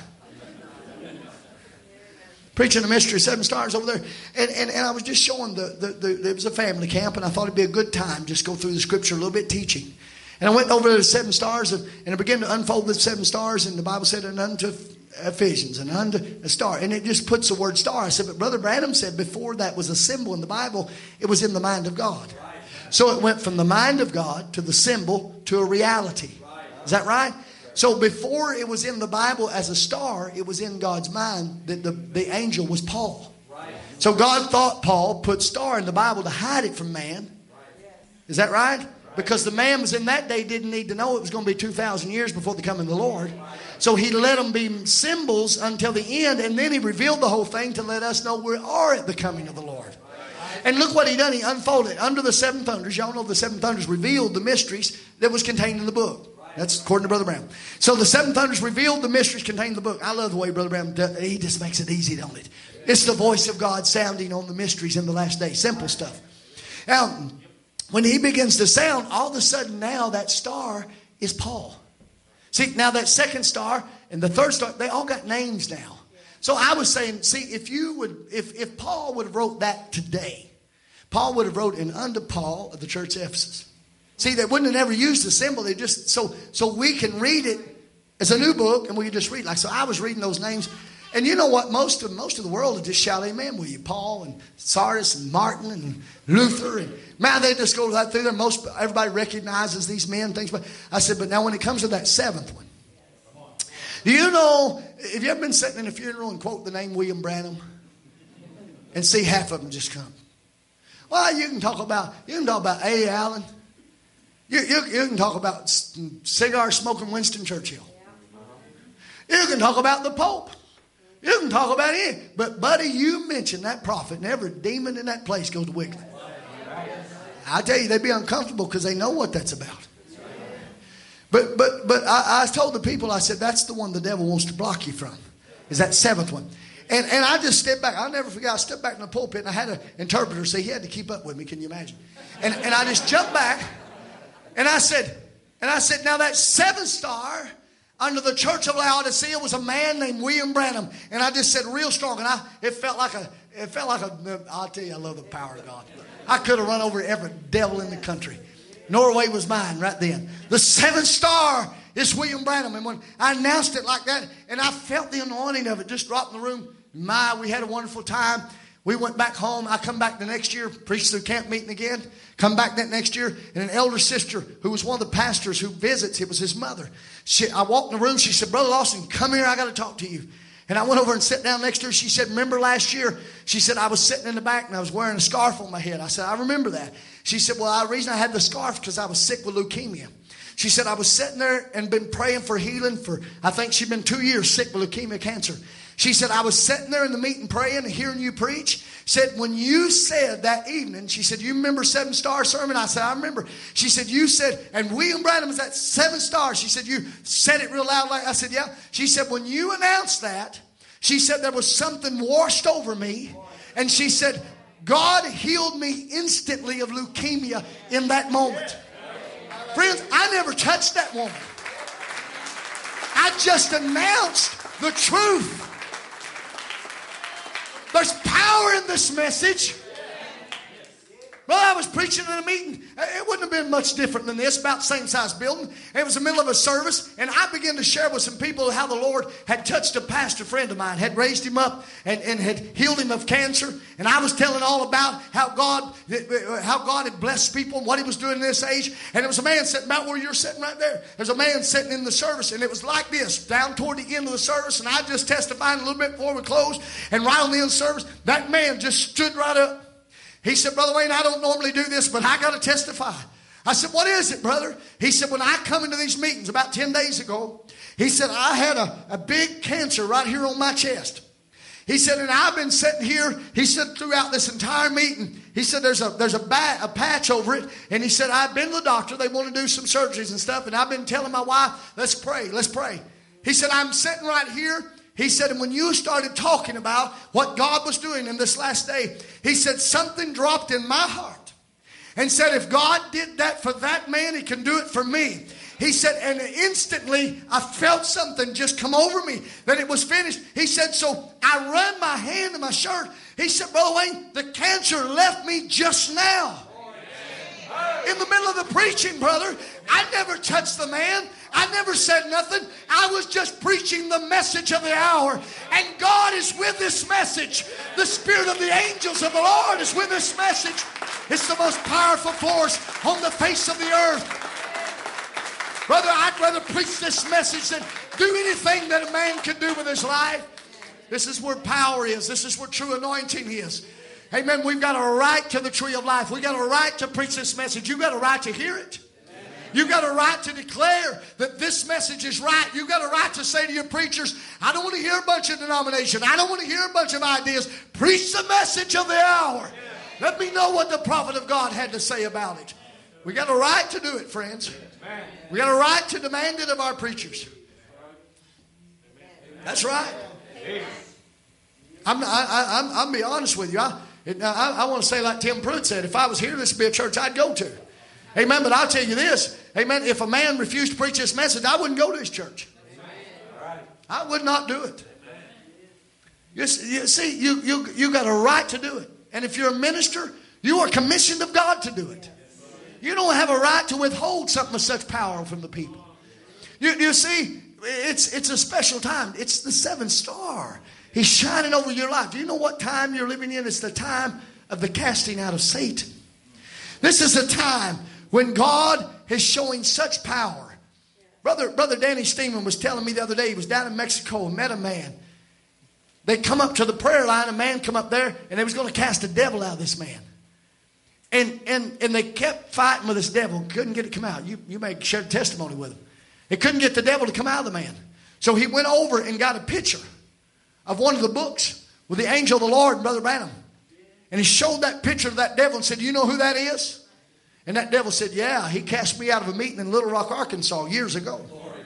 Preaching the mystery of seven stars over there. And, and, and I was just showing the, the, the, there was a family camp, and I thought it'd be a good time just go through the scripture a little bit teaching. And I went over to the seven stars and, and I began to unfold the seven stars. And the Bible said, and unto Ephesians and unto a star. And it just puts the word star. I said, but Brother Branham said before that was a symbol in the Bible, it was in the mind of God. So it went from the mind of God to the symbol to a reality. Is that right? So before it was in the Bible as a star, it was in God's mind that the, the angel was Paul. So God thought Paul put star in the Bible to hide it from man. Is that right? Because the man was in that day didn't need to know it was going to be two thousand years before the coming of the Lord. So he let them be symbols until the end. And then he revealed the whole thing to let us know we are at the coming of the Lord. And look what he done. He unfolded under the seven thunders. Y'all know the seven thunders revealed the mysteries that was contained in the book. That's according to Brother Branham. So the seven thunders revealed the mysteries contained in the book. I love the way Brother Branham does. He just makes it easy, don't it? It's the voice of God sounding on the mysteries in the last day. Simple stuff. Now, when he begins to sound, all of a sudden now that star is Paul. See, now that second star and the third star, they all got names now. So I was saying, see, if you would, if, if Paul would have wrote that today, Paul would have wrote in unto Paul of the church of Ephesus. See, they wouldn't have never used the symbol. They just, so, so we can read it as a new book and we can just read. Like, so I was reading those names. And you know what? Most of most of the world would just shout amen with you. Paul and Sardis and Martin and Luther. And man, they just go right through there. Most, everybody recognizes these men, things. But I said, but now when it comes to that seventh one, do you know, have you ever been sitting in a funeral and quote the name William Branham? And see half of them just come. Well, you can talk about, you can talk about A. Allen. You, you, you can talk about cigar smoking Winston Churchill. You can talk about the Pope. You can talk about it. But, buddy, you mention that prophet and every demon in that place goes to wiggling. I tell you, they'd be uncomfortable because they know what that's about. But but but I, I told the people, I said, that's the one the devil wants to block you from. Is that seventh one. And and I just stepped back. I'll never forget. I stepped back in the pulpit and I had an interpreter say he had to keep up with me. Can you imagine? And and I just jumped back and I said, and I said, now that seventh star under the church of Laodicea was a man named William Branham. And I just said real strong. And I it felt like a it felt like a I'll tell you, I love the power of God. I could have run over every devil in the country. Norway was mine right then. The seventh star is William Branham. And when I announced it like that, and I felt the anointing of it just drop in the room. My, we had a wonderful time. We went back home. I come back the next year, preached the camp meeting again. Come back that next year, and an elder sister who was one of the pastors who visits, it was his mother. She, I walked in the room. She said, Brother Lawson, come here. I got to talk to you. And I went over and sat down next to her. She said, remember last year? She said, I was sitting in the back and I was wearing a scarf on my head. I said, I remember that. She said, well, the reason I had the scarf because I was sick with leukemia. She said, I was sitting there and been praying for healing for, I think she'd been two years sick with leukemia cancer. She said, I was sitting there in the meeting praying and hearing you preach. Said, when you said that evening, she said, you remember seven star sermon? I said, I remember. She said, you said, and William Branham is that seven stars. She said, you said it real loud. Like I said, yeah. She said, when you announced that, she said, there was something washed over me. And she said, God healed me instantly of leukemia in that moment. Friends, I never touched that woman. I just announced the truth. There's power in this message. Well, I was preaching in a meeting. It wouldn't have been much different than this, about the same size building. It was the middle of a service, and I began to share with some people how the Lord had touched a pastor friend of mine, had raised him up and, and had healed him of cancer. And I was telling all about how God, how God had blessed people and what he was doing in this age. And there was a man sitting about where you're sitting right there. There's a man sitting in the service, and it was like this, down toward the end of the service. And I just testified a little bit before we closed. And right on the end of the service, that man just stood right up. He said, Brother Wayne, I don't normally do this, but I got to testify. I said, what is it, brother? He said, when I come into these meetings about ten days ago, he said, I had a, a big cancer right here on my chest. He said, and I've been sitting here, he said, throughout this entire meeting, he said, there's a there's a, bat, a patch over it. And he said, I've been to the doctor. They want to do some surgeries and stuff. And I've been telling my wife, let's pray, let's pray. He said, I'm sitting right here. He said, and when you started talking about what God was doing in this last day, he said, something dropped in my heart and said, if God did that for that man, he can do it for me. He said, and instantly I felt something just come over me that it was finished. He said, so I run my hand in my shirt. He said, Brother Wayne, the cancer left me just now. In the middle of the preaching, brother, I never touched the man. I never said nothing. I was just preaching the message of the hour. And God is with this message. The spirit of the angels of the Lord is with this message. It's the most powerful force on the face of the earth. Brother, I'd rather preach this message than do anything that a man can do with his life. This is where power is. This is where true anointing is. Amen. We've got a right to the tree of life. We've got a right to preach this message. You've got a right to hear it. You've got a right to declare that this message is right. You've got a right to say to your preachers, I don't want to hear a bunch of denomination. I don't want to hear a bunch of ideas. Preach the message of the hour. Let me know what the prophet of God had to say about it. We got a right to do it, friends. We got a right to demand it of our preachers. That's right. I'm, I, I, I'm, I'm be honest with you. I, I, I want to say like Tim Pruitt said, if I was here, this would be a church I'd go to. Amen. But I'll tell you this. Amen. If a man refused to preach this message, I wouldn't go to his church. I would not do it. You see, you, you, you got a right to do it. And if you're a minister, you are commissioned of God to do it. You don't have a right to withhold something of such power from the people. You, you see, it's, it's a special time. It's the seventh star. He's shining over your life. Do you know what time you're living in? It's the time of the casting out of Satan. This is a time when God is showing such power. Brother, Brother Danny Steeman was telling me the other day, he was down in Mexico and met a man. They come up to the prayer line, a man come up there, and they was going to cast a devil out of this man. And and and they kept fighting with this devil, couldn't get it to come out. You, you may share testimony with him. They couldn't get the devil to come out of the man. So he went over and got a picture of one of the books with the angel of the Lord and Brother Branham. And he showed that picture of that devil and said, do you know who that is? And that devil said, yeah, he cast me out of a meeting in Little Rock, Arkansas years ago.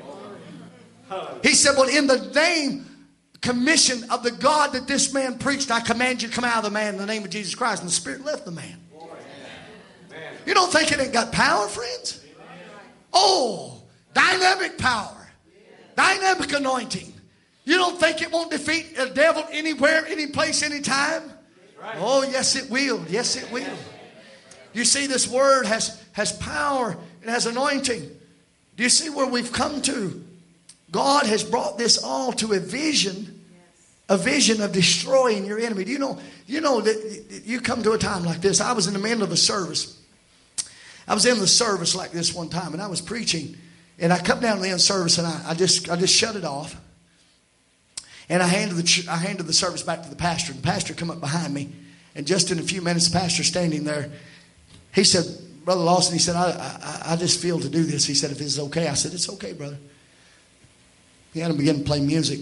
He said, well, in the name, commission of the God that this man preached, I command you to come out of the man in the name of Jesus Christ. And the spirit left the man. You don't think it ain't got power, friends? Oh, dynamic power. Dynamic anointing. You don't think it won't defeat a devil anywhere, any place, any time? Oh, yes, it will. Yes, it will. You see, this word has, has power. It has anointing. Do you see where we've come to? God has brought this all to a vision, a vision of destroying your enemy. Do you know, you know that you come to a time like this? I was in the middle of a service. I was in the service like this one time, and I was preaching. And I come down to the end service, and I, I just I just shut it off. And I handed the I handed the service back to the pastor. And the pastor come up behind me, and just in a few minutes, the pastor standing there, he said, Brother Lawson, he said, I, I, I just feel to do this. He said, if it's okay. I said, it's okay, brother. He had him begin to play music.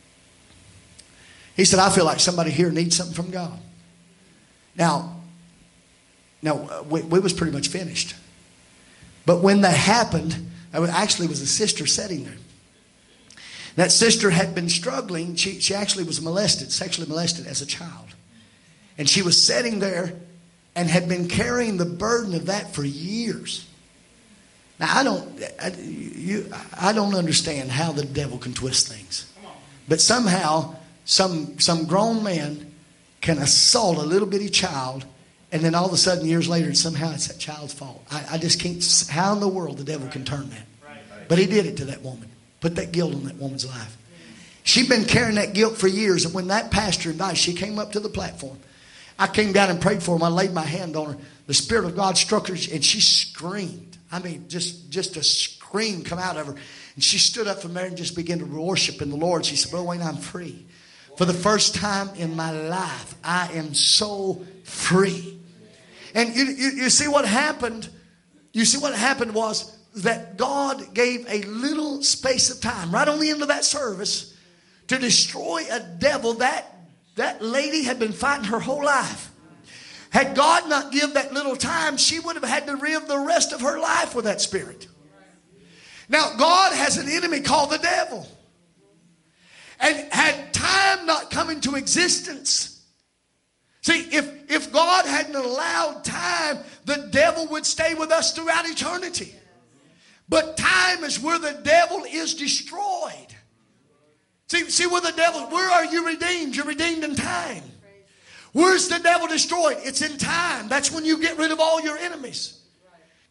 He said, I feel like somebody here needs something from God. Now, now we, we was pretty much finished. But when that happened, there actually was a sister sitting there. That sister had been struggling. She, she actually was molested, sexually molested as a child. And she was sitting there and had been carrying the burden of that for years. Now, I don't, I, you, I don't understand how the devil can twist things. But somehow, some, some grown man can assault a little bitty child, and then all of a sudden, years later, somehow it's that child's fault. I, I just can't, how in the world the devil can turn that? But he did it to that woman. Put that guilt on that woman's life. She'd been carrying that guilt for years, and when that pastor died, she came up to the platform. I came down and prayed for her. I laid my hand on her. The Spirit of God struck her, and she screamed. I mean, just, just a scream come out of her. And she stood up from there and just began to worship in the Lord. She said, Brother Wayne, I'm free. For the first time in my life, I am so free. And you, you, you see what happened? You see what happened was that God gave a little space of time, right on the end of that service, to destroy a devil that that lady had been fighting her whole life. Had God not give that little time, she would have had to live the rest of her life with that spirit. Now, God has an enemy called the devil. And had time not come into existence. See, if, if God hadn't allowed time, the devil would stay with us throughout eternity. But time is where the devil is destroyed. See, see where the devil, where are you redeemed? You're redeemed in time. Where's the devil destroyed? It's in time. That's when you get rid of all your enemies.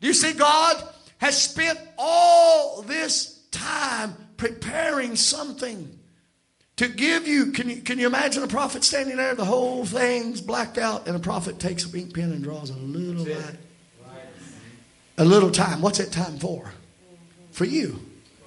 You see, God has spent all this time preparing something to give you. Can you, can you imagine a prophet standing there? The whole thing's blacked out, and a prophet takes a ink pen and draws a little light. A little time. What's that time for? For you.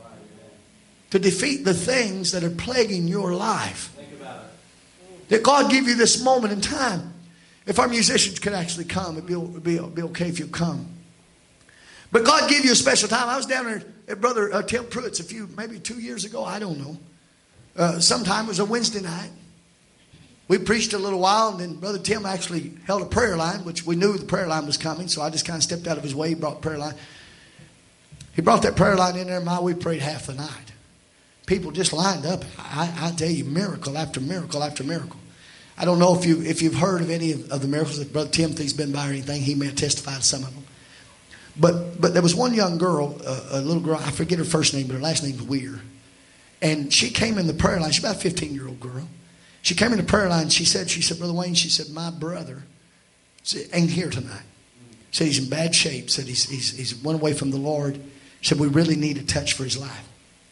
To defeat the things that are plaguing your life. That God give you this moment in time. If our musicians could actually come, it'd be, it'd be, it'd be okay if you come. But God gave you a special time. I was down there at Brother uh, Tim Pruitt's a few, maybe two years ago. I don't know. Uh, sometime it was a Wednesday night. We preached a little while, and then Brother Tim actually held a prayer line, which we knew the prayer line was coming, so I just kind of stepped out of his way, brought the prayer line. He brought that prayer line in there, and my, we prayed half the night. People just lined up. I, I tell you, miracle after miracle after miracle. I don't know if, you, if you've heard of any of, of the miracles that Brother Timothy's been by or anything. He may have testified to some of them. But but there was one young girl, uh, a little girl, I forget her first name, but her last name was Weir. And she came in the prayer line. She's about a fifteen-year-old girl. She came in the prayer line. She said, she said, Brother Wayne, she said, my brother ain't here tonight. She said he's in bad shape. Said he's, he's, he's went away from the Lord. She said, we really need a touch for his life.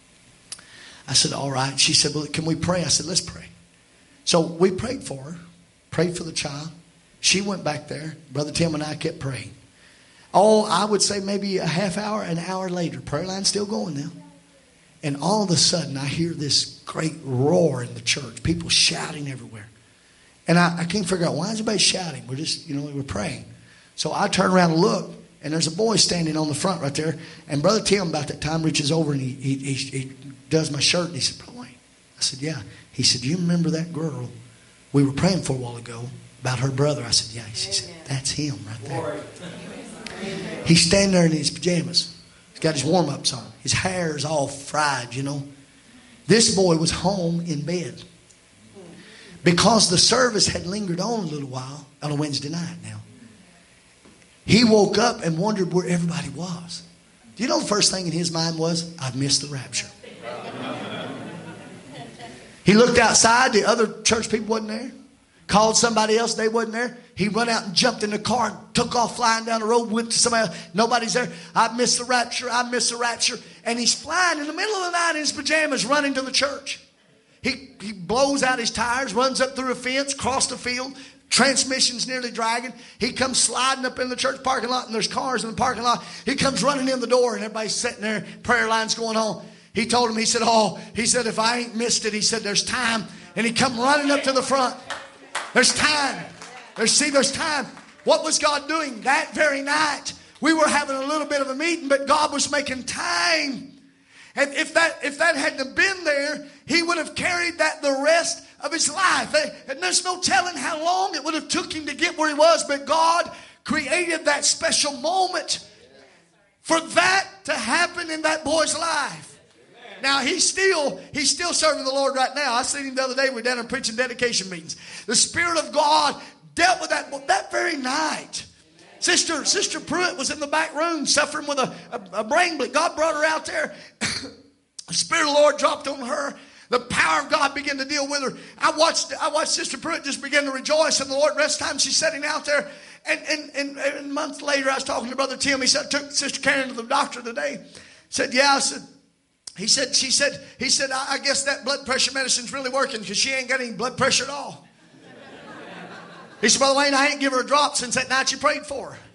I said, all right. She said, well, can we pray? I said, let's pray. So we prayed for her, prayed for the child. She went back there. Brother Tim and I kept praying. Oh, I would say maybe a half hour, an hour later. Prayer line's still going now. And all of a sudden, I hear this great roar in the church. People shouting everywhere. And I, I can't figure out, why is everybody shouting? We're just, you know, we're praying. So I turn around and look, and there's a boy standing on the front right there. And Brother Tim, about that time, reaches over and he, he, he, he does my shirt. And he said, Brother Wayne. I said, yeah. He said, do you remember that girl we were praying for a while ago about her brother? I said, yeah. He said, that's him right there. He's standing there in his pajamas. He's got his warm-ups on. His hair is all fried, you know. This boy was home in bed. Because the service had lingered on a little while on a Wednesday night now. He woke up and wondered where everybody was. Do you know the first thing in his mind was, I've missed the rapture. He looked outside. The other church people wasn't there. Called somebody else. They wasn't there. He run out and jumped in the car and took off flying down the road. Went to somebody else. Nobody's there. I missed the rapture. I missed the rapture. And he's flying in the middle of the night in his pajamas running to the church. He, he blows out his tires, runs up through a fence, across the field. Transmission's nearly dragging. He comes sliding up in the church parking lot, and there's cars in the parking lot. He comes running in the door, and everybody's sitting there. Prayer line's going on. He told him, he said, oh, he said, if I ain't missed it, he said, there's time. And he come running up to the front. There's time. There's, see, there's time. What was God doing that very night? We were having a little bit of a meeting, but God was making time. And if that if that hadn't been there, he would have carried that the rest of his life. And there's no telling how long it would have took him to get where he was. But God created that special moment for that to happen in that boy's life. Now, he's still he's still serving the Lord right now. I seen him the other day. We were down there preaching dedication meetings. The Spirit of God dealt with that that very night. Sister Sister Pruitt was in the back room suffering with a, a, a brain bleed. God brought her out there. The Spirit of the Lord dropped on her. The power of God began to deal with her. I watched I watched Sister Pruitt just begin to rejoice in the Lord. The rest of the time she's sitting out there. And, and, and, and a month later, I was talking to Brother Tim. He said, I took Sister Karen to the doctor today. He said, yeah. I said, He said, she said, he said, I, I guess that blood pressure medicine's really working because she ain't got any blood pressure at all. He said, Brother Wayne, I ain't give her a drop since that night you prayed for her.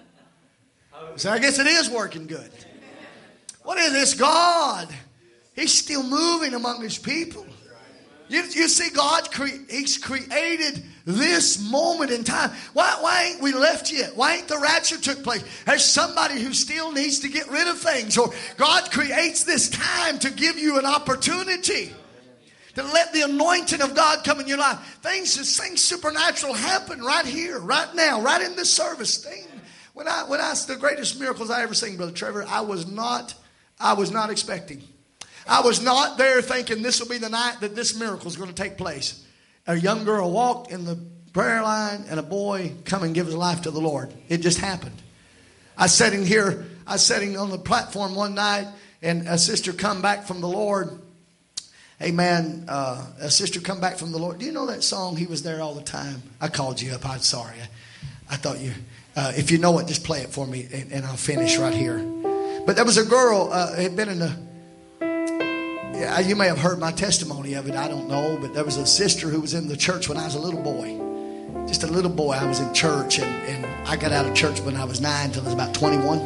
So I guess it is working good. What is this? God. He's still moving among his people. You, you see, God, cre- he's created this moment in time. Why, why ain't we left yet? Why ain't the rapture took place? There's somebody who still needs to get rid of things. Or God creates this time to give you an opportunity to let the anointing of God come in your life. Things, things supernatural happen right here, right now, right in this service. Thing. When I, when I, the greatest miracles I ever seen, Brother Trevor, I was not, I was not expecting. I was not there thinking this will be the night that this miracle is going to take place. A young girl walked in the prayer line and a boy come and give his life to the Lord. It just happened. I was sitting here, I was sitting on the platform one night and a sister come back from the Lord. Amen. Uh, a sister come back from the Lord. Do you know that song, He Was There All the Time? I called you up. I'm sorry. I thought you, uh, if you know it, just play it for me, and, and I'll finish right here. But there was a girl uh, had been in a. Yeah, you may have heard my testimony of it. I don't know, but there was a sister who was in the church when I was a little boy. Just a little boy. I was in church, and, and I got out of church when I was nine until I was about twenty-one.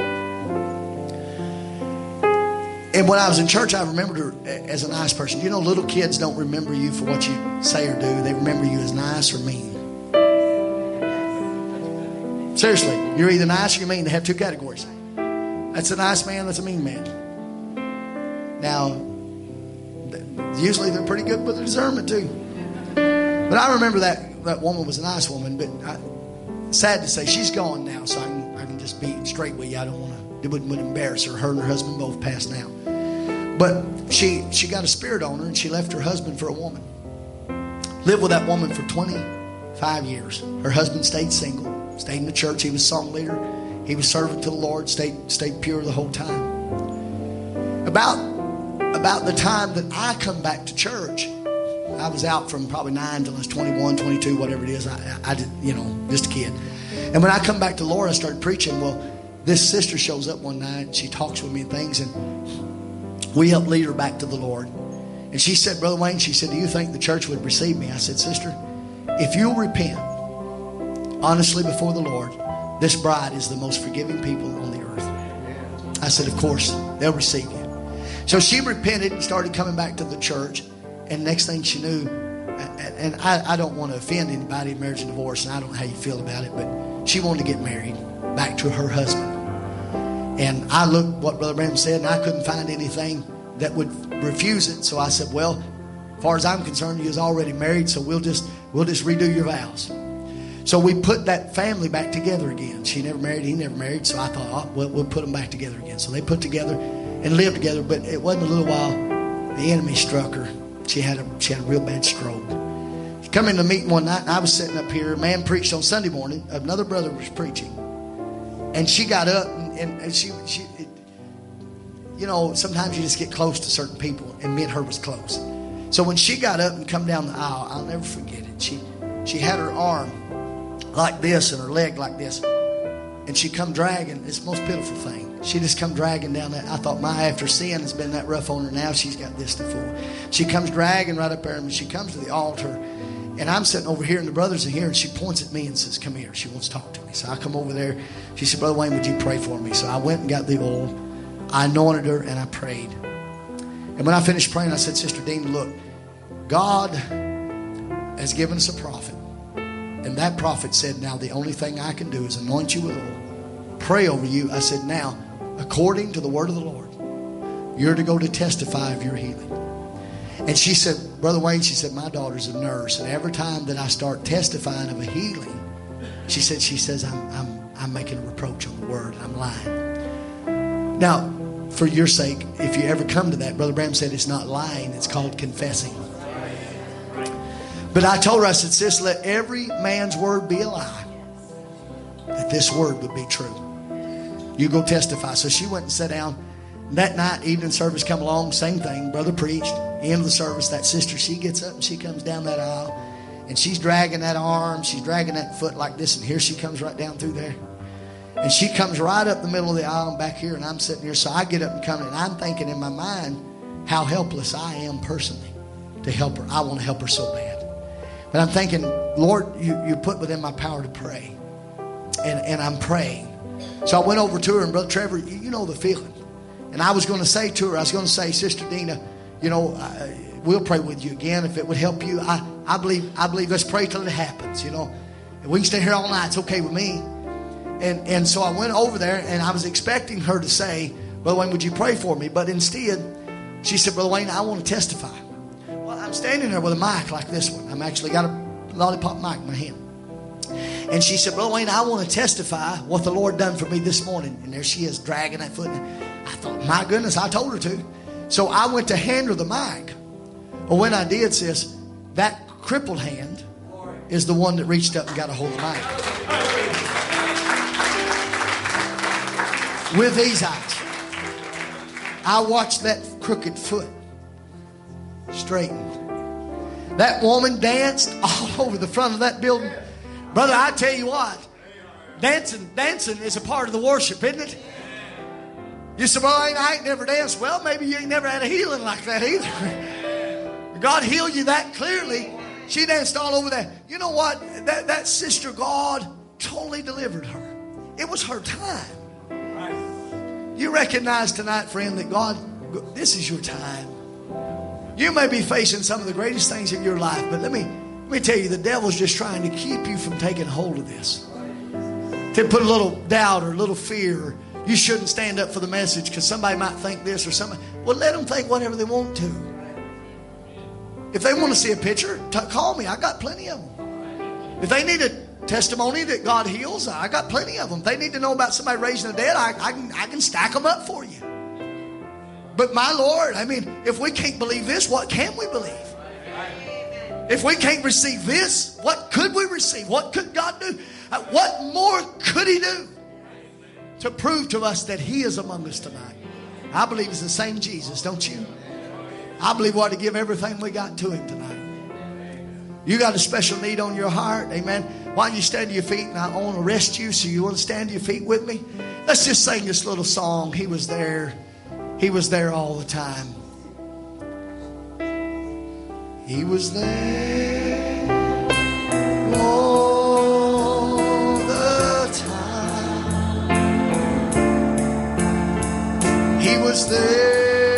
And when I was in church, I remembered her as a nice person. You know, little kids don't remember you for what you say or do. They remember you as nice or mean. Seriously, you're either nice or you're mean. They have two categories. That's a nice man, that's a mean man. Now, usually they're pretty good with their discernment too. But I remember that, that woman was a nice woman, but I, sad to say, she's gone now, so I can, I can just be straight with you. I don't want to, it wouldn't, wouldn't embarrass her. Her and her husband both passed now. But she, she got a spirit on her, and she left her husband for a woman. Lived with that woman for twenty-five years. Her husband stayed single, stayed in the church. He was song leader. He was serving to the Lord, stayed, stayed pure the whole time. About, about the time that I come back to church, I was out from probably nine till I was twenty-one, twenty-two, whatever it is. I, I did, you know, just a kid. And when I come back to the Lord, I started preaching. Well, this sister shows up one night. She talks with me and things, and we helped lead her back to the Lord. And she said, Brother Wayne, she said, do you think the church would receive me? I said, sister, if you'll repent honestly before the Lord, this bride is the most forgiving people on the earth. I said, of course, they'll receive you. So she repented and started coming back to the church. And next thing she knew, and I, I don't want to offend anybody in marriage and divorce, and I don't know how you feel about it, but she wanted to get married back to her husband. And I looked what Brother Branham said, and I couldn't find anything that would refuse it. So I said, well, as far as I'm concerned, you was already married, so we'll just we'll just redo your vows. So we put that family back together again. She never married, he never married, so I thought, oh, well, we'll put them back together again. So they put together and lived together, but it wasn't a little while. The enemy struck her. She had a she had a real bad stroke. She come in the meeting one night, and I was sitting up here. A man preached on Sunday morning. Another brother was preaching, and she got up, and, and, and she she, it, you know, sometimes you just get close to certain people, and me and her was close. So when she got up and come down the aisle, I'll never forget it. She she had her arm like this and her leg like this, and she come dragging. It's the most pitiful thing. She just come dragging down that. I thought, my, after sin has been that rough on her, now she's got this to fool. She comes dragging right up there, and she comes to the altar, and I'm sitting over here, and the brothers are here, and she points at me and says, come here. She wants to talk to me. So I come over there. She said, Brother Wayne, would you pray for me? So I went and got the oil. I anointed her, and I prayed. And when I finished praying, I said, Sister Dean, look, God has given us a prophet. And that prophet said, now the only thing I can do is anoint you with oil, pray over you. I said, now, according to the word of the Lord, you're to go to testify of your healing. And she said, Brother Wayne, she said, my daughter's a nurse, and every time that I start testifying of a healing, she said, she says, I'm I'm I'm making a reproach on the word, and I'm lying. Now, for your sake, if you ever come to that, Brother Branham said it's not lying, it's called confessing. But I told her, I said, sis, let every man's word be a lie, that this word would be true. You go testify. So she went and sat down. That night, evening service come along, same thing. Brother preached. End of the service, that sister, she gets up and she comes down that aisle. And she's dragging that arm. She's dragging that foot like this. And here she comes right down through there. And she comes right up the middle of the aisle and back here. And I'm sitting here. So I get up and come in. And I'm thinking in my mind how helpless I am personally to help her. I want to help her so bad. But I'm thinking, Lord, you, you put within my power to pray. And, and I'm praying. So I went over to her, and Brother Trevor, you, you know the feeling. And I was going to say to her, I was going to say, Sister Dina, you know, I, we'll pray with you again if it would help you. I, I believe, I believe. Let's pray till it happens. You know, and we can stay here all night. It's okay with me. And and so I went over there, and I was expecting her to say, Brother Wayne, would you pray for me? But instead, she said, Brother Wayne, I want to testify. Well, I'm standing there with a mic like this one. I'm actually got a lollipop mic in my hand. And she said, Brother Wayne, I want to testify what the Lord done for me this morning. And there she is, dragging that foot. I thought, my goodness, I told her to. So I went to hand her the mic. Well, when I did, sis, that crippled hand is the one that reached up and got a hold of the mic. With these eyes, I watched that crooked foot straighten. That woman danced all over the front of that building. Brother, I tell you what, Dancing, dancing is a part of the worship, isn't it? You say, well, I ain't, I ain't never danced. Well, maybe you ain't never had a healing like that either. God healed you that clearly. She danced all over that. You know what? That, that sister, God totally delivered her. It was her time. You recognize tonight, friend, that God, this is your time. You may be facing some of the greatest things in your life, but let me, let me tell you, the devil's just trying to keep you from taking hold of this. To put a little doubt or a little fear. You shouldn't stand up for the message because somebody might think this or something. Well, let them think whatever they want to. If they want to see a picture, t- call me. I got plenty of them. If they need a testimony that God heals, I got plenty of them. If they need to know about somebody raising the dead, I, I, can, I can stack them up for you. But my Lord, I mean, if we can't believe this, what can we believe? If we can't receive this, what could we receive? What could God do? Uh, what more could He do to prove to us that He is among us tonight? I believe it's the same Jesus, don't you? I believe we ought to give everything we got to Him tonight. You got a special need on your heart, amen. Why don't you stand to your feet, and I want to rest you, so you want to stand to your feet with me? Let's just sing this little song. He was there. He was there all the time. He was there all the time. He was there.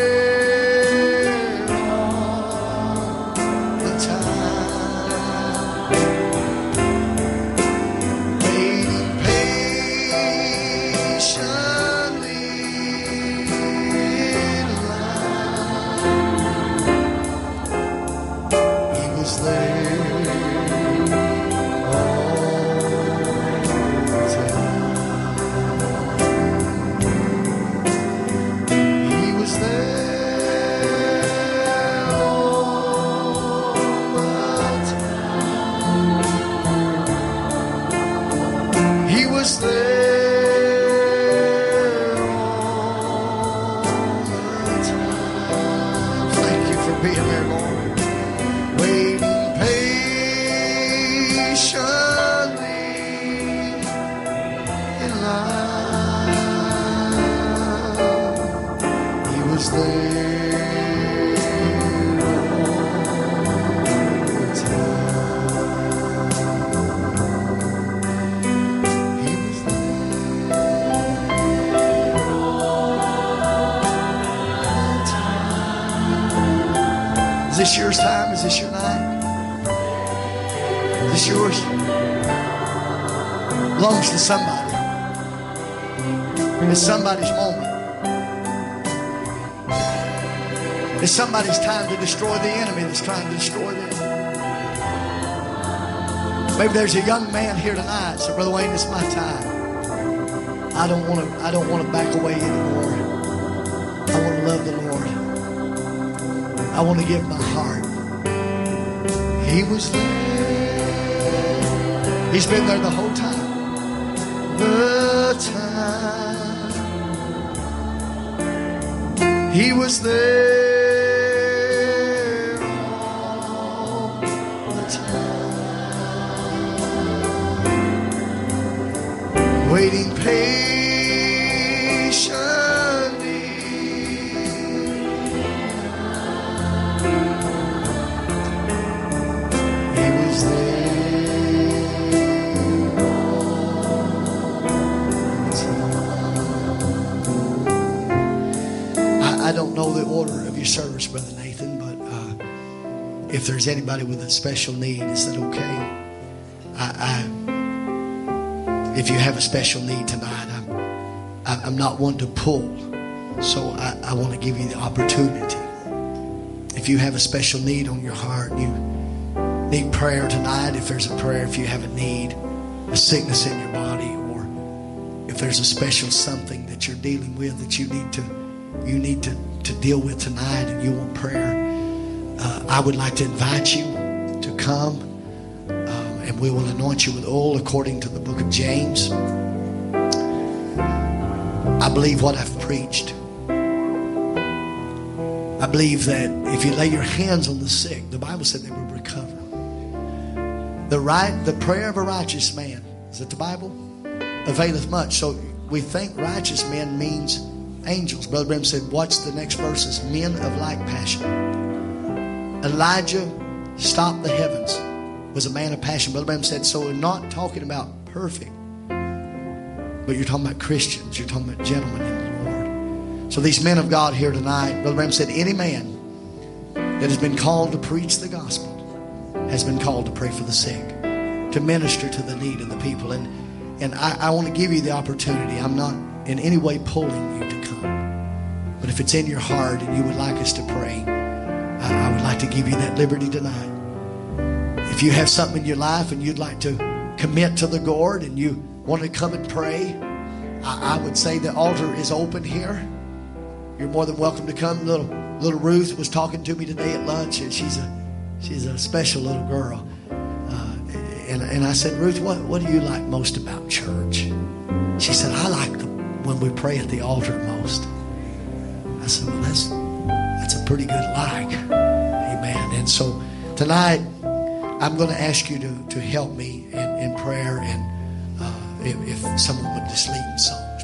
Is this yours time? Is this your night? Is this yours? Belongs to somebody. It's somebody's moment. It's somebody's time to destroy the enemy that's trying to destroy them. Maybe there's a young man here tonight. So, Brother Wayne, it's my time. I don't want to. I don't want to back away anymore. I want to love the Lord. I want to give my heart. He was there. He's been there the whole time. The time. He was there all the time. Waiting patiently. He was there all the time. I, I don't know the order of your service, Brother Nathan, but uh, if there's anybody with a special need, is that okay? I, I If you have a special need tonight, I'm, I'm not one to pull, so I, I want to give you the opportunity. If you have a special need on your heart, you need prayer tonight. If there's a prayer, if you have a need, a sickness in your body, or if there's a special something that you're dealing with that you need to, you need to, to deal with tonight, and you want prayer, uh, I would like to invite you to come. And we will anoint you with oil according to the book of James. I believe what I've preached. I believe that if you lay your hands on the sick, the Bible said they will recover. The right, the prayer of a righteous man. Is it the Bible? availeth much. So we think righteous men means angels. Brother Branham said, watch the next verses. Men of like passion. Elijah stopped the heavens, was a man of passion. Brother Branham said, so we're not talking about perfect, but you're talking about Christians. You're talking about gentlemen in the Lord. So these men of God here tonight, Brother Branham said, any man that has been called to preach the gospel has been called to pray for the sick, to minister to the need of the people. And and I, I want to give you the opportunity. I'm not in any way pulling you to come. But if it's in your heart and you would like us to pray, I, I would like to give you that liberty tonight. If you have something in your life and you'd like to commit to the Lord and you want to come and pray, I, I would say the altar is open here. You're more than welcome to come. Little little Ruth was talking to me today at lunch, and she's a she's a special little girl. Uh, and and I said, Ruth, what what do you like most about church? She said, I like the, when we pray at the altar most. I said, well, that's that's a pretty good like. Amen. And so tonight, I'm going to ask you to, to help me in, in prayer, and uh, if, if someone would just lead in songs.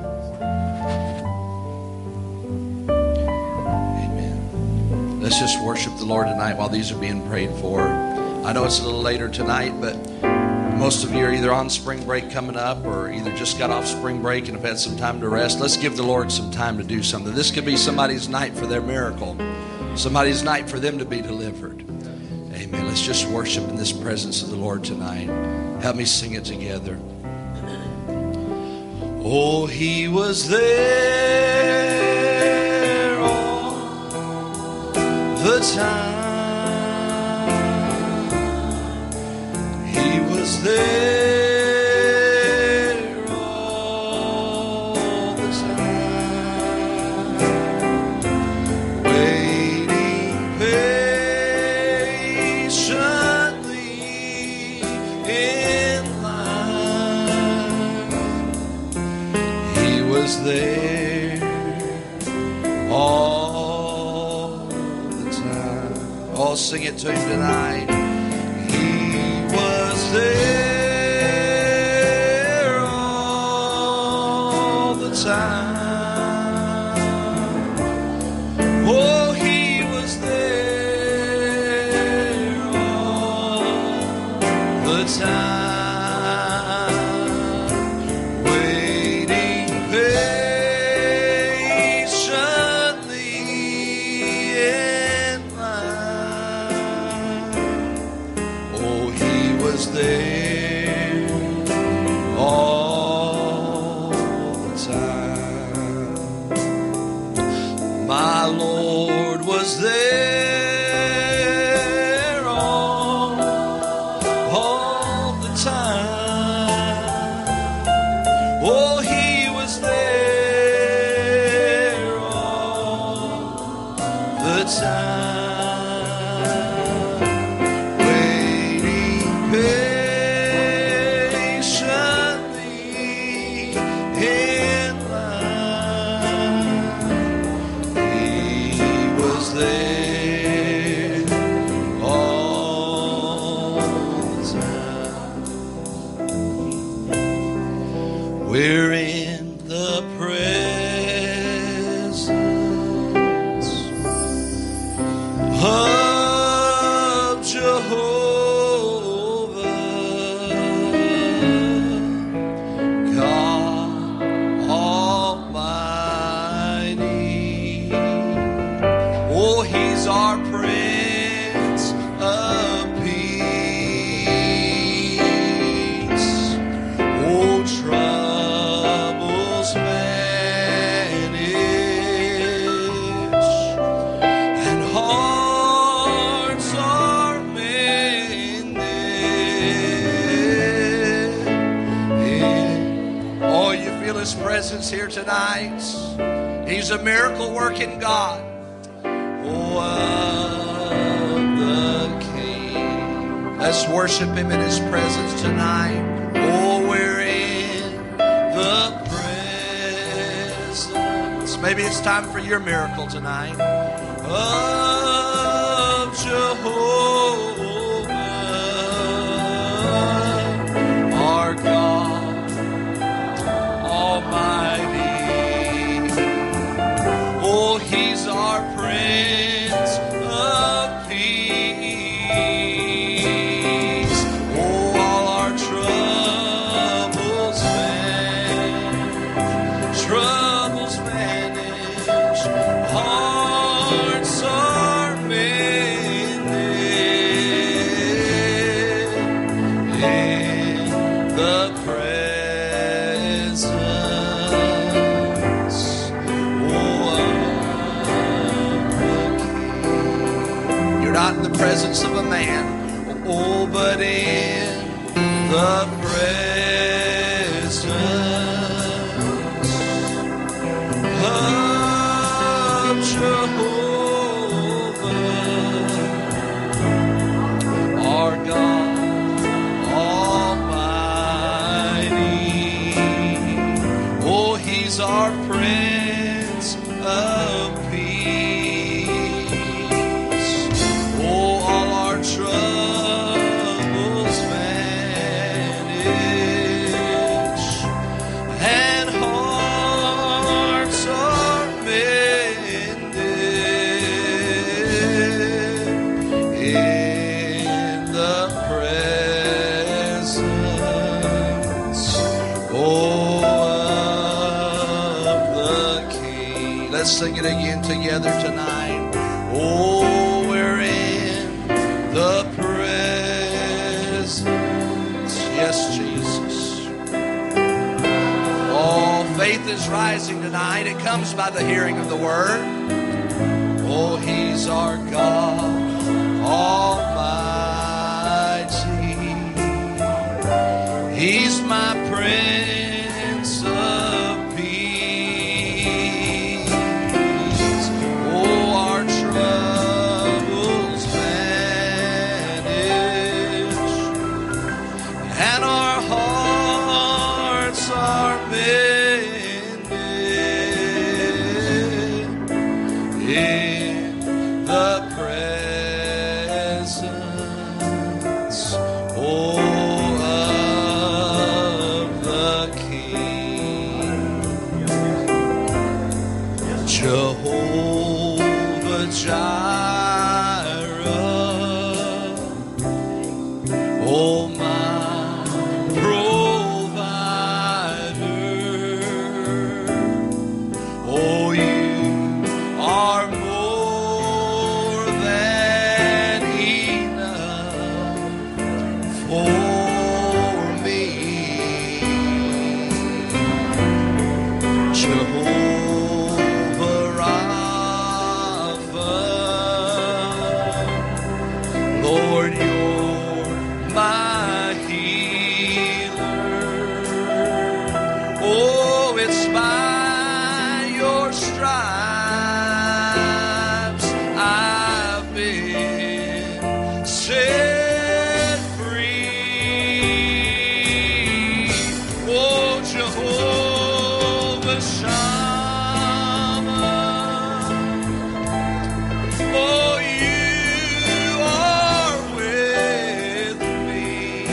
Amen. Let's just worship the Lord tonight while these are being prayed for. I know it's a little later tonight, but most of you are either on spring break coming up or either just got off spring break and have had some time to rest. Let's give the Lord some time to do something. This could be somebody's night for their miracle, somebody's night for them to be delivered. Amen. Let's just worship in this presence of the Lord tonight. Help me sing it together. Oh, He was there all the time. He was there all the time, waiting patiently in line. He was there all the time. Oh, sing it to Him tonight. There all the time. Oh, He was there all the time, waiting patiently in line. Oh, He was there all the time. My Lord was there all, all the time. Oh, He was there all the time. We're in the presence of Jehovah, God Almighty. Oh, He's our Prince of Peace. Oh, trust. Presence here tonight. He's a miracle working God. Oh, of the King. Let's worship Him in His presence tonight. Oh, we're in the presence. Maybe it's time for your miracle tonight. Of Jehovah, our God the presence, oh, of the King. You're not in the presence of a man, oh, but in the presence of Jehovah, our God Almighty. Oh, He's our Prince of Peace. Oh, all our troubles vanish, and hearts are mended in the presence, oh, of the King. Let's sing it again together tonight. Oh, we're in the presence. Yes, Jesus. Oh, faith is rising tonight. It comes by the hearing of the word. Oh, He's our God Almighty. He's my Prince of Peace. Oh, our troubles vanish, and our hearts are mended in the presence, oh, of the King. Jehovah Jireh, oh, my provider. Oh, you are more than enough for me. Jehovah Rapha, Lord, you're my healer. Oh, it's by your stripes I've been set free. Oh, Jehovah Shammah, oh, you are with me,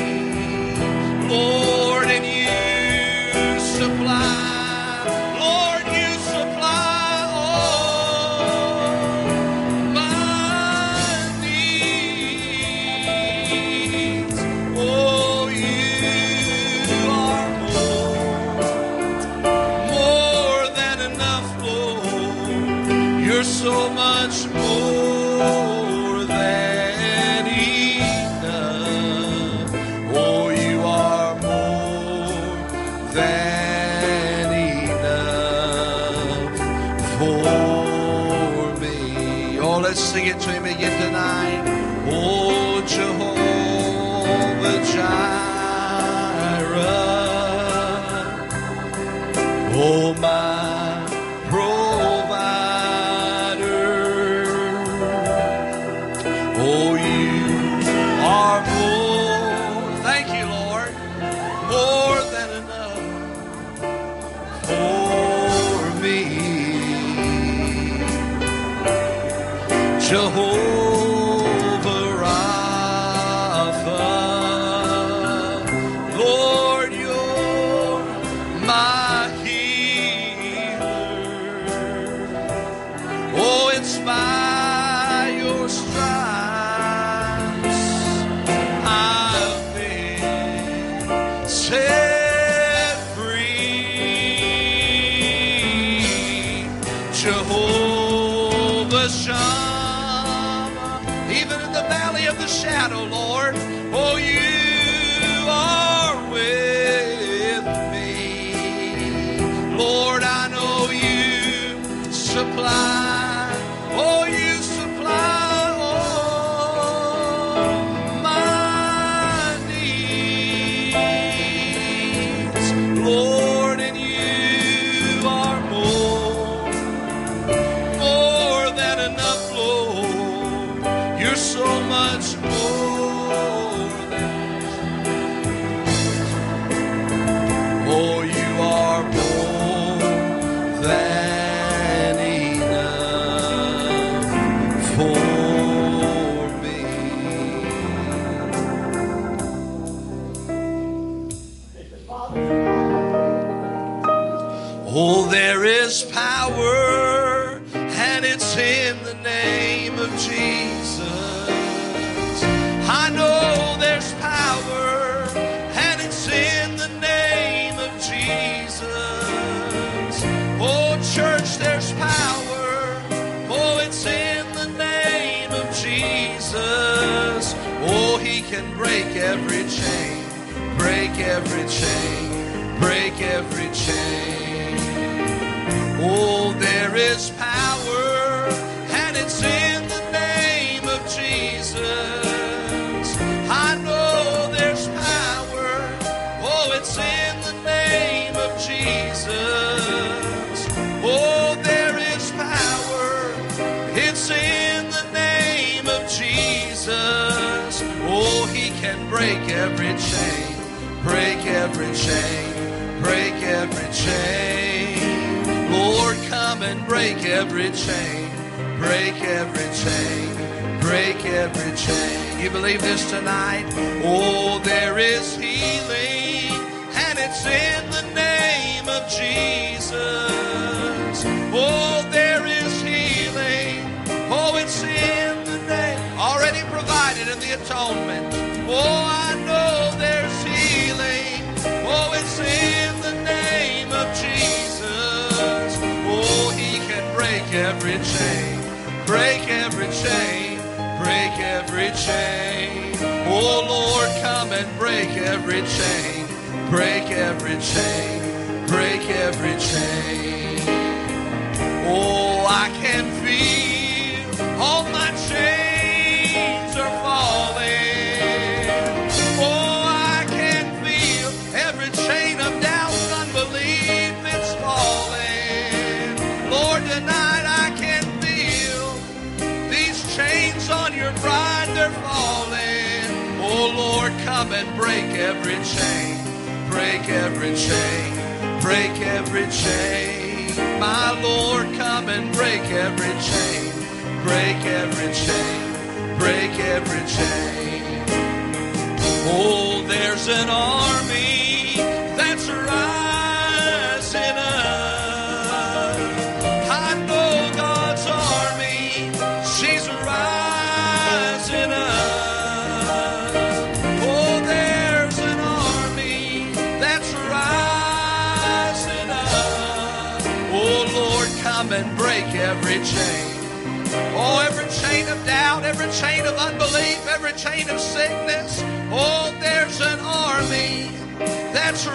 Lord, and you supply, Lord, you supply all my needs. Oh, you are more, more than enough, Lord. You're so much more than enough. Oh, you are more than enough for me. Oh, let's sing it to Him again tonight. Oh, Jehovah Jireh, oh, my provider. Oh, you are more, thank you, Lord, more than enough for me. Jehovah Rapha, Lord, you're my healer. Oh, it's by your stripes I've been set free. Jehovah Shammah, supply, oh, you supply all my needs, Lord, and you are more, more than enough, Lord. You're so much more than, oh, you are more than enough for me. Oh, there is power, and it's in the name of Jesus. I know there's power, and it's in the name of Jesus. Oh, church, there's power. Oh, it's in the name of Jesus. Oh, he can break every chain, break every chain, break every chain. Oh, there is power, and it's in the name of Jesus. I know there's power. Oh, it's in the name of Jesus. Oh, there is power. It's in the name of Jesus. Oh, he can break every chain, break every chain, break every chain. Lord, come and break every chain, break every chain, break every chain. You believe this tonight? Oh, there is healing, and it's in the name of Jesus. Oh, there is healing. Oh, it's in the name, already provided in the atonement. Oh, I know there's healing. Oh, it's in the name of Jesus. Oh, he can break every chain, break every chain, break every chain. Oh, Lord, come and break every chain, break every chain, break every chain. Oh, I can feel all my chains are falling. Oh, I can feel every chain of doubt and unbelief, it's falling. Lord, tonight I can feel these chains on your bride, they're falling. Oh, Lord, come and break every chain, break every chain, break every chain. My Lord, come and break every chain, break every chain, break every chain. Oh, there's an army that's rising up. I know God's army, she's rising up. Oh, there's an army that's rising up. Oh, Lord, come and break every chain. Oh, every chain of doubt, every chain of unbelief, every chain of sickness. Oh, there's an army that's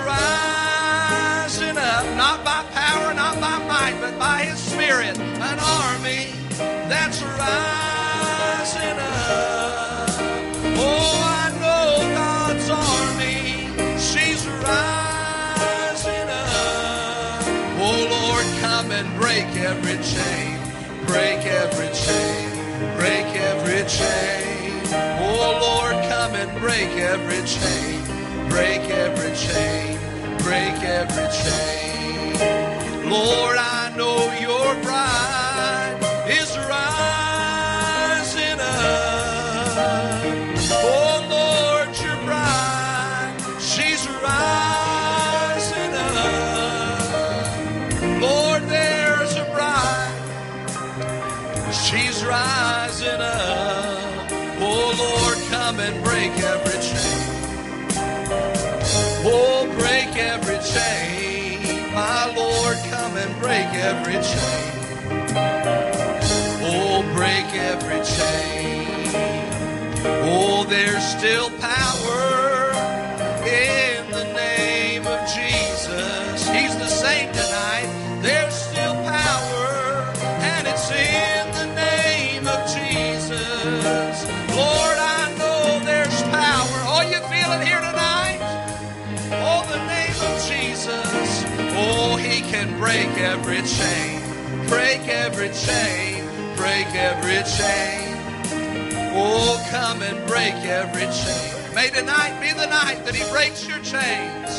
rising up, not by power, not by might, but by his Spirit. An army that's rising up. Oh, I know God's army, she's rising up. Oh, Lord, come and break every chain, break every chain, break every chain. Oh, Lord, come and break every chain, break every chain, break every chain. Lord, I know your bride is rising up. Oh, Lord, your bride, she's rising up. Lord, there's a bride, she's rising up. Oh, Lord, come and break every chain. Oh, break every chain. My Lord, come and break every chain. Oh, break every chain. Oh, there's still power in the name of Jesus. He's the same tonight. There's still power, break every chain, break every chain, break every chain. Oh, come and break every chain. May tonight be the night that He breaks your chains.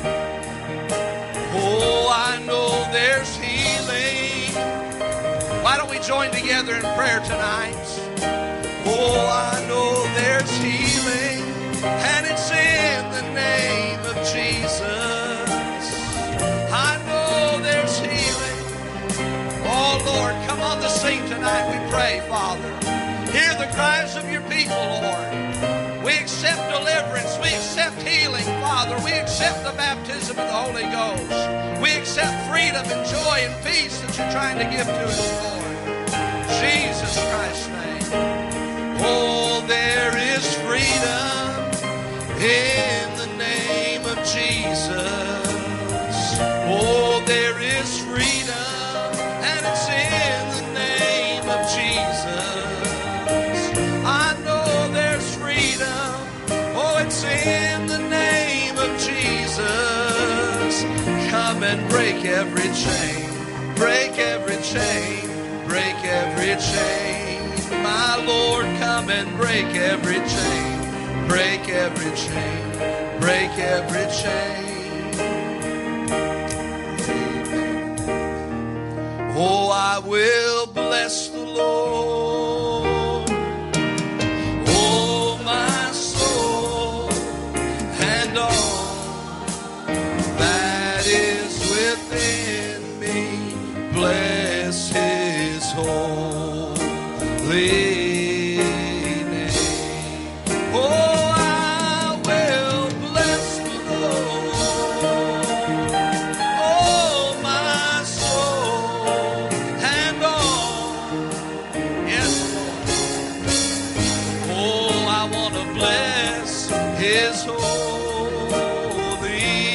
Oh, I know there's healing. Why don't we join together in prayer tonight? Oh, I know there's healing, and it's in the name of Jesus. I know there's healing. Oh, Lord, come on the scene tonight, we pray, Father. Hear the cries of your people, Lord. We accept deliverance. We accept healing, Father. We accept the baptism of the Holy Ghost. We accept freedom and joy and peace that you're trying to give to us, Lord. Jesus Christ's name. Oh, there is freedom in the name of Jesus. Oh, there is freedom, and it's in the name of Jesus. I know there's freedom. Oh, it's in the name of Jesus. Come and break every chain, break every chain, break every chain. My Lord, come and break every chain, break every chain, break every chain. Amen. Oh, I will bless the Lord, oh, my soul, and all that is within me. Bless His holy name. Oh, I will bless the Lord, oh, my soul, and all. Yes, Lord. Oh, I want to bless His holy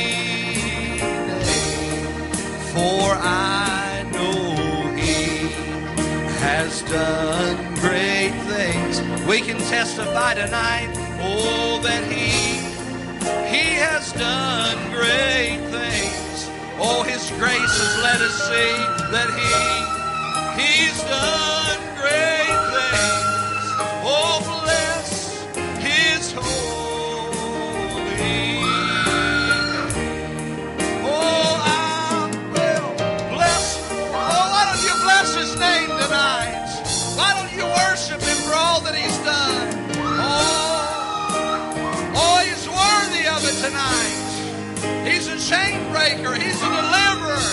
name, for I know He has done great things. We can testify tonight, oh, that He, He has done great things. Oh, His grace has let us see that He, He's done great things. Oh, bless His holy name. Oh, I will bless. Oh, why don't you bless His name tonight? Why don't you worship Him for all that He's done? Oh, oh, He's worthy of it tonight. He's a chain breaker. He's a deliverer.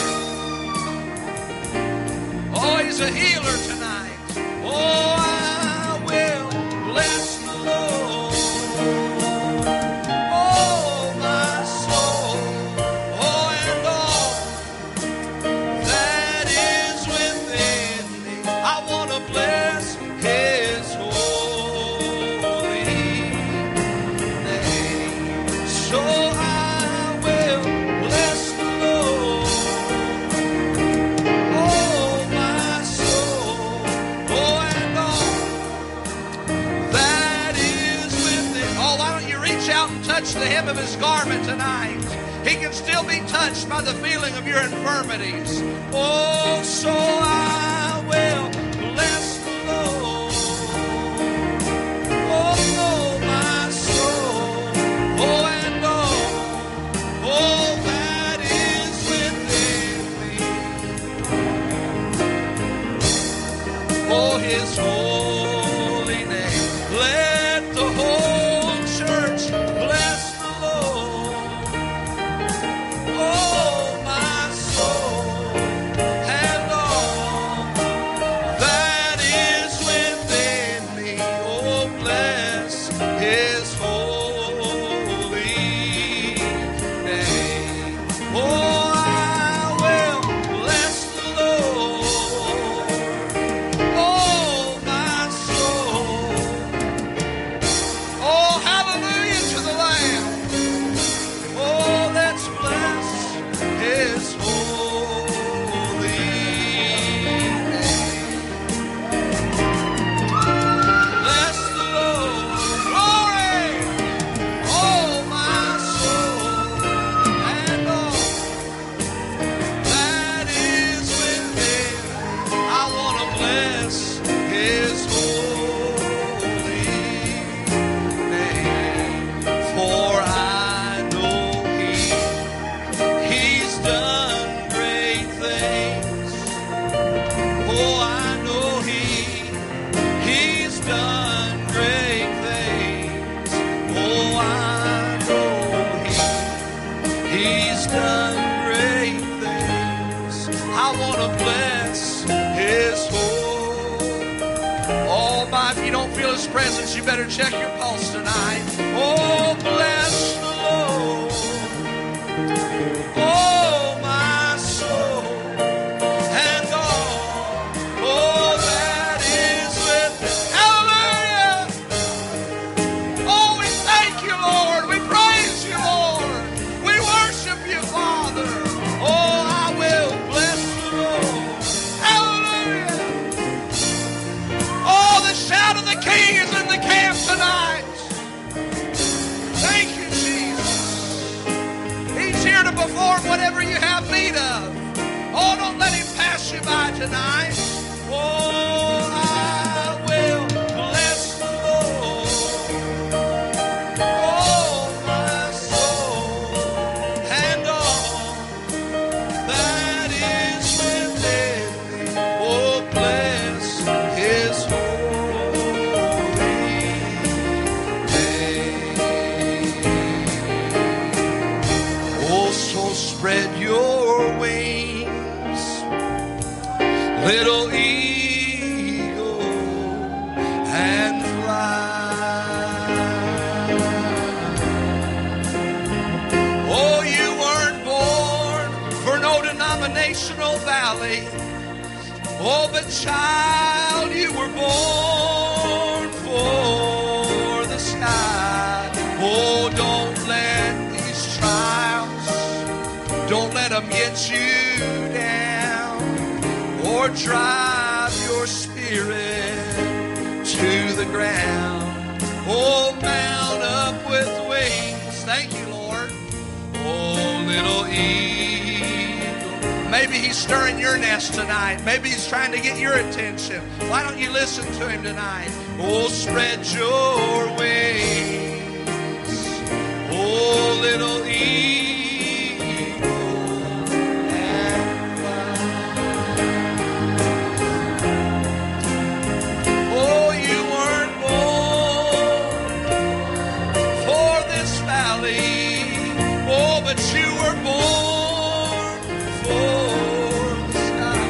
Oh, He's a healer tonight. Oh, I will bless the Lord. Oh, my soul. Oh, and all that is within me. I want to bless His holy name. So I will bless the Lord, oh, my soul, oh, and all that is within. Oh, why don't you reach out and touch the hem of His garment tonight? He can still be touched by the feeling of your infirmities. Oh, so I will bless the Lord. Oh, my soul, oh, and all, oh, that is within me. Oh, His holy name. Let the whole church bless the Lord. Oh, my soul, and all that is within me. Oh, bless His holy name. Oh, I will bless the Lord. Oh, my He's done great things. I want to bless His holy. Oh, my, if you don't feel His presence, you better check your pulse tonight. Oh, bless the Lord. Oh, my soul. And all, oh, that is within. Hallelujah. Oh, we thank you, Lord. We praise you, Lord. We worship you, Father. Oh, I will bless the Lord. Hallelujah. Oh, the shout of the King is in the camp tonight. Thank you, Jesus. He's here to perform whatever you have need of. Oh, don't let Him pass you by tonight. Oh, I will bless the Lord. Oh, my soul, and all that is within me. Oh, bless His holy name. Oh, so spread your wings, little eagle, and fly. Oh, you weren't born for no denominational valley. Oh, but child, you were born for the sky. Oh, don't let these trials, don't let them get you down, or drive your spirit to the ground. Oh, mount up with wings. Thank you, Lord. Oh, little eagle. Maybe He's stirring your nest tonight. Maybe He's trying to get your attention. Why don't you listen to Him tonight? Oh, spread your wings. Oh, little eagle, and fly. Oh, you weren't born for this valley. Oh, but you were born for the sky.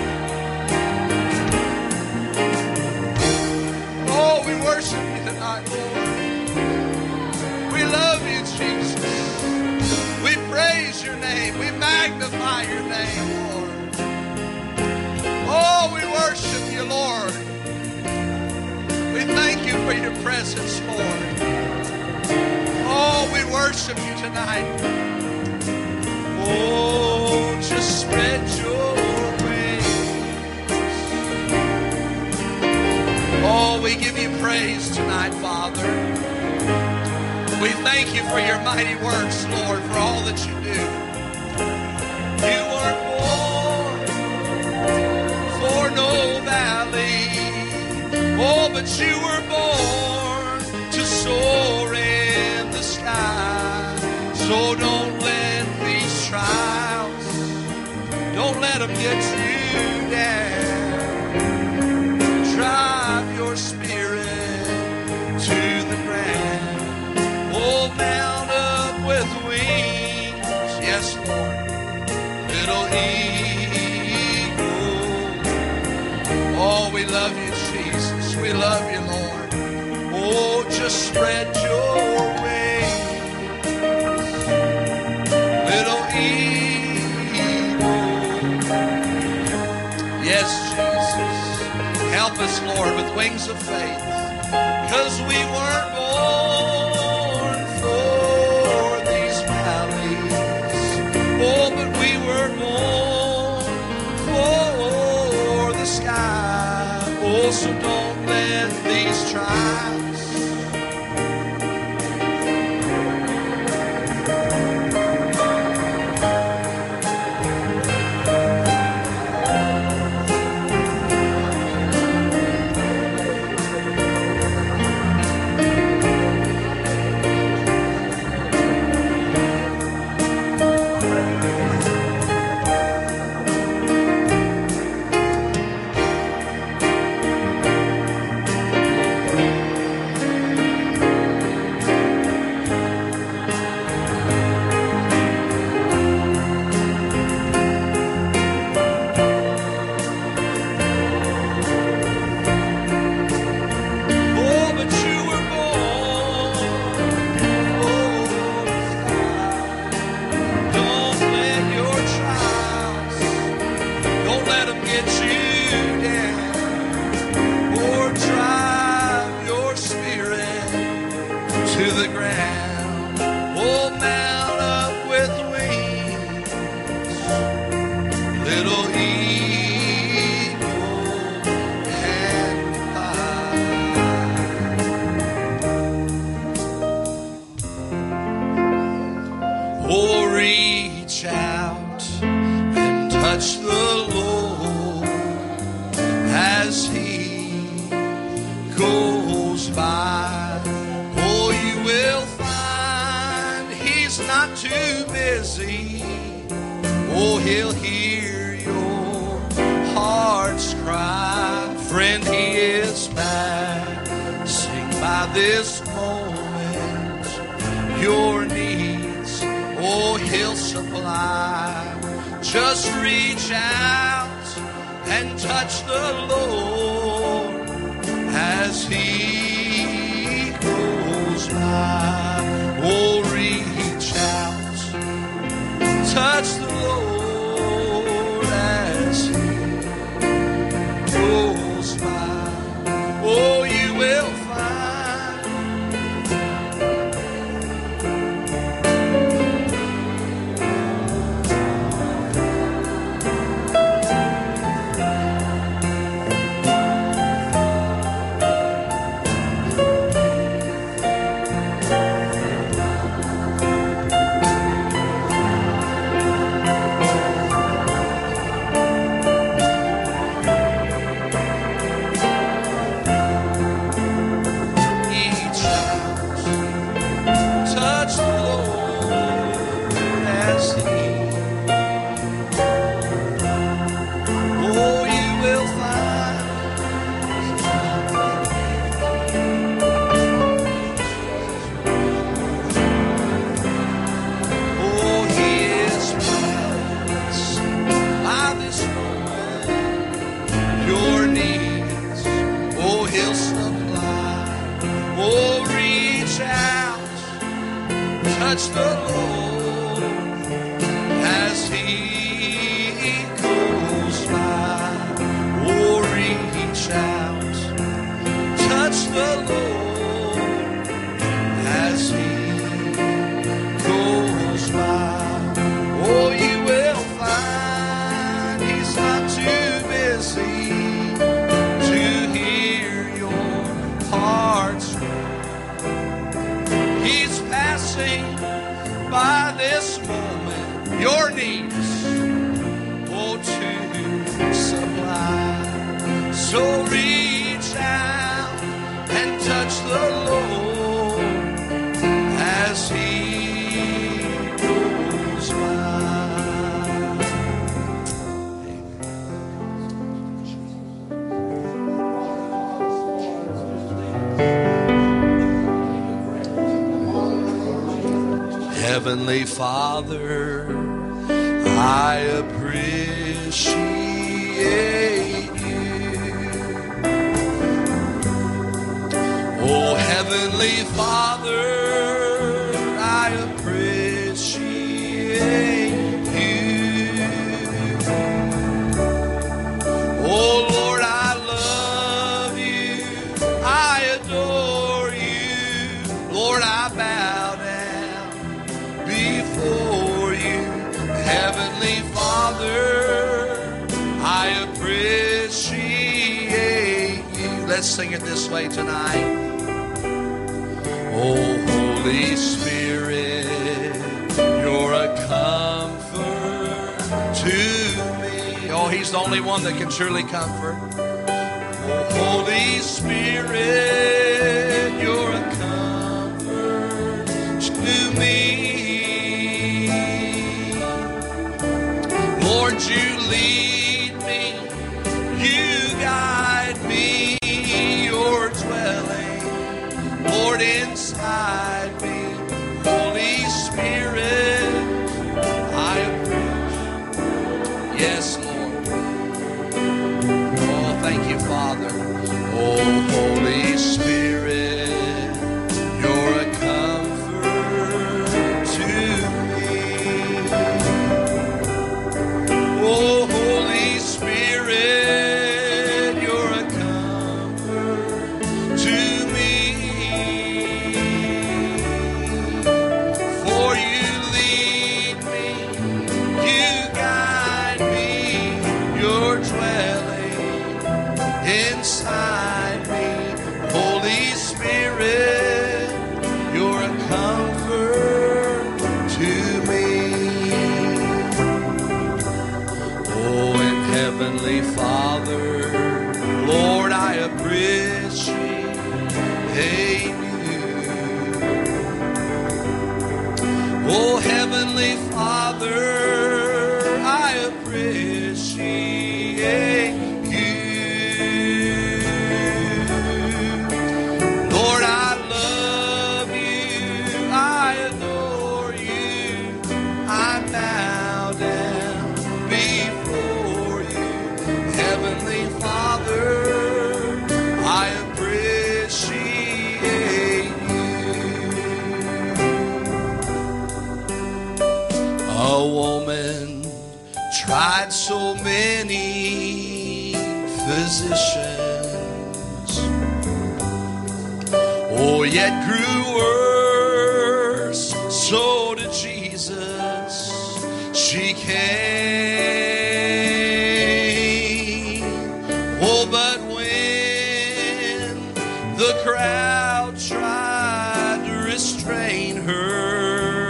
Oh, we worship you tonight, Lord. We love you, Jesus. We praise your name. We magnify your name, Lord. Oh, we worship you, Lord. We thank you for your presence, Lord. Oh, we worship you tonight. Oh, just spread your wings. Oh, we give you praise tonight, Father. We thank you for your mighty works, Lord, for all that you do. You weren't born for no valley. Oh, but you were born to soar in the sky. So don't let these trials, don't let them get you down. Drive your spirit to the ground. Oh, mount up with wings. Yes, Lord. Little eagle. Oh, we love you, Jesus. We love you, Lord. Oh, just spread your wings. Little eagle. Yes, Jesus. Help us, Lord, with wings of faith. Because we weren't born for these valleys. Oh, but we were born for the sky. Oh, so don't let these trials, little eagle can fly. Oh, reach out and touch the Lord as He goes by. Oh, you will find He's not too busy. Oh, He'll hear your heart's cry. Friend, He is passing by this moment. Your needs, oh, He'll supply. Just reach out and touch the Lord as He goes by. Oh, reach out, touch the Lord as He goes by. Oh, you will find touch the Lord as He goes by. Oh, reach out, touch the Lord as He goes by. Oh, you will find He's not too busy to hear your heart's cry. He's passing by this moment your needs, oh, to supply. So reach out and touch the Lord as He goes by. Heavenly Father, I appreciate You. Oh, Heavenly Father, I appreciate You. Oh, Lord, I love You. I adore You. Lord, I bow down before You. Heavenly Father, I appreciate You. Let's sing it this way tonight. Oh, Holy Spirit, You're a comfort to me. Oh, He's the only one that can truly comfort. Oh, Holy Spirit, You're a comfort to me. Lord, You lead me, You guide me, You're dwelling, Lord, inside me. Holy Spirit, I appreciate. Yes, Lord. Oh, thank You, Father. Oh, Holy Spirit, You're a comfort to me. Oh, Holy Spirit, You're a comfort to me. For You lead me, You guide Heavenly Father, Lord, I appreciate you. Oh, Heavenly Father, I appreciate you. Lord, I love you, I adore you, I bow down before you. Heavenly Father, I appreciate you. A woman tried so many physicians, oh, yet grew worse. So did Jesus. She came, oh, but when the crowd tried to restrain her,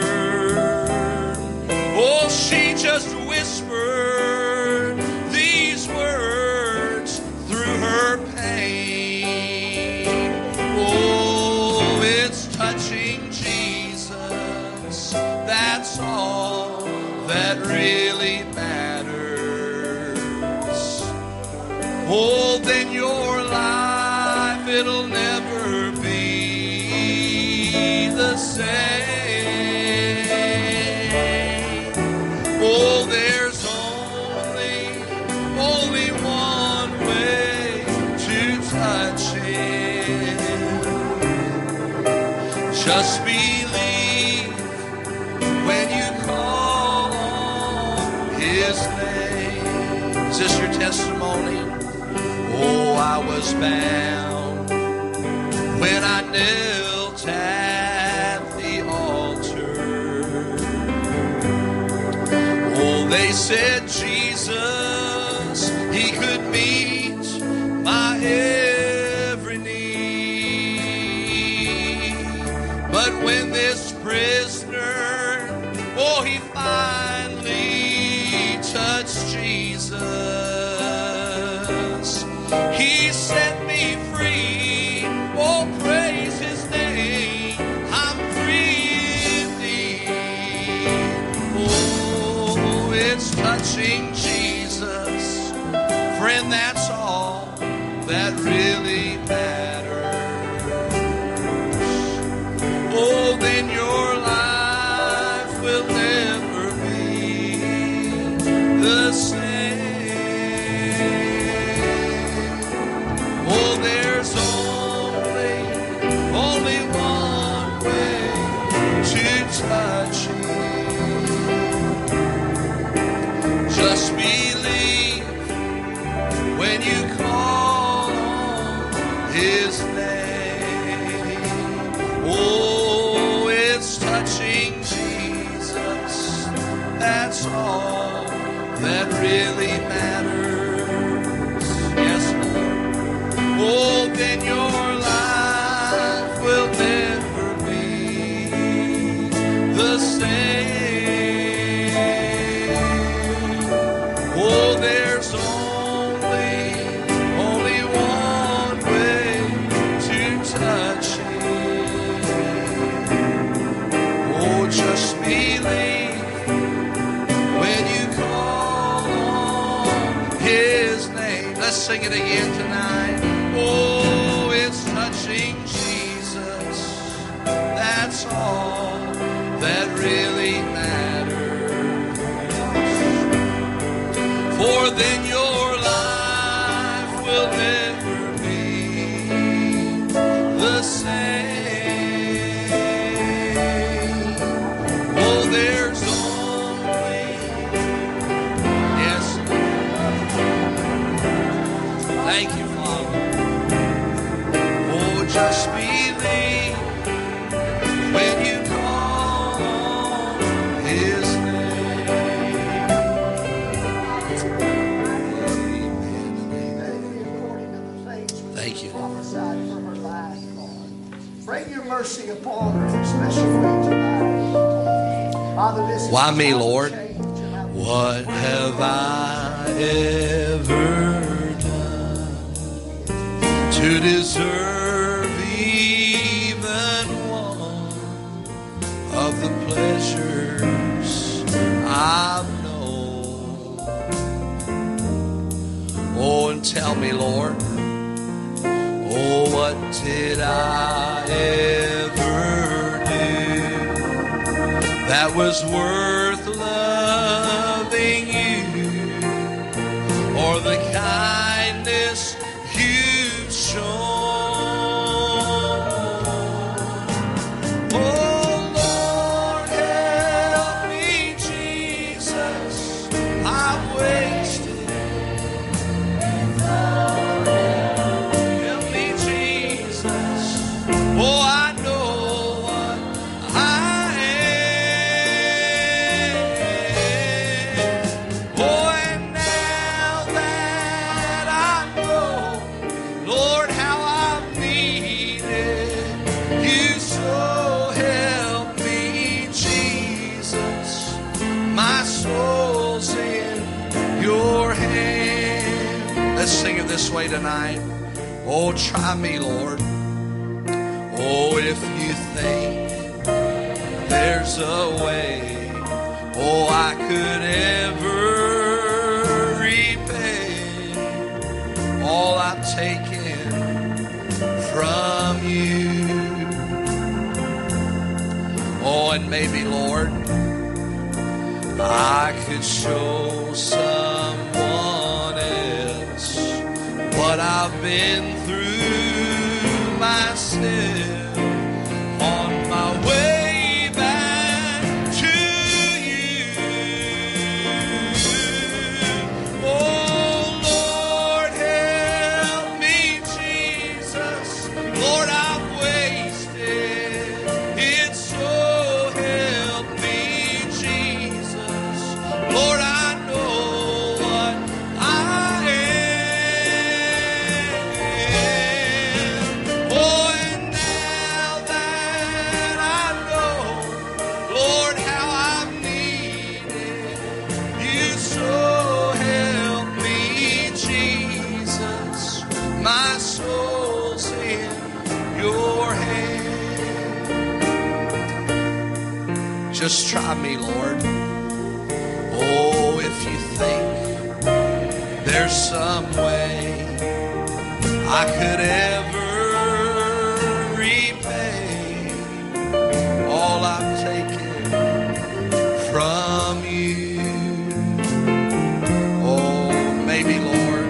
oh, she just whispered these words through her pain. Oh, it's touching Jesus, that's all that really matters. Oh, then your life, it'll never be the same. Oh, there's only, only one way to touch Him. Just believe when you call on His name. Is this your testimony? Oh, I was bound when I knelt at the altar. Oh, they said Jesus, He could meet my every need. But when this prisoner, oh, he finally touched Jesus, He set me free. Oh, praise His name. I'm free indeed. Oh, it's touching Jesus. Friend, that's all that really matters. Oh, then your life will never be the same. Oh, there's only, only one way to touch Him. Just believe when you call on His name. Oh, it's touching Jesus, that's all that really matters. Yes, Lord. Oh, then your life will never be the same. Oh, there's only, only one way to touch Him. Oh, just believe when you call on His name. Let's sing it again tonight. Oh, it's touching Jesus, that's all that really matters. For then your life will never be the same. Oh, there's only, yes, thank you, Father. Oh, just believe when you call on His name. Amen. Thank you. Bring your mercy upon her in a special way tonight. Father, this is Why me, a Lord? change in our What have I ever done to deserve even one of the pleasures I've known. Oh, and tell me, Lord, oh, what did I ever do that was worth loving you, or the kindness you've shown? Oh, Lord, help me, Jesus, I've wasted. Help me, Jesus. Oh, I know what I am. Oh, and now that I know, Lord, how I've needed you, so help me, Jesus. My soul's in your hand. Let's sing it this way tonight. Oh, try me, Lord. Oh, if you think there's a way, oh, I could ever repay all I've taken from you. Oh, and maybe, Lord, I could show someone else what I've been through myself on my way back to you. Oh, Lord, help me, Jesus. Lord, I've wasted it, so help me, Jesus. Lord, I know what I am. Oh, and now that I know, Lord, how I've needed you, so help me, Jesus. My soul's in your hand. Just try me, Lord. Oh, if you think there's some way I could ever repay all I've taken from you. Oh, maybe, Lord,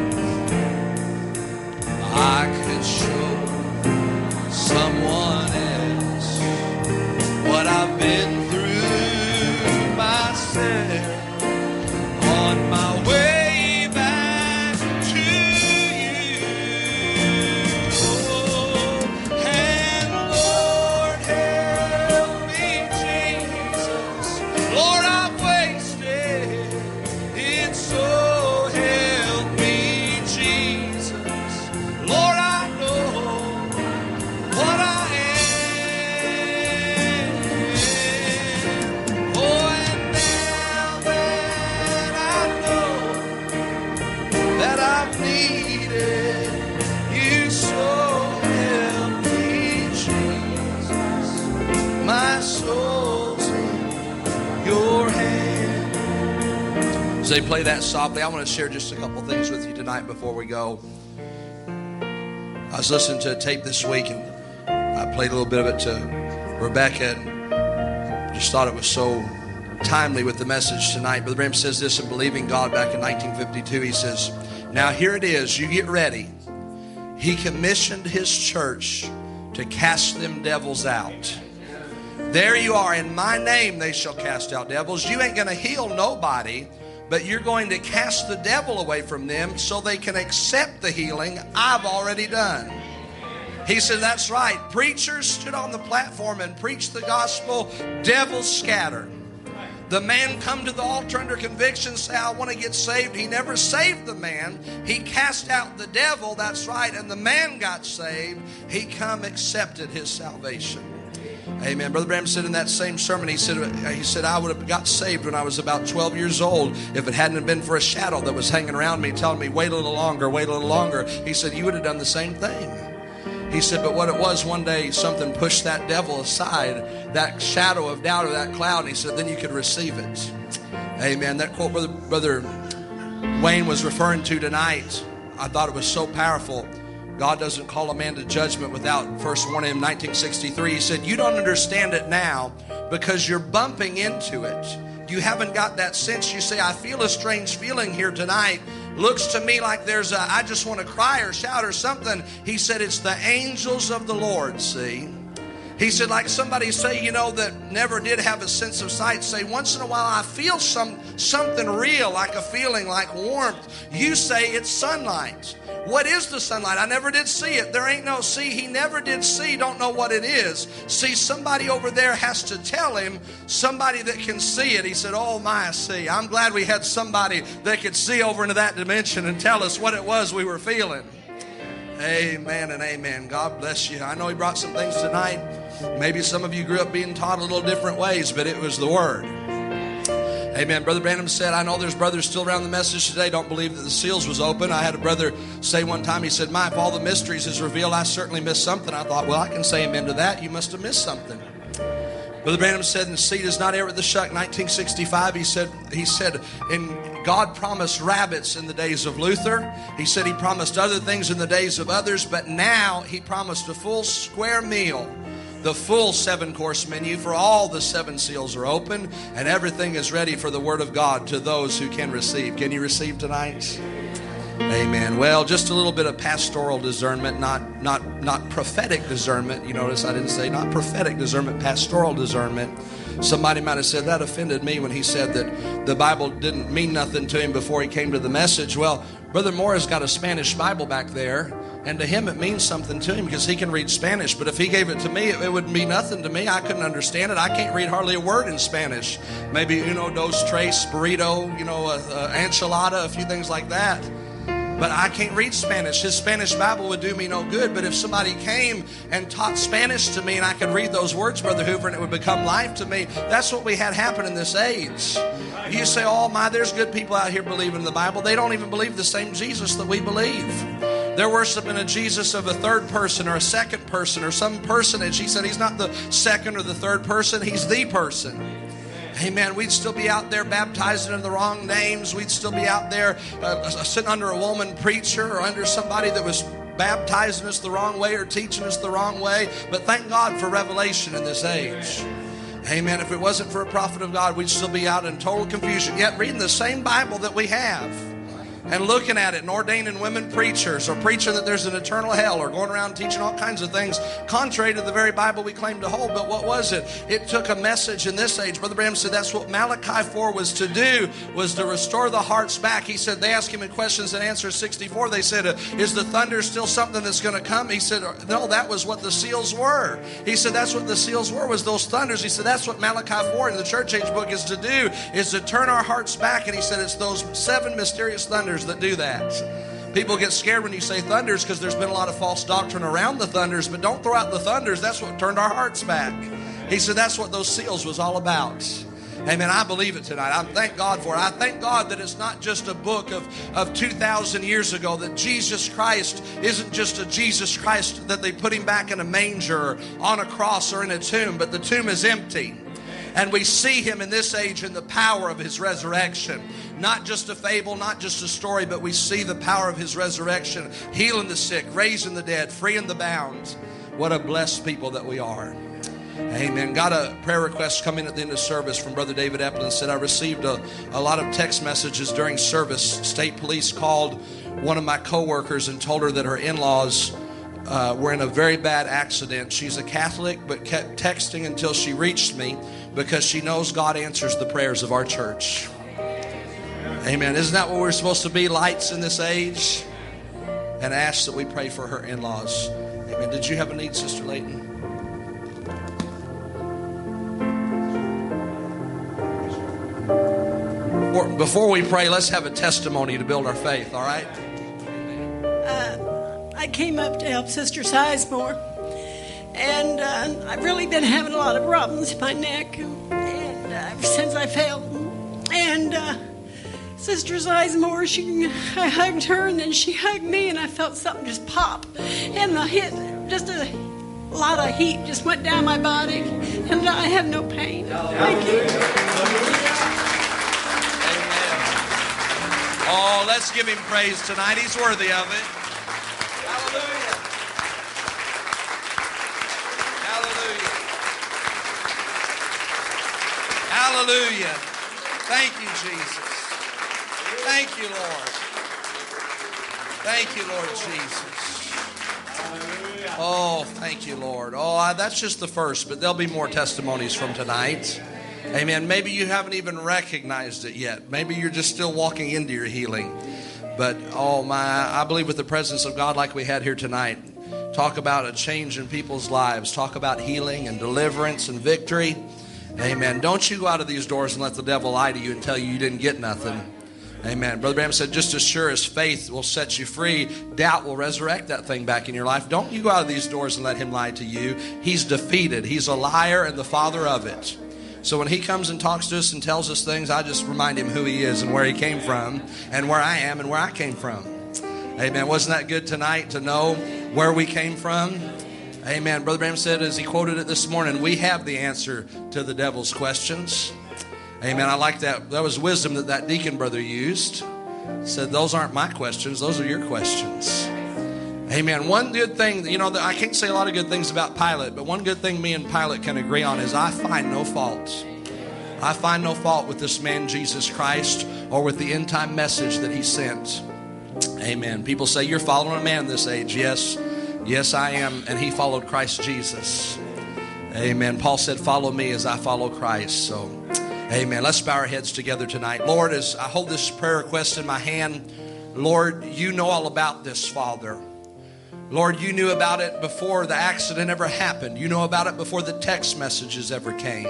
I could show someone else what I've been through myself on my way back to you. Oh, and Lord, help me, Jesus. Lord, I've wasted it, so help me, Jesus. Lord, I know what I am. Oh, and now that I know that I've needed you, so help me, Jesus. My soul's in your hand. As they play that softly, I want to share just a couple things with you tonight before we go. I was listening to a tape this week, and I played a little bit of it to Rebecca, and just thought it was so timely with the message tonight. Brother Branham says this in Believing God back in nineteen fifty-two. He says, now here it is, you get ready. He commissioned his church to cast them devils out. There you are, in my name they shall cast out devils. You ain't going to heal nobody, but you're going to cast the devil away from them so they can accept the healing I've already done. He said, that's right. Preachers stood on the platform and preached the gospel. Devils scattered. The man come to the altar under conviction, say, I want to get saved. He never saved the man. He cast out the devil, that's right, and the man got saved. He come, accepted his salvation. Amen. Brother Branham said in that same sermon, he said, he said, I would have got saved when I was about twelve years old if it hadn't been for a shadow that was hanging around me telling me, wait a little longer, wait a little longer. He said, you would have done the same thing. He said, but what it was, one day something pushed that devil aside, that shadow of doubt or that cloud, and he said, then you could receive it. Amen. That quote Brother, Brother Wayne was referring to tonight, I thought it was so powerful. God doesn't call a man to judgment without first warning him. nineteen sixty-three, he said, you don't understand it now because you're bumping into it. You haven't got that sense. You say, I feel a strange feeling here tonight. Looks to me like there's a, I just want to cry or shout or something. He said, it's the angels of the Lord, see. He said, like somebody say, you know, that never did have a sense of sight, say, once in a while I feel some something real, like a feeling, like warmth. You say it's sunlight. What is the sunlight? I never did see it. There ain't no see. He never did see. Don't know what it is. See, somebody over there has to tell him, somebody that can see it. He said, oh my, see. I'm glad we had somebody that could see over into that dimension and tell us what it was we were feeling. Amen and amen. God bless you. I know he brought some things tonight. Maybe some of you grew up being taught a little different ways, but it was the Word. Amen. Brother Branham said, I know there's brothers still around the message today don't believe that the seals was open. I had a brother say one time, he said, my, if all the mysteries is revealed, I certainly missed something. I thought, well, I can say amen to that. You must have missed something. Brother Branham said, the seed is not ever the shuck. nineteen sixty-five, he said, he said, in God promised rabbits in the days of Luther. He said he promised other things in the days of others, but now he promised a full square meal. The full seven-course menu for all the seven seals are open, and everything is ready for the Word of God to those who can receive. Can you receive tonight? Amen. Well, just a little bit of pastoral discernment, not not not prophetic discernment. You notice I didn't say not prophetic discernment, pastoral discernment. Somebody might have said that offended me when he said that the Bible didn't mean nothing to him before he came to the message. Well, Brother Morris got a Spanish Bible back there. And to him, it means something to him because he can read Spanish. But if he gave it to me, it, it wouldn't mean nothing to me. I couldn't understand it. I can't read hardly a word in Spanish. Maybe, uno, dos, tres, burrito, you know, uh, uh, enchilada, a few things like that. But I can't read Spanish. His Spanish Bible would do me no good. But if somebody came and taught Spanish to me and I could read those words, Brother Hoover, and it would become life to me, that's what we had happen in this age. You say, oh my, there's good people out here believing in the Bible. They don't even believe the same Jesus that we believe. They're worshiping a Jesus of a third person or a second person or some personage. He said he's not the second or the third person. He's the person. Amen. We'd still be out there baptizing in the wrong names. We'd still be out there uh, sitting under a woman preacher or under somebody that was baptizing us the wrong way or teaching us the wrong way. But thank God for revelation in this age. Amen. If it wasn't for a prophet of God, we'd still be out in total confusion. Yet reading the same Bible that we have. And looking at it and ordaining women preachers or preaching that there's an eternal hell or going around teaching all kinds of things contrary to the very Bible we claim to hold. But what was it? It took a message in this age. Brother Branham said that's what Malachi four was to do, was to restore the hearts back. He said, they asked him in questions and answers sixty-four. They said, uh, is the thunder still something that's going to come? He said, no, that was what the seals were. He said, that's what the seals were, was those thunders. He said, that's what Malachi four in the church age book is to do, is to turn our hearts back. And he said, it's those seven mysterious thunders that do that. People get scared when you say thunders because there's been a lot of false doctrine around the thunders, but don't throw out the thunders. That's what turned our hearts back. He said that's what those seals was all about. Amen. I believe it tonight. I thank God for it. I thank God that it's not just a book of, of two thousand years ago, that Jesus Christ isn't just a Jesus Christ that they put him back in a manger or on a cross or in a tomb, but the tomb is empty. And we see him in this age in the power of his resurrection. Not just a fable, not just a story, but we see the power of his resurrection, healing the sick, raising the dead, freeing the bound. What a blessed people that we are. Amen. Got a prayer request come in at the end of service from Brother David Eplin. Said, I received a, a lot of text messages during service. State police called one of my co-workers and told her that her in-laws uh, were in a very bad accident. She's a Catholic, but kept texting until she reached me because she knows God answers the prayers of our church. Amen. Isn't that what we're supposed to be, lights in this age? And ask that we pray for her in-laws. Amen. Did you have a need, Sister Layton? Before we pray, let's have a testimony to build our faith, all right? Uh, I came up to help Sister Sizemore, And uh, I've really been having a lot of problems with my neck, and uh, ever since I fell. And uh, Sister Sizemore, she, I hugged her, and then she hugged me, and I felt something just pop. And the hit, just a lot of heat just went down my body, and I have no pain. Thank you. Oh, let's give him praise tonight. He's worthy of it. Hallelujah. Hallelujah. Hallelujah. Thank you, Jesus. Thank you, Lord. Thank you, Lord Jesus. Oh, thank you, Lord. Oh, I, that's just the first, but there'll be more testimonies from tonight. Amen. Maybe you haven't even recognized it yet. Maybe you're just still walking into your healing. But, oh my, I believe with the presence of God like we had here tonight, talk about a change in people's lives. Talk about healing and deliverance and victory. Amen. Don't you go out of these doors and let the devil lie to you and tell you you didn't get nothing. Amen. Brother Branham said, just as sure as faith will set you free, doubt will resurrect that thing back in your life. Don't you go out of these doors and let him lie to you. He's defeated. He's a liar and the father of it. So when he comes and talks to us and tells us things, I just remind him who he is and where he came from and where I am and where I came from. Amen. Wasn't that good tonight to know where we came from? Amen. Brother Branham said, as he quoted it this morning, we have the answer to the devil's questions. Amen. I like that. That was wisdom that that deacon brother used. Said, those aren't my questions. Those are your questions. Amen. One good thing, you know, I can't say a lot of good things about Pilate, but one good thing me and Pilate can agree on is I find no fault. I find no fault with this man, Jesus Christ, or with the end time message that he sent. Amen. People say, you're following a man this age. Yes. Yes, I am. And he followed Christ Jesus. Amen. Paul said, follow me as I follow Christ. So, amen. Let's bow our heads together tonight. Lord, as I hold this prayer request in my hand, Lord, you know all about this, Father. Lord, you knew about it before the accident ever happened. You know about it before the text messages ever came.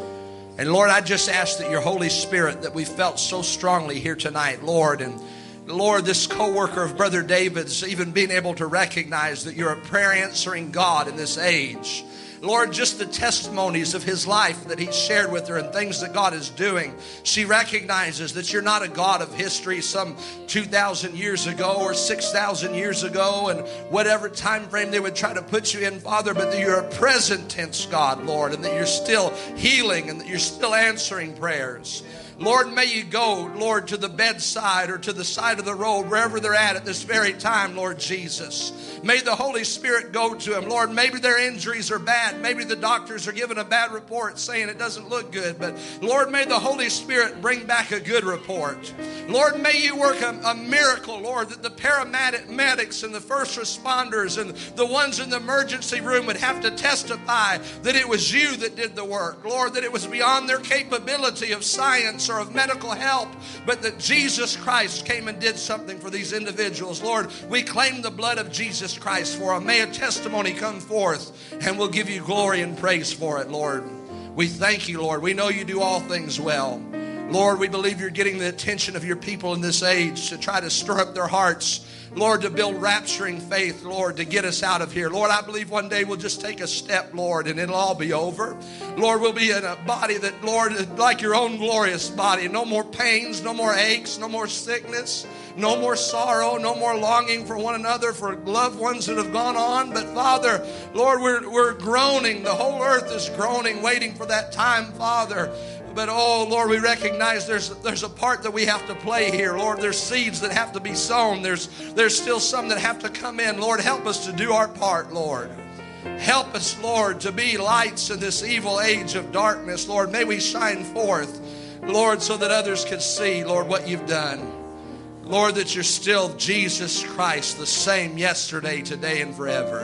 And Lord, I just ask that your Holy Spirit that we felt so strongly here tonight, Lord, and Lord, this co-worker of Brother David's even being able to recognize that you're a prayer answering God in this age. Lord, just the testimonies of his life that he shared with her and things that God is doing. She recognizes that you're not a God of history some two thousand years ago or six thousand years ago and whatever time frame they would try to put you in, Father, but that you're a present tense God, Lord, and that you're still healing and that you're still answering prayers. Lord, may you go, Lord, to the bedside or to the side of the road, wherever they're at at this very time, Lord Jesus. May the Holy Spirit go to them. Lord, maybe their injuries are bad. Maybe the doctors are giving a bad report saying it doesn't look good. But Lord, may the Holy Spirit bring back a good report. Lord, may you work a, a miracle, Lord, that the paramedics and the first responders and the ones in the emergency room would have to testify that it was you that did the work. Lord, that it was beyond their capability of science or of medical help, but that Jesus Christ came and did something for these individuals. Lord, we claim the blood of Jesus Christ for them. May a testimony come forth, and we'll give you glory and praise for it, Lord. We thank you, Lord. We know you do all things well. Lord, we believe you're getting the attention of your people in this age to try to stir up their hearts, Lord, to build rapturing faith, Lord, to get us out of here. Lord, I believe one day we'll just take a step, Lord, and it'll all be over. Lord, we'll be in a body that, Lord, like your own glorious body. No more pains, no more aches, no more sickness, no more sorrow, no more longing for one another, for loved ones that have gone on. But Father, Lord, we're, we're groaning. The whole earth is groaning, waiting for that time, Father. But, oh, Lord, we recognize there's there's a part that we have to play here. Lord, there's seeds that have to be sown. There's, there's still some that have to come in. Lord, help us to do our part, Lord. Help us, Lord, to be lights in this evil age of darkness. Lord, may we shine forth, Lord, so that others can see, Lord, what you've done. Lord, that you're still Jesus Christ, the same yesterday, today, and forever.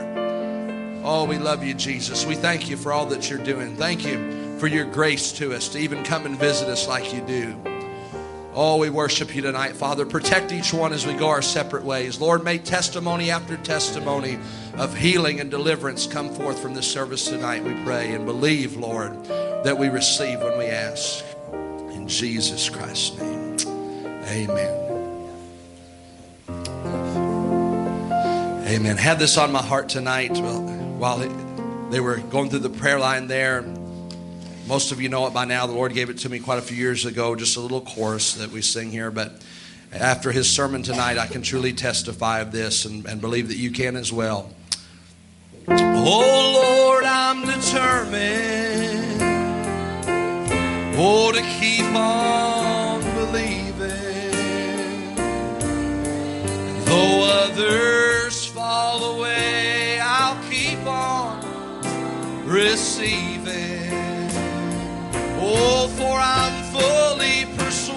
Oh, we love you, Jesus. We thank you for all that you're doing. Thank you for your grace to us to even come and visit us like you do. Oh, we worship you tonight, Father. Protect each one as we go our separate ways. Lord, may testimony after testimony of healing and deliverance come forth from this service tonight, we pray, and believe, Lord, that we receive when we ask. In Jesus Christ's name, amen. Amen. Had this on my heart tonight while they were going through the prayer line there. Most of you know it by now. The Lord gave it to me quite a few years ago, just a little chorus that we sing here. But after his sermon tonight, I can truly testify of this and, and believe that you can as well. Oh Lord, I'm determined, oh, to keep on believing. Though others fall away, I'll keep on receiving. Oh, for I'm fully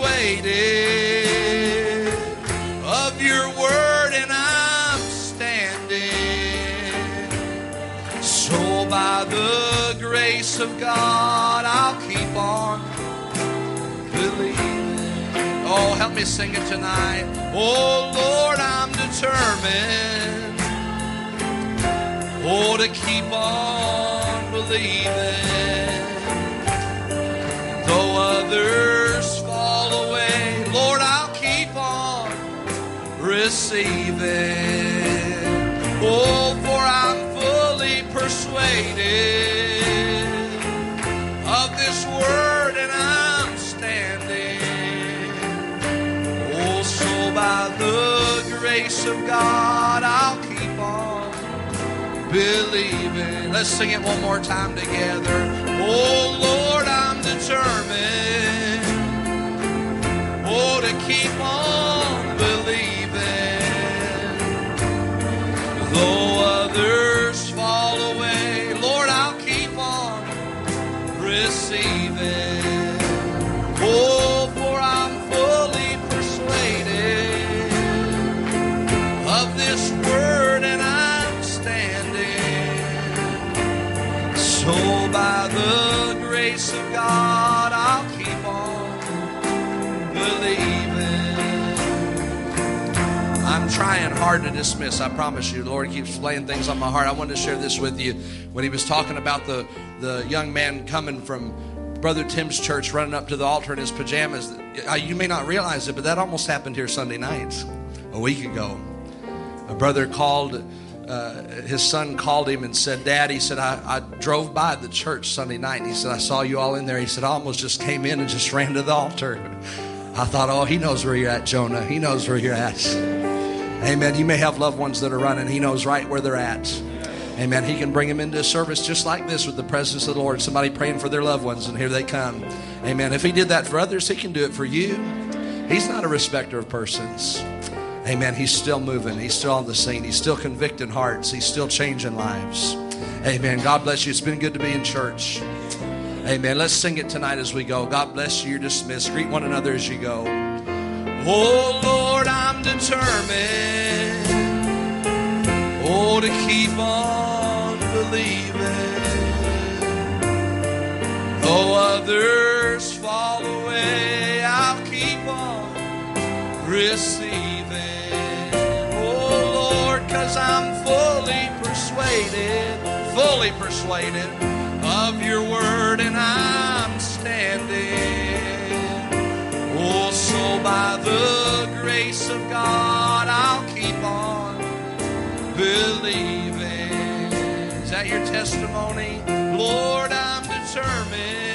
persuaded of your word, and I'm standing. So by the grace of God, I'll keep on believing. Oh, help me sing it tonight. Oh, Lord, I'm determined, oh, to keep on believing. Though others fall away, Lord, I'll keep on receiving. Oh, for I'm fully persuaded of this word, and I'm standing. Oh, so by the grace of God, I'll keep on believing. Let's sing it one more time together. Oh, Lord, I'm determined, oh, to keep on believing. Though others fall away, Lord, I'll keep on receiving. Oh, for I'm fully persuaded of this word, and I'm standing. So by the grace of God, I'll keep on believing. I'm trying hard to dismiss, I promise you. The Lord keeps laying things on my heart. I wanted to share this with you. When he was talking about the, the young man coming from Brother Tim's church, running up to the altar in his pajamas, you may not realize it, but that almost happened here Sunday night, a week ago. A brother called, uh, his son called him and said, Dad, he said, I, I drove by the church Sunday night, and he said, I saw you all in there. He said, I almost just came in and just ran to the altar. I thought, oh, he knows where you're at, Jonah. He knows where you're at. Amen. You may have loved ones that are running. He knows right where they're at. Amen. He can bring them into a service just like this with the presence of the Lord. Somebody praying for their loved ones, and here they come. Amen. If he did that for others, he can do it for you. He's not a respecter of persons. Amen. He's still moving. He's still on the scene. He's still convicting hearts. He's still changing lives. Amen. God bless you. It's been good to be in church. Amen. Let's sing it tonight as we go. God bless you. You're dismissed. Greet one another as you go. Oh, Lord, I'm determined, oh, to keep on believing. Though others fall away, I'll keep on receiving. Oh, Lord, 'cause I'm fully persuaded, fully persuaded of your word, and I'm standing. Oh, so by the grace of God, I'll keep on believing. Is that your testimony? Lord, I'm determined,